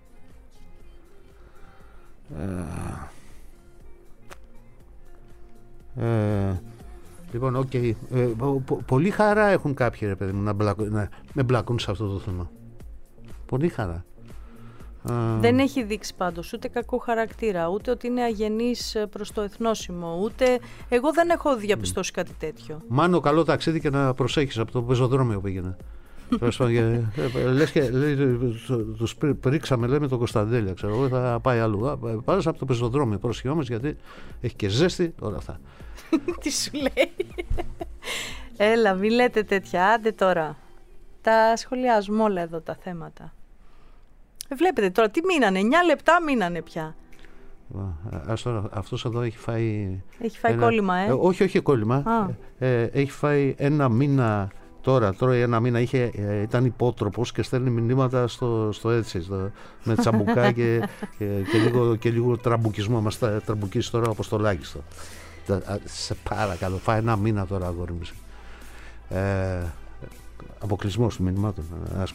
Ε, λοιπόν, οκ. Okay. Ε, πο, πο, πολύ χαρά έχουν κάποιοι ρε παιδί μου να, μπλακ, να με μπλακούν σε αυτό το θέμα. Πολύ χαρά. Δεν έχει δείξει πάντως ούτε κακό χαρακτήρα, ούτε ότι είναι αγενής προς το εθνόσημο, ούτε εγώ δεν έχω διαπιστώσει κάτι τέτοιο. Μάνο, καλό ταξίδι και να προσέχεις από το πεζοδρόμιο που πήγαινε. Λες και τους πρίξαμε, λέμε τον Κωνσταντέλια, ξέρω εγώ, θα πάει αλλού. Πάρες από το πεζοδρόμιο, πρόσεχε όμως γιατί έχει και ζέστη, όλα αυτά. Τι σου λέει? Έλα, μη λέτε τέτοια, άντε τώρα. Τα σχολιάζουμε όλα εδώ τα θέματα. Βλέπετε τώρα τι μείνανε, εννιά λεπτά μείνανε πια. Ας τώρα, αυτός εδώ έχει φάει... Έχει φάει ένα... κόλλημα, ε. ε. Όχι, όχι κόλλημα. Ε, ε, έχει φάει ένα μήνα... Τώρα, τρώει ένα μήνα, είχε, ήταν υπότροπος και στέλνει μηνύματα στο, στο έτσι, στο, με τσαμπουκά και, και, και, λίγο, και λίγο τραμπουκισμό. Μας τα τραμπουκίσει τώρα όπως το λάγιστο. Σε παρακαλώ, φάει ένα μήνα τώρα, αγόρι μου. Ε, αποκλεισμός μηνυμάτων. Ας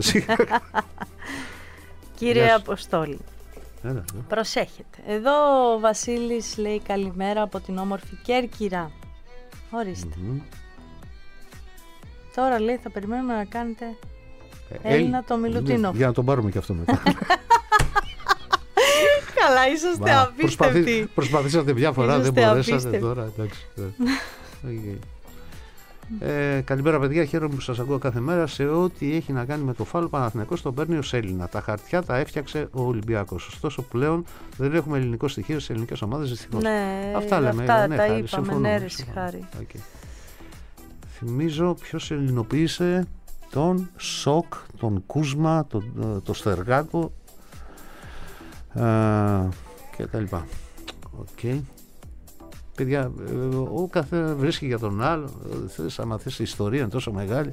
Κύριε Αποστόλη, Έλα, προσέχετε. Εδώ ο Βασίλης λέει καλημέρα από την όμορφη Κέρκυρα. Ορίστε. Mm-hmm. Τώρα λέει θα περιμένουμε να κάνετε ε, Έλληνα το Μιλουτίνο. Για να τον πάρουμε και αυτό μετά. Καλά, είσαστε απίστευτοι. Προσπαθήσατε μια φορά, δεν μπορέσατε τώρα. Εντάξει. Okay. Ε, καλημέρα παιδιά, χαίρομαι που σας ακούω κάθε μέρα. Σε ό,τι έχει να κάνει με το φάουλ, Παναθηναϊκός τον παίρνει ως Έλληνα. Τα χαρτιά τα έφτιαξε ο Ολυμπιακός. Ωστόσο πλέον δεν έχουμε ελληνικό στοιχείο στις ελληνικές ομάδες, δυστυχώς. Ναι, αυτά λέμε. Αυτά ναι, τα χάρη, είπαμε, συμφωνώ, ναι, ρε, συμφωνώ. χάρη. Okay. Θυμίζω ποιος ελληνοποίησε τον Σοκ, τον Κούσμα, τον το Στεργάκο. ε, και τα λοιπά. Οκ. Okay. Παιδιά, ο καθένα βρίσκει για τον άλλο. Θες, άμα θες, η ιστορία είναι τόσο μεγάλη.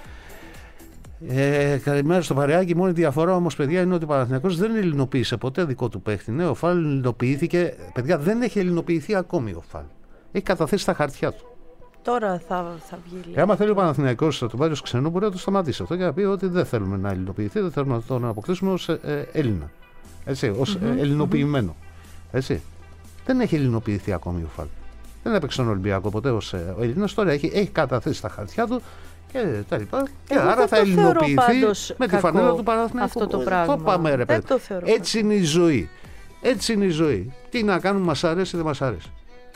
Ε, καλημέρα στο Παρεάκι. Μόνη διαφορά όμως, παιδιά, είναι ότι ο Παναθηναϊκός δεν ελληνοποίησε ποτέ δικό του παίχτη. Ναι, ο Φαλ ελληνοποιήθηκε. Παιδιά, δεν έχει ελληνοποιηθεί ακόμη ο Φαλ. Έχει καταθέσει τα χαρτιά του. Τώρα θα, θα βγει. Ε, άμα θέλει ο Παναθηναϊκός να τον πάρει ως ξένο, μπορεί να το σταματήσει αυτό και να πει ότι δεν θέλουμε να ελληνοποιηθεί, δεν θέλουμε να τον αποκτήσουμε ως ε, Έλληνα. Έτσι, ως mm-hmm, ε, ελληνοποιημένο. Mm-hmm. Έτσι. Δεν έχει ελληνοποιηθεί ακόμη ο Φαλ. Δεν έπαιξε στον Ολυμπιακό ποτέ ως ε, ο Έλληνας. Τώρα έχει, έχει καταθέσει τα χαρτιά του και τα λοιπά. Και άρα θα ελληνοποιηθεί με τη φανέλα του Παναθηναϊκού. Αυτό το πράγμα. Το πάμε, ρε, δεν το Έτσι είναι η ζωή. Έτσι είναι η ζωή. Τι να κάνουμε, μας αρέσει ή δεν μας αρέσει.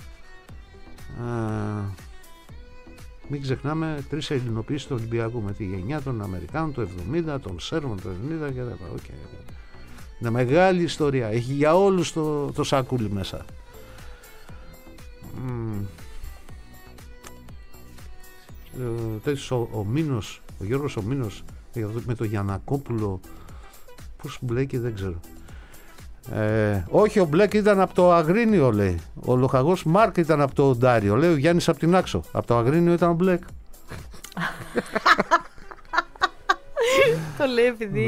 Α, μην ξεχνάμε τρεις ελληνοποιήσεις του Ολυμπιακού με τη γενιά των Αμερικάνων το εβδομήντα, των Σέρβων το εβδομήντα και τα λοιπά. Okay. Είναι μεγάλη ιστορία. Έχει για όλους το, το σακούλι μέσα. Mm. Ο, ο, ο Μήνος, ο Γιώργος ο Μήνος με το Γιαννακόπουλο, πώς μπλέκει δεν ξέρω. Ε, όχι, ο Μπλεκ ήταν από το Αγρίνιο, λέει. Ο λοχαγός Μάρκ ήταν από το Οντάριο, λέει. Ο Γιάννης από την Άξο. Από το Αγρίνιο ήταν ο Μπλεκ. Το λέει επειδή...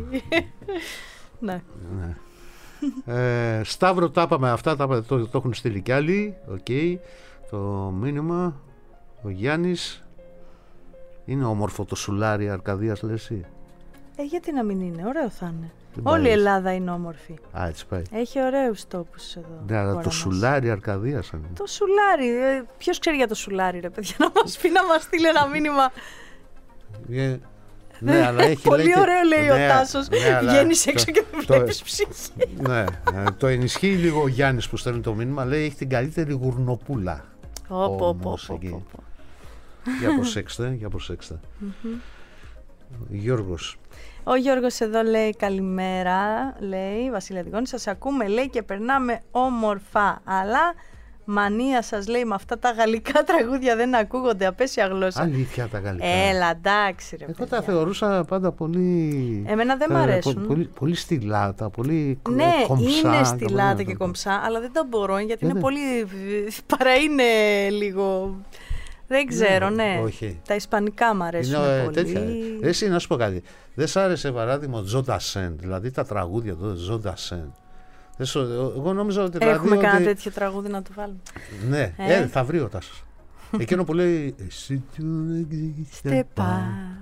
ναι. ε, Σταύρο, τα είπαμε αυτά, τα, το, το έχουν στείλει κι άλλοι. Okay. Το μήνυμα. Ο Γιάννης. Είναι όμορφο το σουλάρι Αρκαδίας, λες εσύ? Ε, γιατί να μην είναι, ωραίο θα είναι. Όλη η Ελλάδα είναι όμορφη. Α, έτσι πάει. Έχει ωραίους τόπους εδώ. Ναι, αλλά το σουλάρι Αρκαδίας. Αν... Το σουλάρι. Ε, ποιος ξέρει για το σουλάρι, ρε παιδιά, να μας πει, να μας στείλει ένα μήνυμα. Yeah. Ναι, αλλά έχει, πολύ λέει, ωραίο, λέει ναι, ο Τάσος. Ναι, βγαίνεις έξω το, και δεν βλέπεις ψυχή. Ναι, το ενισχύει λίγο ο Γιάννης που στέλνει το μήνυμα. Λέει έχει την καλύτερη γουρνοπούλα. Όπο, όπο, Για προσέξτε, για προσέξτε. Γιώργος. Ο Γιώργος εδώ λέει καλημέρα, λέει Βασίλεια Διγόνη, σας ακούμε, λέει, και περνάμε όμορφα, αλλά μανία σας, λέει, με αυτά τα γαλλικά τραγούδια δεν ακούγονται, απέσια γλώσσα. Αλήθεια τα γαλλικά. Έλα, εντάξει ρε. Εγώ τα θεωρούσα πάντα πολύ... Εμένα δεν μ' αρέσουν. Πο, πολύ, πολύ στυλάτα, πολύ ναι, κομψά. Ναι, είναι στυλάτα και κομψά, αλλά δεν τα μπορώ, γιατί είναι, είναι πολύ... παρά είναι λίγο... Δεν ξέρω, ναι. ναι. Όχι. Τα ισπανικά μου αρέσουν είναι, πολύ. Τέτοια. Εσύ, να σου πω κάτι. Δεν σ' άρεσε παράδειγμα Τζο Ντασέν, δηλαδή τα τραγούδια του Τζο Ντασέν. Εγώ νόμιζα ότι. Έχουμε δηλαδή, κανένα τέτοιο τραγούδι να του βάλουμε. Ναι, ε? Ε, θα βρει ο Τάσος. Εκείνο που λέει. Εσύ του εξήστε πά.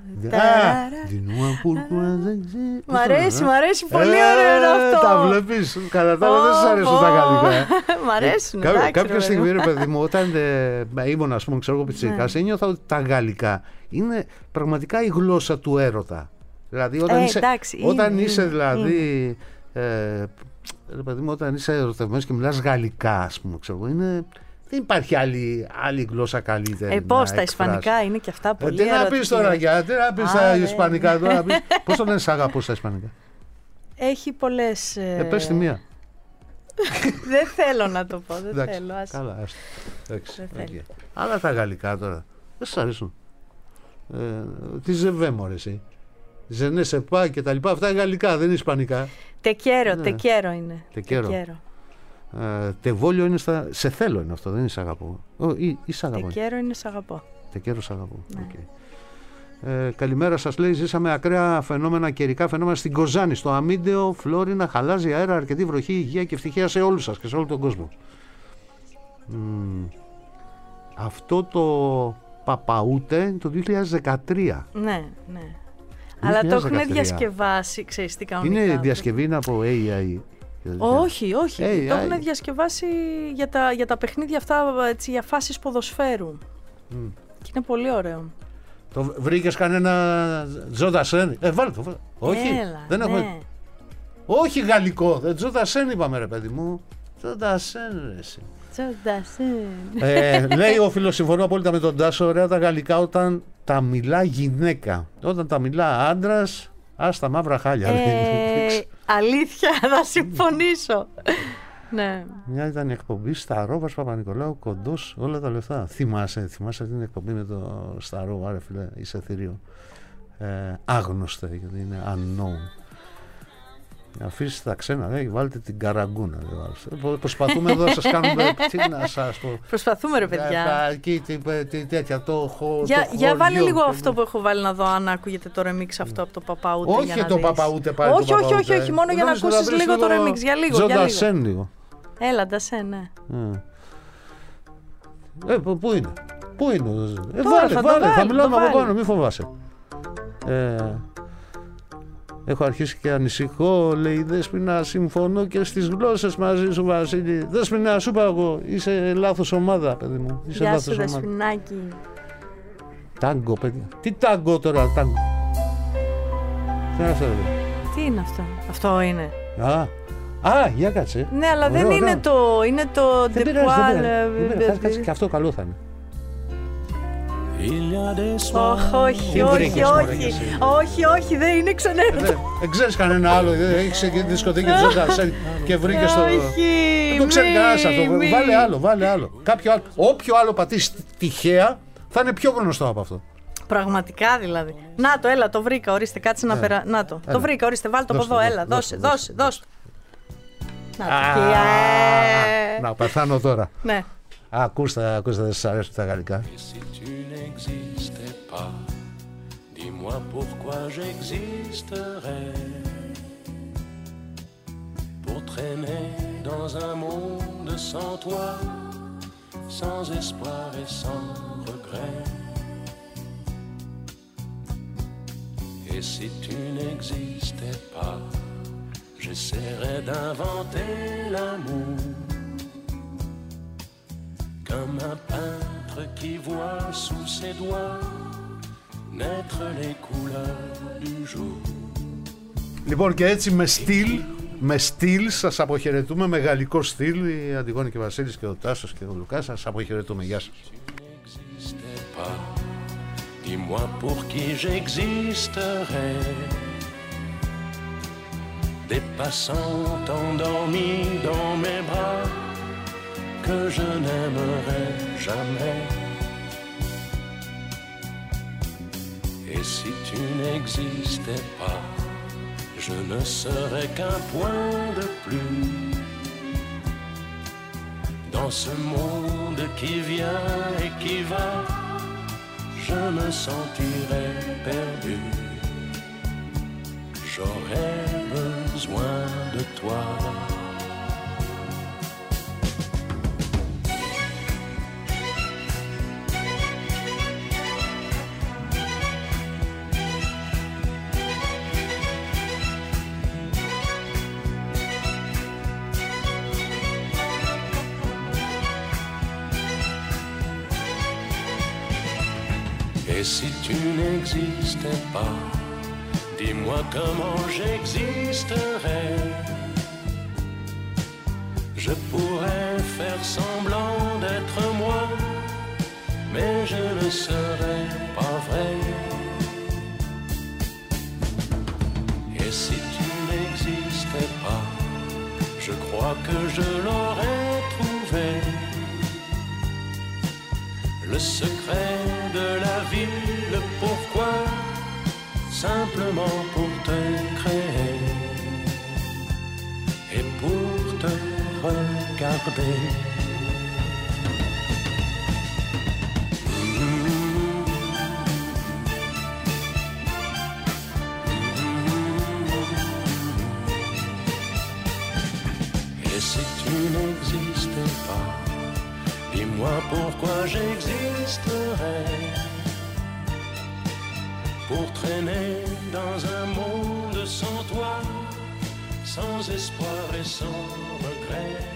Μ' αρέσει, μ' αρέσει. Πολύ ωραίο είναι αυτό. Τα βλέπεις. Κατά τα άλλα δεν σας αρέσουν τα γαλλικά. Μ' αρέσουν. Κάποια στιγμή, ρε παιδί μου, όταν ήμουν, ας πούμε, ξέρω εγώ πιτσιρικάς, ένιωθα ότι τα γαλλικά είναι πραγματικά η γλώσσα του έρωτα. Δηλαδή, όταν είσαι δηλαδή. Ρε παιδί μου, όταν είσαι ερωτευμένος και μιλάς γαλλικά, ας πούμε, ξέρω εγώ, είναι. Δεν υπάρχει άλλη, άλλη γλώσσα καλύτερη. Ε, πώς, τα ισπανικά είναι και αυτά πολύ. Ε, τι να πεις τώρα, για, τι να πεις στα ισπανικά τώρα. Πώς το λένε σ' αγαπώ στα ισπανικά? Έχει πολλές. Ε, πες τη μία. Δεν θέλω να το πω, δεν εντάξει, θέλω. Ας... Καλά, άστο. Okay. Αλλά τα γαλλικά τώρα, δεν σας αρέσουν. Ε, τι ζεβέ μωρέ εσύ. Ζενέ σε πά και τα λοιπά, αυτά είναι γαλλικά, δεν είναι ισπανικά. Τεκέρο, ναι. τεκέρο είναι. Τεκέρο. τεκέρο. Ε, τεβόλιο είναι στα... Σε θέλω είναι αυτό, δεν είναι σ' αγαπώ. Ή, ή, ή σ' αγαπώ. Τεκέρο είναι σ' αγαπώ. Τεκέρο σ' αγαπώ. Ναι. Okay. Ε, καλημέρα σας, λέει. Ζήσαμε ακραία φαινόμενα, καιρικά φαινόμενα στην Κοζάνη, στο Αμίντεο, Φλόρινα, χαλάζει αέρα, αρκετή βροχή, υγεία και ευτυχία σε όλους σας και σε όλο τον κόσμο. Μ, αυτό το Παπαούτε το δύο χιλιάδες δεκατρία. Ναι, ναι. Αλλά το έχουν διασκευάσει, ξέρεις τι κανονικά. Είναι διασκευή είναι από έι άι. Όχι, όχι. έι άι. Το έχουν διασκευάσει για τα, για τα παιχνίδια αυτά, έτσι, για φάσεις ποδοσφαίρου. Mm. Και είναι πολύ ωραίο. Το βρήκες κανένα Τζο Ντασέν? Ε, βάλε το. Βάλε. Όχι, Έλα, δεν ναι. έχουμε. Όχι γαλλικό. Τζο Ντασέν είπαμε, ρε παιδί μου. Τζο Ντασέν, ρε εσύ. Ε, λέει ο φίλος, συμφωνώ απόλυτα με τον Τάσο, ωραία τα γαλλικά όταν τα μιλά γυναίκα. Όταν τα μιλά άντρας, ας τα μαύρα χάλια. Ε, αλήθεια, θα συμφωνήσω. Ναι. Μια ήταν η εκπομπή Σταρόβας Παπα-Νικολάου, κοντός όλα τα λεφτά. Θυμάσαι, θυμάσαι την εκπομπή με το Σταρόβα, ρε φίλε, είσαι θηρίο. Ε, άγνωστε, γιατί είναι unknown. Αφήστε τα ξένα, ναι, βάλτε την καραγκούνα. Προσπαθούμε εδώ να σας κάνουμε. Τι να σας πω. Προσπαθούμε, ρε παιδιά. Εκεί τέτοια το έχω. Για, για βάλε λίγο αυτό που έχω βάλει να δω, αν ακούγεται το remix αυτό από το Παπαούτε. Όχι το Παπαούτε πάλι. Όχι, όχι, όχι, όχι, μόνο για να ακούσεις λίγο το remix. Για λίγο. Τζοντασέν λίγο. Έλα, Ντασέν, ναι. Ε, πού είναι. Πού είναι. Ε, βάλε, βάλε. Θα μιλάμε από πάνω, μην φοβάσαι. Έχω αρχίσει και ανησυχώ, λέει η Δέσποινα, συμφωνώ και στις γλώσσες μαζί σου, Βασίλη. Δέσποινα, σου είπα εγώ, είσαι λάθος ομάδα, παιδί μου. Είσαι Γεια λάθος σου, ομάδα. Δεσποινάκη. Τάγκο, παιδιά. Τι τάγκο τώρα, τάγκο. Τι είναι αυτό, ρε. Τι είναι αυτό. Αυτό είναι. Α, α, για κάτσε. Ναι, αλλά ωραίο, δεν ωραίο. είναι το. Είναι το. Δεν πειράζει, δεν πειράζει. Κάτσε, και αυτό καλό θα είναι. Όχι, όχι, όχι, όχι, όχι, όχι, δεν είναι ξενέρωτο. Δεν ξέρεις κανένα άλλο, έχεις και τη δισκοτέκη Τζοντασέν και βρήκες το... Δεν το ξέρει κανένας αυτό, βάλε άλλο, βάλε άλλο. Κάποιο άλλο, όποιο άλλο πατήσει τυχαία θα είναι πιο γνωστό από αυτό. Πραγματικά δηλαδή. Να το, έλα, το βρήκα, ορίστε, κάτσε να περα... Να το, το βρήκα, ορίστε, βάλ το από εδώ, έλα, δώσε, δώσε, δώσε. Να το, να πεθάνω τώρα. Ναι. Ακούστε, ακούστε, δεν σας αρέσουν τα γαλλικά. Dis-moi pourquoi j'existerais pour traîner dans un monde sans toi, sans espoir et sans regret. Et si tu n'existais pas, j'essaierais d'inventer l'amour. Comme un peintre qui voit sous ses doigts naître les couleurs du jour. Λοιπόν, και έτσι με στυλ, με στυλ σας αποχαιρετούμε, με γαλλικό στυλ, η Αντιγόνη και ο Βασίλης και ο Τάσος και ο Λουκάς, σας αποχαιρετούμε. Γεια σας. Dis-moi pour qui j'existerais. Des passants endormis dans mes bras que je n'aimerais jamais. Et si tu n'existais pas, je ne serais qu'un point de plus dans ce monde qui vient et qui va. Je me sentirais perdu. J'aurais besoin de toi. Et si tu n'existais pas, dis-moi comment j'existerais. Je pourrais faire semblant d'être moi, mais je ne serais pas vrai. Et si tu n'existais pas, je crois que je l'aurais trouvé. Le secret de la vie, le pourquoi, simplement pour te créer et pour te regarder. Et si tu n'existais pas, dis-moi pourquoi j'existerais pour traîner dans un monde sans toi, sans espoir et sans regret.